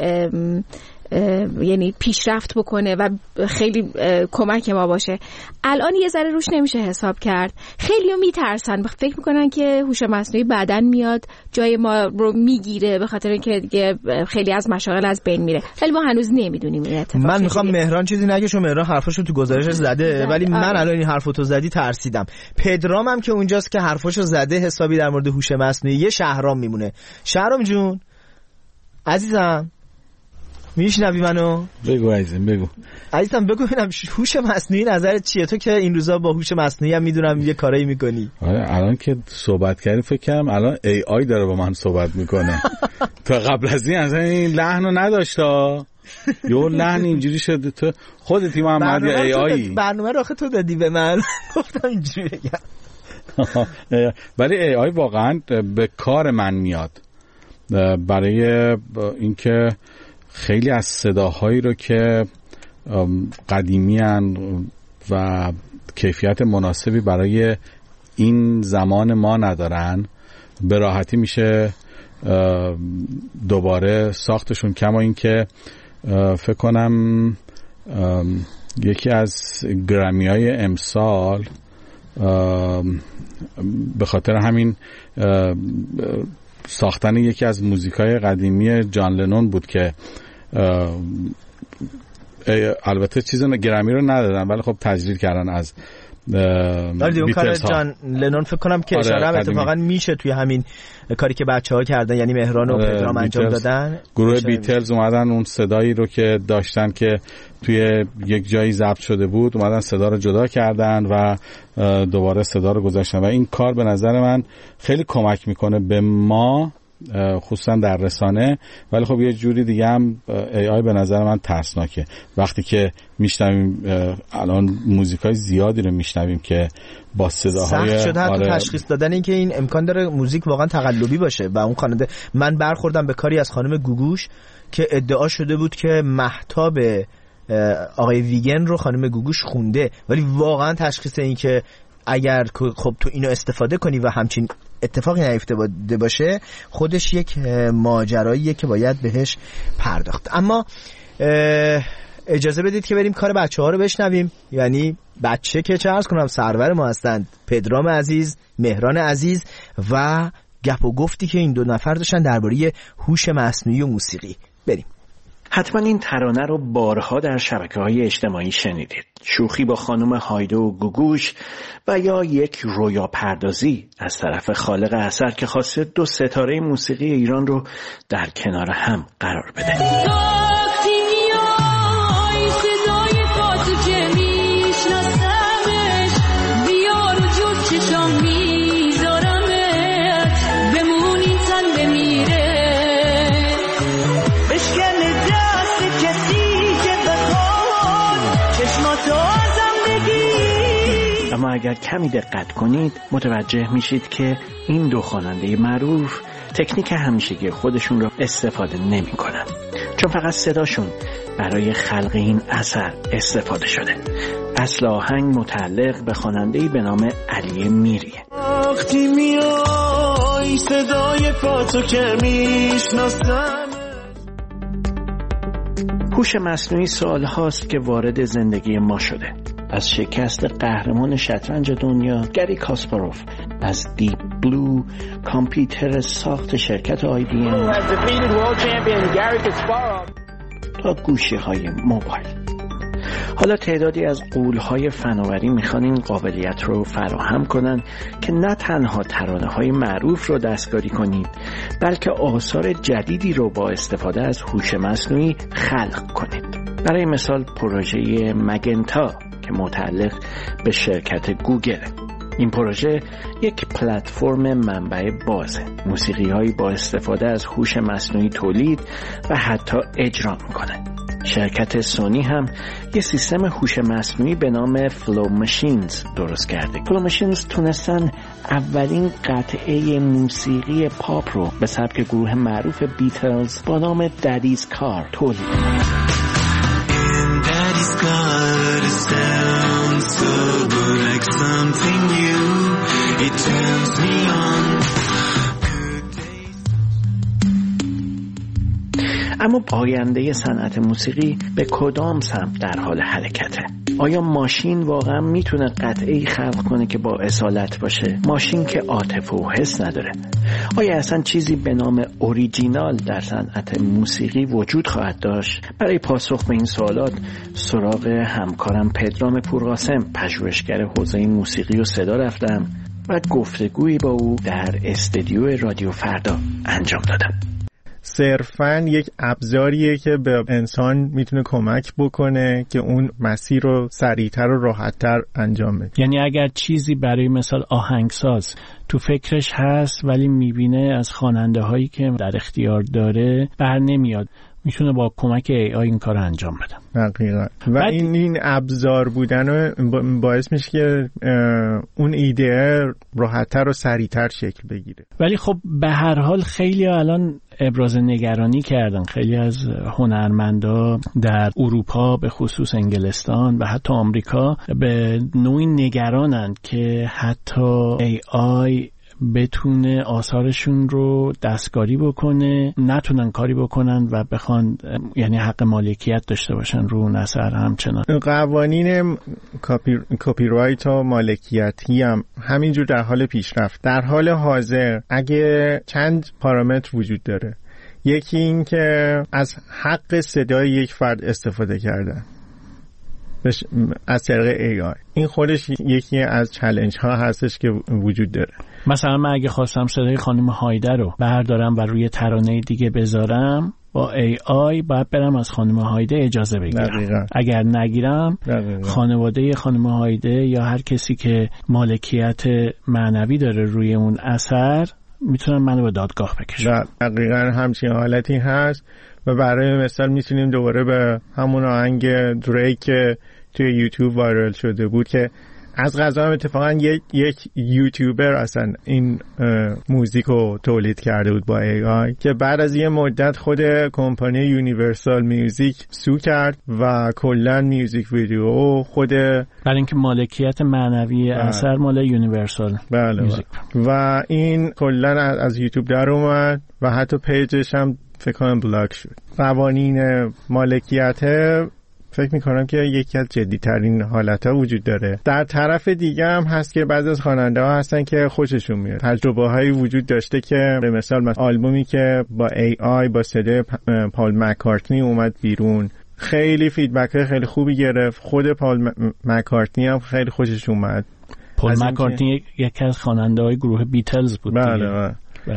یعنی پیشرفت بکنه و خیلی کمک ما باشه. الان یه ذره روش نمیشه حساب کرد. خیلی‌ها میترسن، فکر میکنن که هوش مصنوعی بعدن میاد جای ما رو میگیره، به خاطر اینکه دیگه خیلی از مشاغل از بین میره. ولی ما هنوز نمیدونیم این اتفاق. من میخوام مهران چیزی نگه، چون مهران حرفشو تو گزارشش زده، ولی من الان این حرفو تو زدی ترسیدم. پدرام هم که اونجاست که حرفشو زده حسابی در مورد هوش مصنوعی. یه شهرام میمونه. شهرام جون عزیزم میشنوی منو؟ بگو عزیزم بگو. عزیزم بگو ببینم هوش مصنوعی نظرت چیه؟ تو که این روزا با هوش مصنوعی هم میدونم یه کارایی میکنی. آره الان که صحبت کردیم فکر کنم الان ای آی داره با من صحبت میکنه. تا قبل از این اصلا این لحنو نداشت ها. یه لحن اینجوری شده. تو خودت محمد یا ای آی؟ برنامه رو آخه تو دادی به من. گفتم اینجوری بگم. ولی ای آی واقعا به کار من میاد برای اینکه خیلی از صداهایی رو که قدیمی هن و کیفیت مناسبی برای این زمان ما ندارن به راحتی میشه دوباره ساختشون. کما این که فکر کنم یکی از گرمی های امسال به خاطر همین ساختن یکی از موزیکای قدیمی جان لنون بود که البته چیزا گرمی رو ندادن ولی خب تجلیل کردن از بیتلز ها. جان لنون فکر کنم که اشاره هم اتفاقا میشه توی همین کاری که بچه‌ها کردن، یعنی مهران و پدرام انجام دادن. گروه بیتلز اومدن اون صدایی رو که داشتن که توی یک جایی ضبط شده بود اومدن صدا رو جدا کردن و دوباره صدا رو گذاشتن و این کار به نظر من خیلی کمک میکنه به ما خصوصا در رسانه. ولی خب یه جوری دیگه هم ای آی به نظر من ترسناکه وقتی که میشنویم. الان موزیکای زیادی رو میشنویم که با صداهای سخت شده حتی آره تشخیص دادن این که این امکان داره موزیک واقعا تقلبی باشه. و اون خواننده، من برخوردم به کاری از خانم گوگوش که ادعا شده بود که مهتاب آقای ویگن رو خانم گوگوش خونده، ولی واقعا تشخیص این که اگر خب تو اینو استفاده کنی و همچین اتفاقی نیفتاده باشه خودش یک ماجراییه که باید بهش پرداخت. اما اجازه بدید که بریم کار بچه ها رو بشنویم. یعنی بچه که چه عرض کنم سرور ما هستند، پدرام عزیز، مهران عزیز و گپ و گفتی که این دو نفر داشتن درباره هوش مصنوعی و موسیقی. بریم. حتما این ترانه رو بارها در شبکه‌های اجتماعی شنیدید. شوخی با خانم هایده و گوگوش و یا یک رویا پردازی از طرف خالق اثر که خواسته دو ستاره موسیقی ایران رو در کنار هم قرار بده. اما اگر کمی دقت کنید متوجه میشید که این دو خواننده معروف تکنیک همیشگی خودشون رو استفاده نمی کنن، چون فقط صداشون برای خلق این اثر استفاده شده. اصل آهنگ متعلق به خواننده‌ای به نام علی میریه. وقتی میای صدای پاتو که میشناسم. هوش مصنوعی سال هاست که وارد زندگی ما شده. از شکست قهرمان شطرنج دنیا گری کاسپاروف، از دیپ بلو، کامپیوتر ساخت شرکت آی بی ام تا گوشی های موبایل. حالا تعدادی از غول‌های فناوری میخوان این قابلیت رو فراهم کنن که نه تنها ترانه‌های معروف رو دستکاری کنید، بلکه آثار جدیدی رو با استفاده از هوش مصنوعی خلق کنید. برای مثال پروژه مگنتا که متعلق به شرکت گوگل. این پروژه یک پلتفرم منبع بازه. موسیقی‌هایی با استفاده از هوش مصنوعی تولید و حتی اجرا میکنه. شرکت سونی هم یه سیستم هوش مصنوعی به نام فلو ماشینز درست کرده. فلو ماشینز تونستن اولین قطعه موسیقی پاپ رو به سبک گروه معروف بیتلز با نام دادیز کار تولید کنن. اما آینده صنعت موسیقی به کدام سمت در حال حرکته؟ آیا ماشین واقعا میتونه قطعه‌ای خلق کنه که با اصالت باشه؟ ماشین که عاطفه و حس نداره. آیا اصلا چیزی به نام اوریجینال در صنعت موسیقی وجود خواهد داشت؟ برای پاسخ به این سوالات سراغ همکارم پدرام پورقاسم، پژوهشگر حوزه موسیقی و صدا رفتم و گفتگویی با او در استودیو رادیو فردا انجام دادم. صرفاً یک ابزاریه که به انسان میتونه کمک بکنه که اون مسیر رو سریعتر و راحتتر انجام بده. یعنی اگر چیزی برای مثال آهنگساز تو فکرش هست ولی میبینه از خواننده هایی که در اختیار داره بر نمیاد، میتونه با کمک ای آی این کار رو انجام بده. دقیقاً. و این این ابزار بودن باعث میشه که اون ایده راحت‌تر و سریعتر شکل بگیره. ولی خب به هر حال خیلی الان ابراز نگرانی کردن. خیلی از هنرمندا در اروپا به خصوص انگلستان و حتی آمریکا به نوعی نگرانند که حتی ای آی بتونه آثارشون رو دستکاری بکنه، نتونن کاری بکنن و بخوان یعنی حق مالکیت داشته باشن رو اون اثر. همچنان قوانین کپی, کپی رایت و مالکیتی هم همینجور در حال پیشرفت. در حال حاضر اگه چند پارامتر وجود داره، یکی این که از حق صدای یک فرد استفاده کردن از طریق ای آی، این خودش یکی از چالش ها هستش که وجود داره. مثلا من اگه خواستم صدای خانم هایده رو بردارم و روی ترانه دیگه بذارم، با ای آی باید برم از خانم هایده اجازه بگیرم. دقیقا. اگر نگیرم دقیقا. خانواده خانم هایده یا هر کسی که مالکیت معنوی داره روی اون اثر میتونن منو به دادگاه بکشن. دقیقا همچین حالتی هست. و برای مثال میتونیم دوباره به همون آهنگ دریک که توی یوتیوب وایرال شده بود که از قضا هم اتفاقا یک یک یوتیوبر اصلا این موزیک رو تولید کرده بود با ای آی که بعد از یه مدت خود کمپانی یونیورسال میوزیک سو کرد و کلا میوزیک ویدیو خود برای اینکه مالکیت معنوی اثر مال یونیورسال بله میوزیک و این کلا از یوتیوب در اومد و حتی پیجش هم فکر کنم بلاک شد. قوانین مالکیت فکر میکنم که یکی از جدی‌ترین حالت‌ها وجود داره. در طرف دیگه هم هست که بعضی از خواننده‌ها هستن که خوششون میاد. تجربه‌هایی وجود داشته که به مثال مثلا آلبومی که با ای آی با صدای پال مکارتنی اومد بیرون، خیلی فیدبک خیلی خوبی گرفت. خود پال مکارتنی هم خیلی خوشش اومد. پال مکارتنی یکی از خواننده‌های گروه بیتلز بود. بله بله.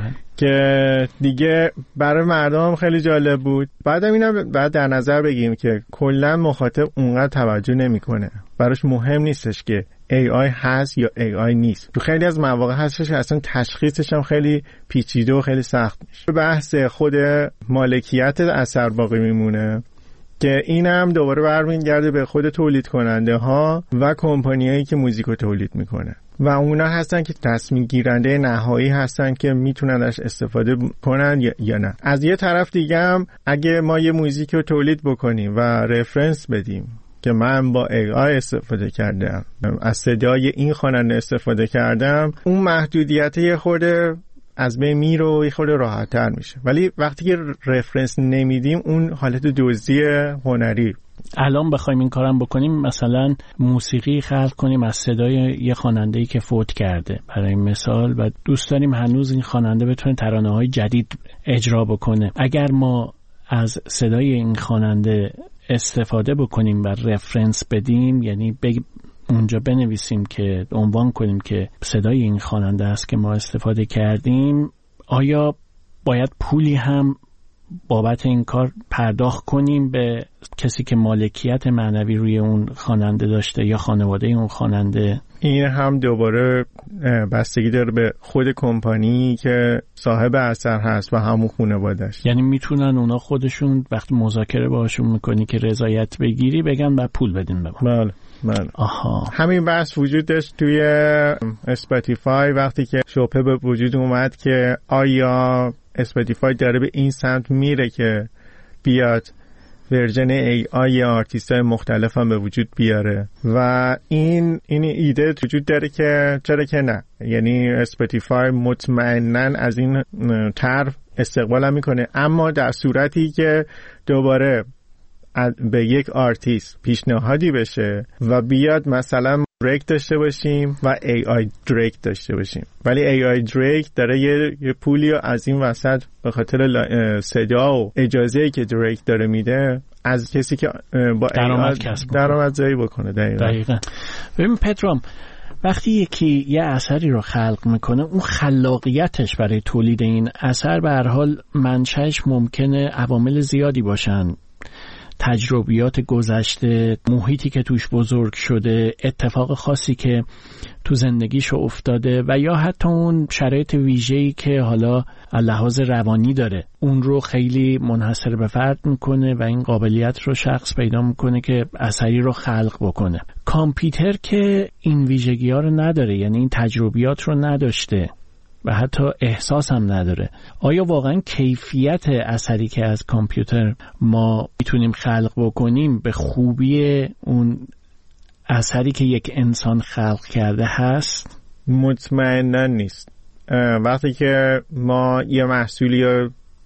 که دیگه برای مردم خیلی جالب بود. بعدم اینا بعد در نظر بگیریم که کلا مخاطب اونقدر توجه نمیکنه، براش مهم نیستش که ای آی هست یا ای آی نیست. تو خیلی از مواقع هستش اصلا تشخیصش هم خیلی پیچیده و خیلی سخت میشه. بحث خود مالکیت اثر باقی میمونه که اینم دوباره برمیگرده به خود تولید کننده ها و کمپانیایی که موزیکو تولید میکنه و اونا هستن که تصمیم گیرنده نهایی هستن که میتونن ازش استفاده کنن یا, یا نه. از یه طرف دیگه هم اگه ما یه موزیک رو تولید بکنیم و رفرنس بدیم که من با ای آی استفاده کردم، از صدای این خواننده استفاده کردم، اون محدودیت یه خورده از بین میره و یه خورده راحت‌تر میشه. ولی وقتی که رفرنس نمیدیم اون حالت دزدی هنری الان بخوایم این کارم بکنیم، مثلا موسیقی خلق کنیم از صدای یه خواننده‌ای که فوت کرده برای مثال، و دوست داریم هنوز این خواننده بتونه ترانه‌های جدید اجرا بکنه، اگر ما از صدای این خواننده استفاده بکنیم و رفرنس بدیم، یعنی بگ... اونجا بنویسیم که عنوان کنیم که صدای این خواننده است که ما استفاده کردیم، آیا باید پولی هم بابت این کار پرداخت کنیم به کسی که مالکیت معنوی روی اون خواننده داشته یا خانواده اون خواننده؟ این هم دوباره بستگی داره به خود کمپانی که صاحب اثر هست و همون خانواده‌اش. یعنی میتونن اونا خودشون وقتی مذاکره باهاشون میکنی که رضایت بگیری بگن بعد پول بدین به ما. بله بله. آها. همین بحث وجود داشت توی اسپاتیفای وقتی که شبهه به وجود اومد که آیا اسپاتیفای داره به این سمت میره که بیاد ورژن ای آی آرتیست های مختلف هم به وجود بیاره و این این ایده وجود داره که چرا که نه، یعنی اسپاتیفای مطمئناً از این طرح استقبال هم میکنه، اما در صورتی که دوباره به یک آرتیست پیشنهادی بشه و بیاد مثلا دریک داشته باشیم و ای آی دریک داشته باشیم، ولی ای آی دریک داره یه, یه پولی از این وسط به خاطر صدا و اجازه‌ای که دریک داره میده از کسی که با درآمد کسب درآمدزایی بکنه. دقیقاً. دقیقاً. ببین پدرام، وقتی یکی یه اثری رو خلق میکنه، اون خلاقیتش برای تولید این اثر به هر حال منشأش ممکنه عوامل زیادی باشن، تجربیات گذشته، محیطی که توش بزرگ شده، اتفاق خاصی که تو زندگیش افتاده و یا حتی اون شرایط ویژه‌ای که حالا لحاظ روانی داره، اون رو خیلی منحصر به فرد میکنه و این قابلیت رو شخص پیدا میکنه که اثری رو خلق بکنه. کامپیوتر که این ویژگی ها رو نداره، یعنی این تجربیات رو نداشته و حتی احساس هم نداره. آیا واقعا کیفیت اثری که از کامپیوتر ما میتونیم خلق بکنیم به خوبی اون اثری که یک انسان خلق کرده هست؟ مطمئنا نیست. وقتی که ما یه محصولی رو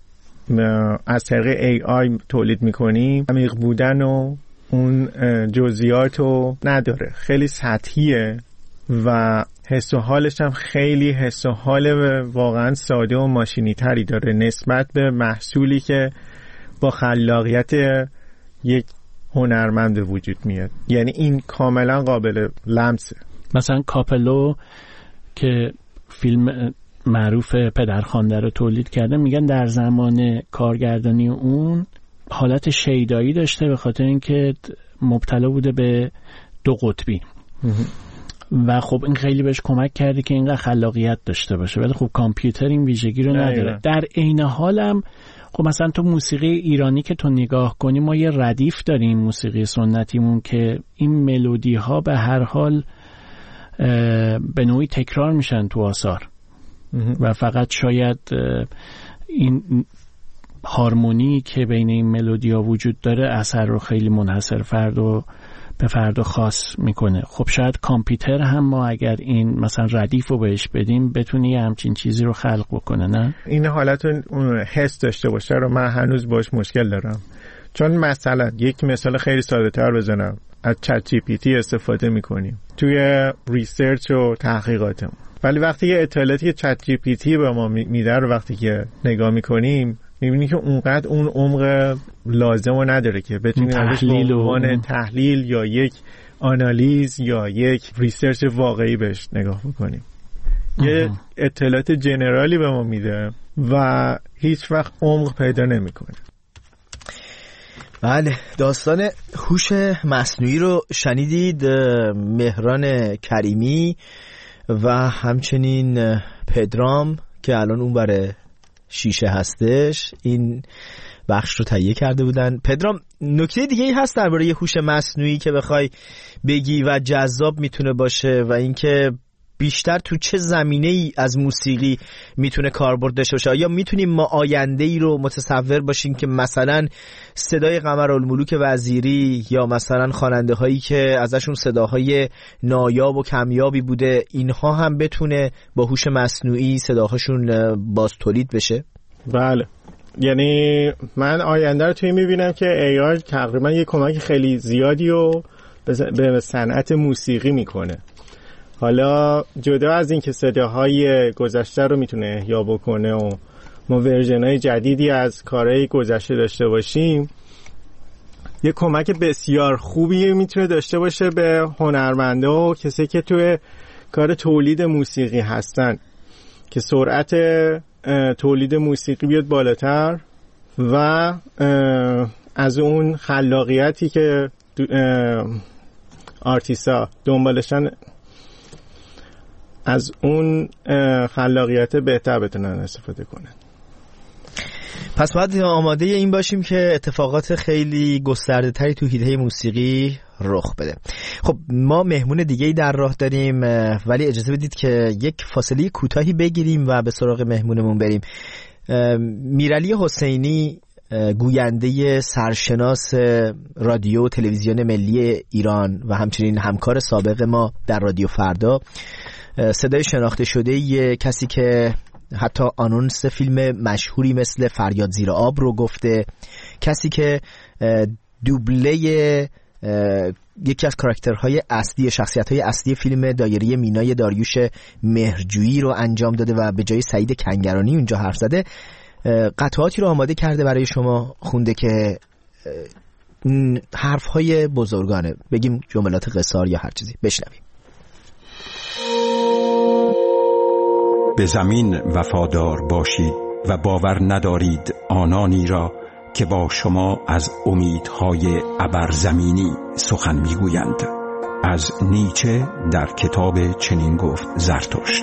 از طریق ای آی تولید میکنیم، عمیق بودن و اون جزئیات رو نداره، خیلی سطحیه و حس و حالش هم خیلی حس و حال واقعا ساده و ماشینی تری داره نسبت به محصولی که با خلاقیت یک هنرمند وجود میاد. یعنی این کاملا قابل لمسه. مثلا کاپلو که فیلم معروف پدرخوانده رو تولید کرده، میگن در زمان کارگردانی اون حالت شیدایی داشته به خاطر اینکه مبتلا بوده به دو قطبی و خب این خیلی بهش کمک کرده که اینقدر خلاقیت داشته باشه، ولی خب کامپیوتر این ویژگی رو نداره. در عین حالم خب مثلا تو موسیقی ایرانی که تو نگاه کنی، ما یه ردیف داریم موسیقی سنتیمون که این ملودی ها به هر حال به نوعی تکرار میشن تو آثار و فقط شاید این هارمونی که بین این ملودی ها وجود داره اثر رو خیلی منحصر فرد و به فرد خاص میکنه. خب شاید کامپیوتر هم ما اگر این مثلا ردیف رو بهش بدیم بتونی همچین چیزی رو خلق بکنه، نه؟ این حالت اون حس داشته باشه رو من هنوز باش مشکل دارم. چون مثلا یک مثال خیلی ساده تر بزنم، از چت جی پی تی استفاده میکنیم توی ریسرچ و تحقیقاتمون، ولی وقتی یه اطلاعاتی که چت جی پی تی به ما میده رو وقتی که نگاه میکنیم میبینی که اونقدر اون عمق لازم رو نداره که بتونیم تحلیل و تحلیل یا یک آنالیز یا یک ریسرچ واقعی بهش نگاه بکنیم. یه اطلاعات جنرالی به ما میده و هیچ وقت عمق پیدا نمیکنه. بله، داستان هوش مصنوعی رو شنیدید. مهران کریمی و همچنین پدرام که الان اون بره شیشه هستش این بخش رو تهیه کرده بودن. پدرام، نکته دیگه ای هست درباره هوش مصنوعی که بخوای بگی و جذاب میتونه باشه و اینکه بیشتر تو چه زمینه ای از موسیقی میتونه کاربرد داشته باشه؟ آیا میتونیم ما آینده ای رو متصور باشیم که مثلا صدای قمرالملوک وزیری یا مثلا خواننده هایی که ازشون صداهای نایاب و کمیابی بوده اینها هم بتونه با هوش مصنوعی صداهاشون باز تولید بشه؟ بله، یعنی من آینده رو توی میبینم که ای آی تقریبا یه کمک خیلی زیادی رو به صنعت موسیقی میکنه. حالا جدا از این که صداهای گذشته رو میتونه احیا بکنه و ما ورژن‌های جدیدی از کارهای گذشته داشته باشیم، یه کمک بسیار خوبی میتونه داشته باشه به هنرمندا و کسی که توی کار تولید موسیقی هستن که سرعت تولید موسیقی بیاد بالاتر و از اون خلاقیتی که آرتیستا دنبالشن از اون خلاقیت بهتر بتونن استفاده کنن. پس باید آماده این باشیم که اتفاقات خیلی گسترده تری تو حیطه موسیقی رخ بده. خب ما مهمون دیگه‌ای در راه داریم، ولی اجازه بدید که یک فاصله کوتاهی بگیریم و به سراغ مهمونمون بریم. میرعلی حسینی، گوینده سرشناس رادیو و تلویزیون ملی ایران و همچنین همکار سابق ما در رادیو فردا، صدای شناخته شده یه کسی که حتی آنونس فیلم مشهوری مثل فریاد زیر آب رو گفته، کسی که دوبله یکی از کاراکترهای اصلی، شخصیت‌های اصلی فیلم دایره مینای داریوش مهرجویی رو انجام داده و به جای سعید کنگرانی اونجا حرف زده، قطعاتی رو آماده کرده برای شما خونده که حرف‌های بزرگانه، بگیم جملات قصار یا هر چیزی. بشنویم. به زمین وفادار باشید و باور ندارید آنانی را که با شما از امیدهای ابرزمینی سخن میگویند. از نیچه در کتاب چنین گفت زرتشت.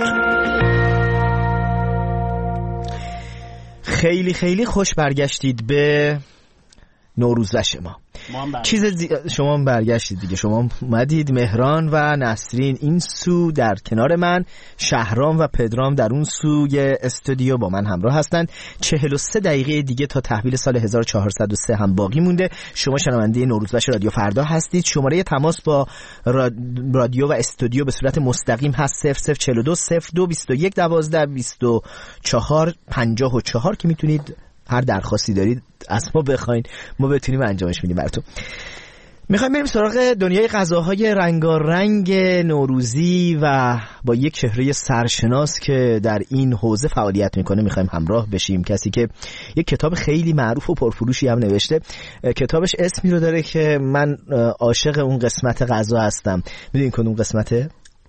خیلی خیلی خوش برگشتید به نوروزوش ما. چیز زی... شما هم برگشتید دیگه، شما اومدید. مهران و نسرین این سو در کنار من، شهرام و پدرام در اون سوی استودیو با من همراه هستند. چهل و سه دقیقه دیگه تا تحویل سال هزار و چهارصد و سه هم باقی مونده. شما شنونده نوروزوش رادیو فردا هستید. شماره تماس با رادیو و استودیو به صورت مستقیم هست صفر صفر چهل و دو صفر دو بیست و یک دوازده بیست و چهار پنجاه و چهار که میتونید هر درخواستی دارید از ما بخواین، ما بتونیم انجامش بدیم براتون. میخوایم بریم سراغ دنیای غذاهای رنگارنگ نوروزی و با یک چهره سرشناس که در این حوزه فعالیت میکنه میخوایم همراه بشیم. کسی که یک کتاب خیلی معروف و پرفروشی هم نوشته. کتابش اسمی رو داره که من عاشق اون قسمت غذا هستم. میدونین کدوم قسمته؟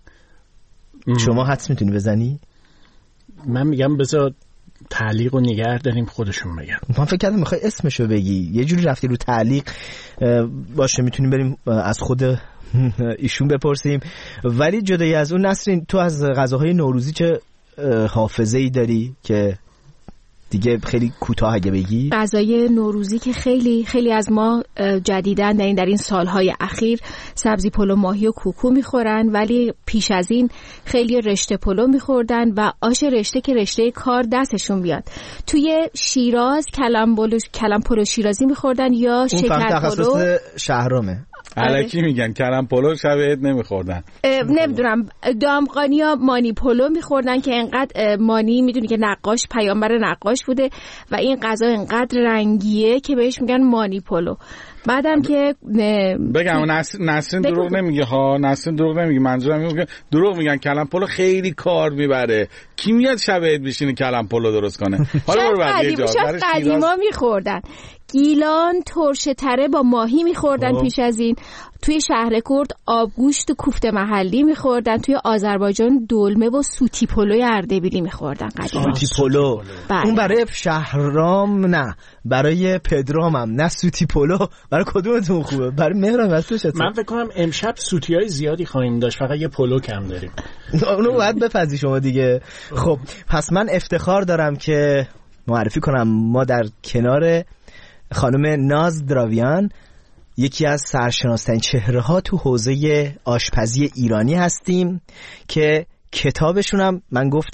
شما حدس میتونی بزنی؟ من میگم بذار تعلیق و نگه داریم خودشون بگن. من فکر کردم میخوای اسمشو بگی، یه جوری رفتی رو تعلیق. باشه میتونیم بریم از خود ایشون بپرسیم. ولی جدای از اون نسرین، تو از غذاهای نوروزی چه حافظه‌ای داری که دیگه خیلی کوتاه اگه بگی؟ غذای نوروزی که خیلی خیلی از ما جدیداً در این در این سالهای اخیر سبزی پلو ماهی و کوکو میخورن، ولی پیش از این خیلی رشته پلو میخوردن و آش رشته که رشته کار دستشون بیاد. توی شیراز کلم پلو کلم پلو شیرازی میخوردن یا شکر پلو. تخصص شهرامه. الکی میگن کلم پلو شب عید نمیخوردن. نمیدونم دامغانی یا مانی پلو میخوردن که انقدر مانی میدونی که نقاش پیامبر نقاش بوده و این غذا انقدر رنگیه که بهش میگن مانی پلو. بعدم که بگم نسرین دروغ نمیگه ها، نسرین دروغ نمیگه، منظورم اینه که دروغ میگن کلم پلو خیلی کار میبره. کی میاد شب عید بشینه کلم پلو درست کنه؟ حالا برو بعد یه جا شاید قدیما میخوردن. گیلان ترشه تره با ماهی میخوردن پیش از این. توی شهر کرد آبگوشت و کوفته محلی میخوردن. توی آذربایجان دلمه و سوتی پلوی اردبیلی میخوردن قدیما. سوتی پلو بله. اون برای شهرام نه، برای پدرامم نه. سوتی پلو برای کدومتون خوبه؟ برای مهران واسه چطور؟ من فکر کنم امشب سوتیای زیادی خواهیم داشت، فقط یه پلو کم داریم. اونو باید بپذی شما دیگه. خب پس من افتخار دارم که معرفی کنم ما در کنار خانم ناز دراویان، یکی از سرشناس‌ترین چهره‌ها تو حوزه آشپزی ایرانی هستیم که کتابشون هم من گفتم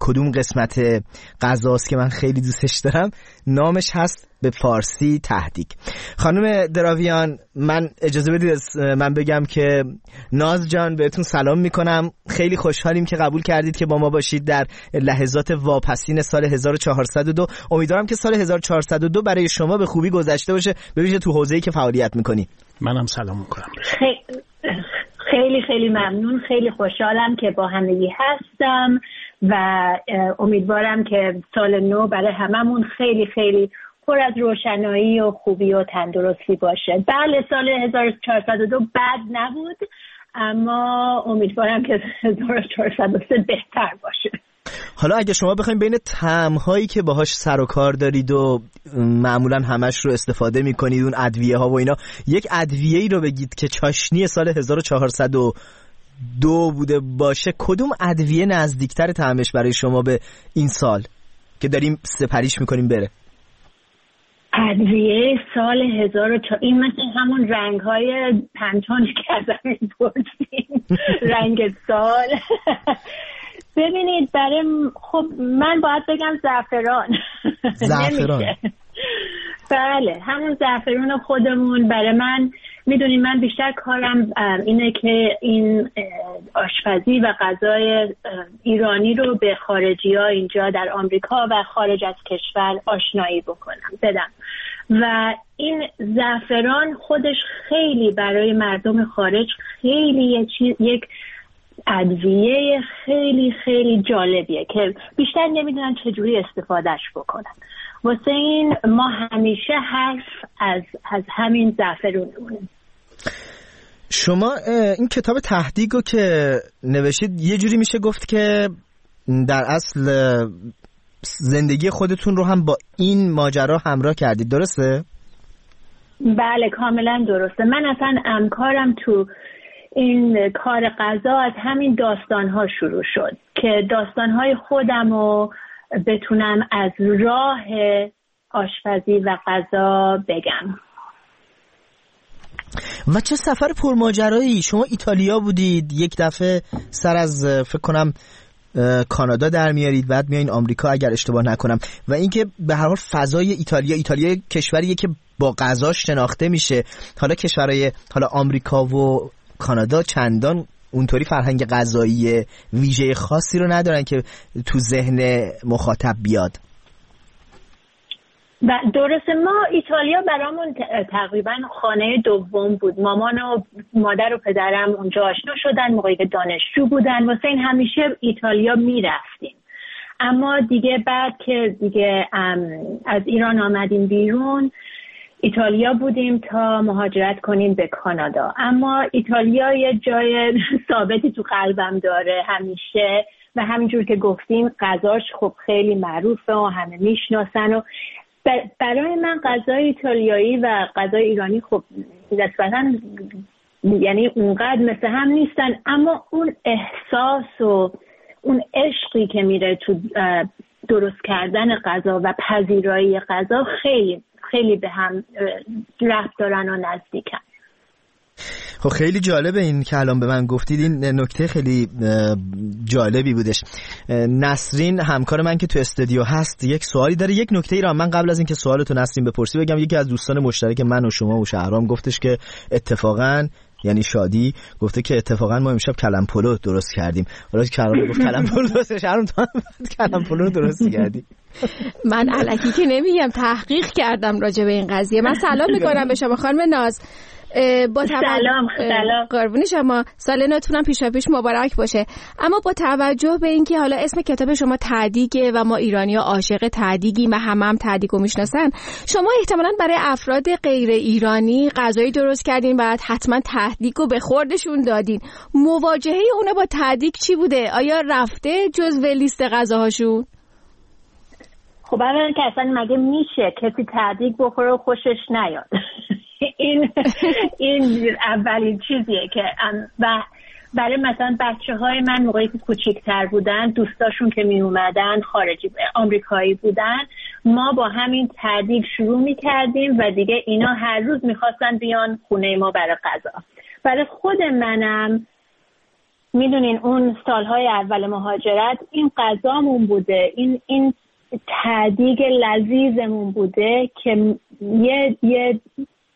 کدوم قسمت غذاست که من خیلی دوستش دارم. نامش هست به فارسی تهدیگ. خانم دراویان، من اجازه بدید من بگم که ناز جان بهتون سلام میکنم. خیلی خوشحالیم که قبول کردید که با ما باشید در لحظات واپسین سال هزار و چهارصد و دو. امیدوارم که سال هزار و چهارصد و دو برای شما به خوبی گذشته باشه، به ویژه تو حوزه‌ای که فعالیت میکنی. منم سلام میکنم. خیلی خیلی ممنون، خیلی خوشحالم که با همگی هستم و امیدوارم که سال نو برای هممون خیلی خیلی پر از روشنایی و خوبی و تندرستی باشه. بله سال هزار و چهارصد و دو بد نبود، اما امیدوارم که هزار و چهارصد و سه بهتر باشه. حالا اگه شما بخواید بین طعم‌هایی که باهاش سر و کار دارید و معمولاً همش رو استفاده می‌کنید، اون ادویه ها و اینا، یک ادویه‌ای رو بگید که چاشنی سال هزار و چهارصد و دو بوده باشه، کدوم ادویه نزدیکتر طعمش برای شما به این سال که داریم سپریش می‌کنیم بره؟ ادویه سال هزار و چهارصد این مثل همون رنگ‌های پنتون که ازم می‌پرسین رنگ سال. ببینید برای خب من باید بگم زعفران. زعفران بله همون زعفران خودمون. برای من میدونید من بیشتر کارم اینه که این آشپزی و غذای ایرانی رو به خارجی ها اینجا در آمریکا و خارج از کشور آشنایی بکنم بدم و این زعفران خودش خیلی برای مردم خارج خیلی یک چیز یک ادویه خیلی خیلی جالبیه که بیشتر نمیدونن چجوری استفادهش بکنن. واسه این ما همیشه حرف از از همین زعفرونمونه. شما این کتاب تهدیگو که نوشید یه جوری میشه گفت که در اصل زندگی خودتون رو هم با این ماجرا همراه کردید، درسته؟ بله کاملا درسته. من اصلا امکارم تو این کار غذا از همین داستان‌ها شروع شد که داستان‌های خودم رو بتونم از راه آشپزی و غذا بگم. و چه سفر پرماجرایی. شما ایتالیا بودید، یک دفعه سر از فکر کنم کانادا در میارید، بعد میایین آمریکا اگر اشتباه نکنم، و اینکه به هر حال فضای ایتالیا ایتالیا کشوریه که با غذاش شناخته میشه. حالا کشورهای حالا آمریکا و کانادا چندان اونطوری فرهنگ غذایی ویژه خاصی رو ندارن که تو ذهن مخاطب بیاد. و درسته ما ایتالیا برامون تقریبا خانه دوم بود. مامان و مادر و پدرم اونجا آشنا شدن موقعی که دانشجو بودن، واسه این همیشه ایتالیا میرفتیم. اما دیگه بعد که دیگه از ایران آمدیم بیرون ایتالیا بودیم تا مهاجرت کنیم به کانادا. اما ایتالیا یه جای ثابتی تو قلبم داره همیشه و همینجور که گفتیم غذاش خب خیلی معروفه و همه میشناسن و برای من غذای ایتالیایی و غذای ایرانی خب نسبتاً یعنی اونقدر مثل هم نیستن، اما اون احساس و اون عشقی که میره تو درست کردن غذا و پذیرایی غذا خیلی خیلی به هم ربط دارن و نزدیکن. خب خیلی جالبه این که الان به من گفتید، این نکته خیلی جالبی بودش. نسرین همکار من که تو استودیو هست یک سوالی داره. یک نکته ای را من قبل از اینکه سوالتو نسرین بپرسی بگم، یکی از دوستان مشترک من و شما و شهرام گفتش که اتفاقاً یعنی شادی گفته که اتفاقا ما امشب کلم پلو درست کردیم. حالا کلم گفت کلم پلو درست شهرام تو کلم پلو درست کردی. من الکی که نمیگم، تحقیق کردم راجع به این قضیه. من سلام میکنم به شما خانم ناز. با سلام سلام قربون شما، سال نوتونم پیشا پیش مبارک باشه. اما با توجه به اینکه حالا اسم کتاب شما تهدیگه و ما ایرانی‌ها عاشق تهدیگی و همه هم تهدیگو میشناسن، شما احتمالاً برای افراد غیر ایرانی غذایی درست کردین و حتما تهدیگو به خوردشون دادین. مواجهه اونا با تهدیگ چی بوده؟ آیا رفته جزو لیست غذاهاشون؟ خب اولا که اصلا مگه میشه کسی تهدیگ بخوره و خوشش نیاد؟ این این اولین چیزیه که و برای مثلا بچه های من موقعی که کوچیک‌تر بودن، دوستاشون که می اومدن خارجی آمریکایی بودن، ما با همین تهدیگ شروع می کردیم و دیگه اینا هر روز میخواستن بیان خونه ما برای غذا. برای خود منم میدونین اون سالهای اول مهاجرت این غذامون بوده، این این تهدیگ لذیذمون بوده که یه یه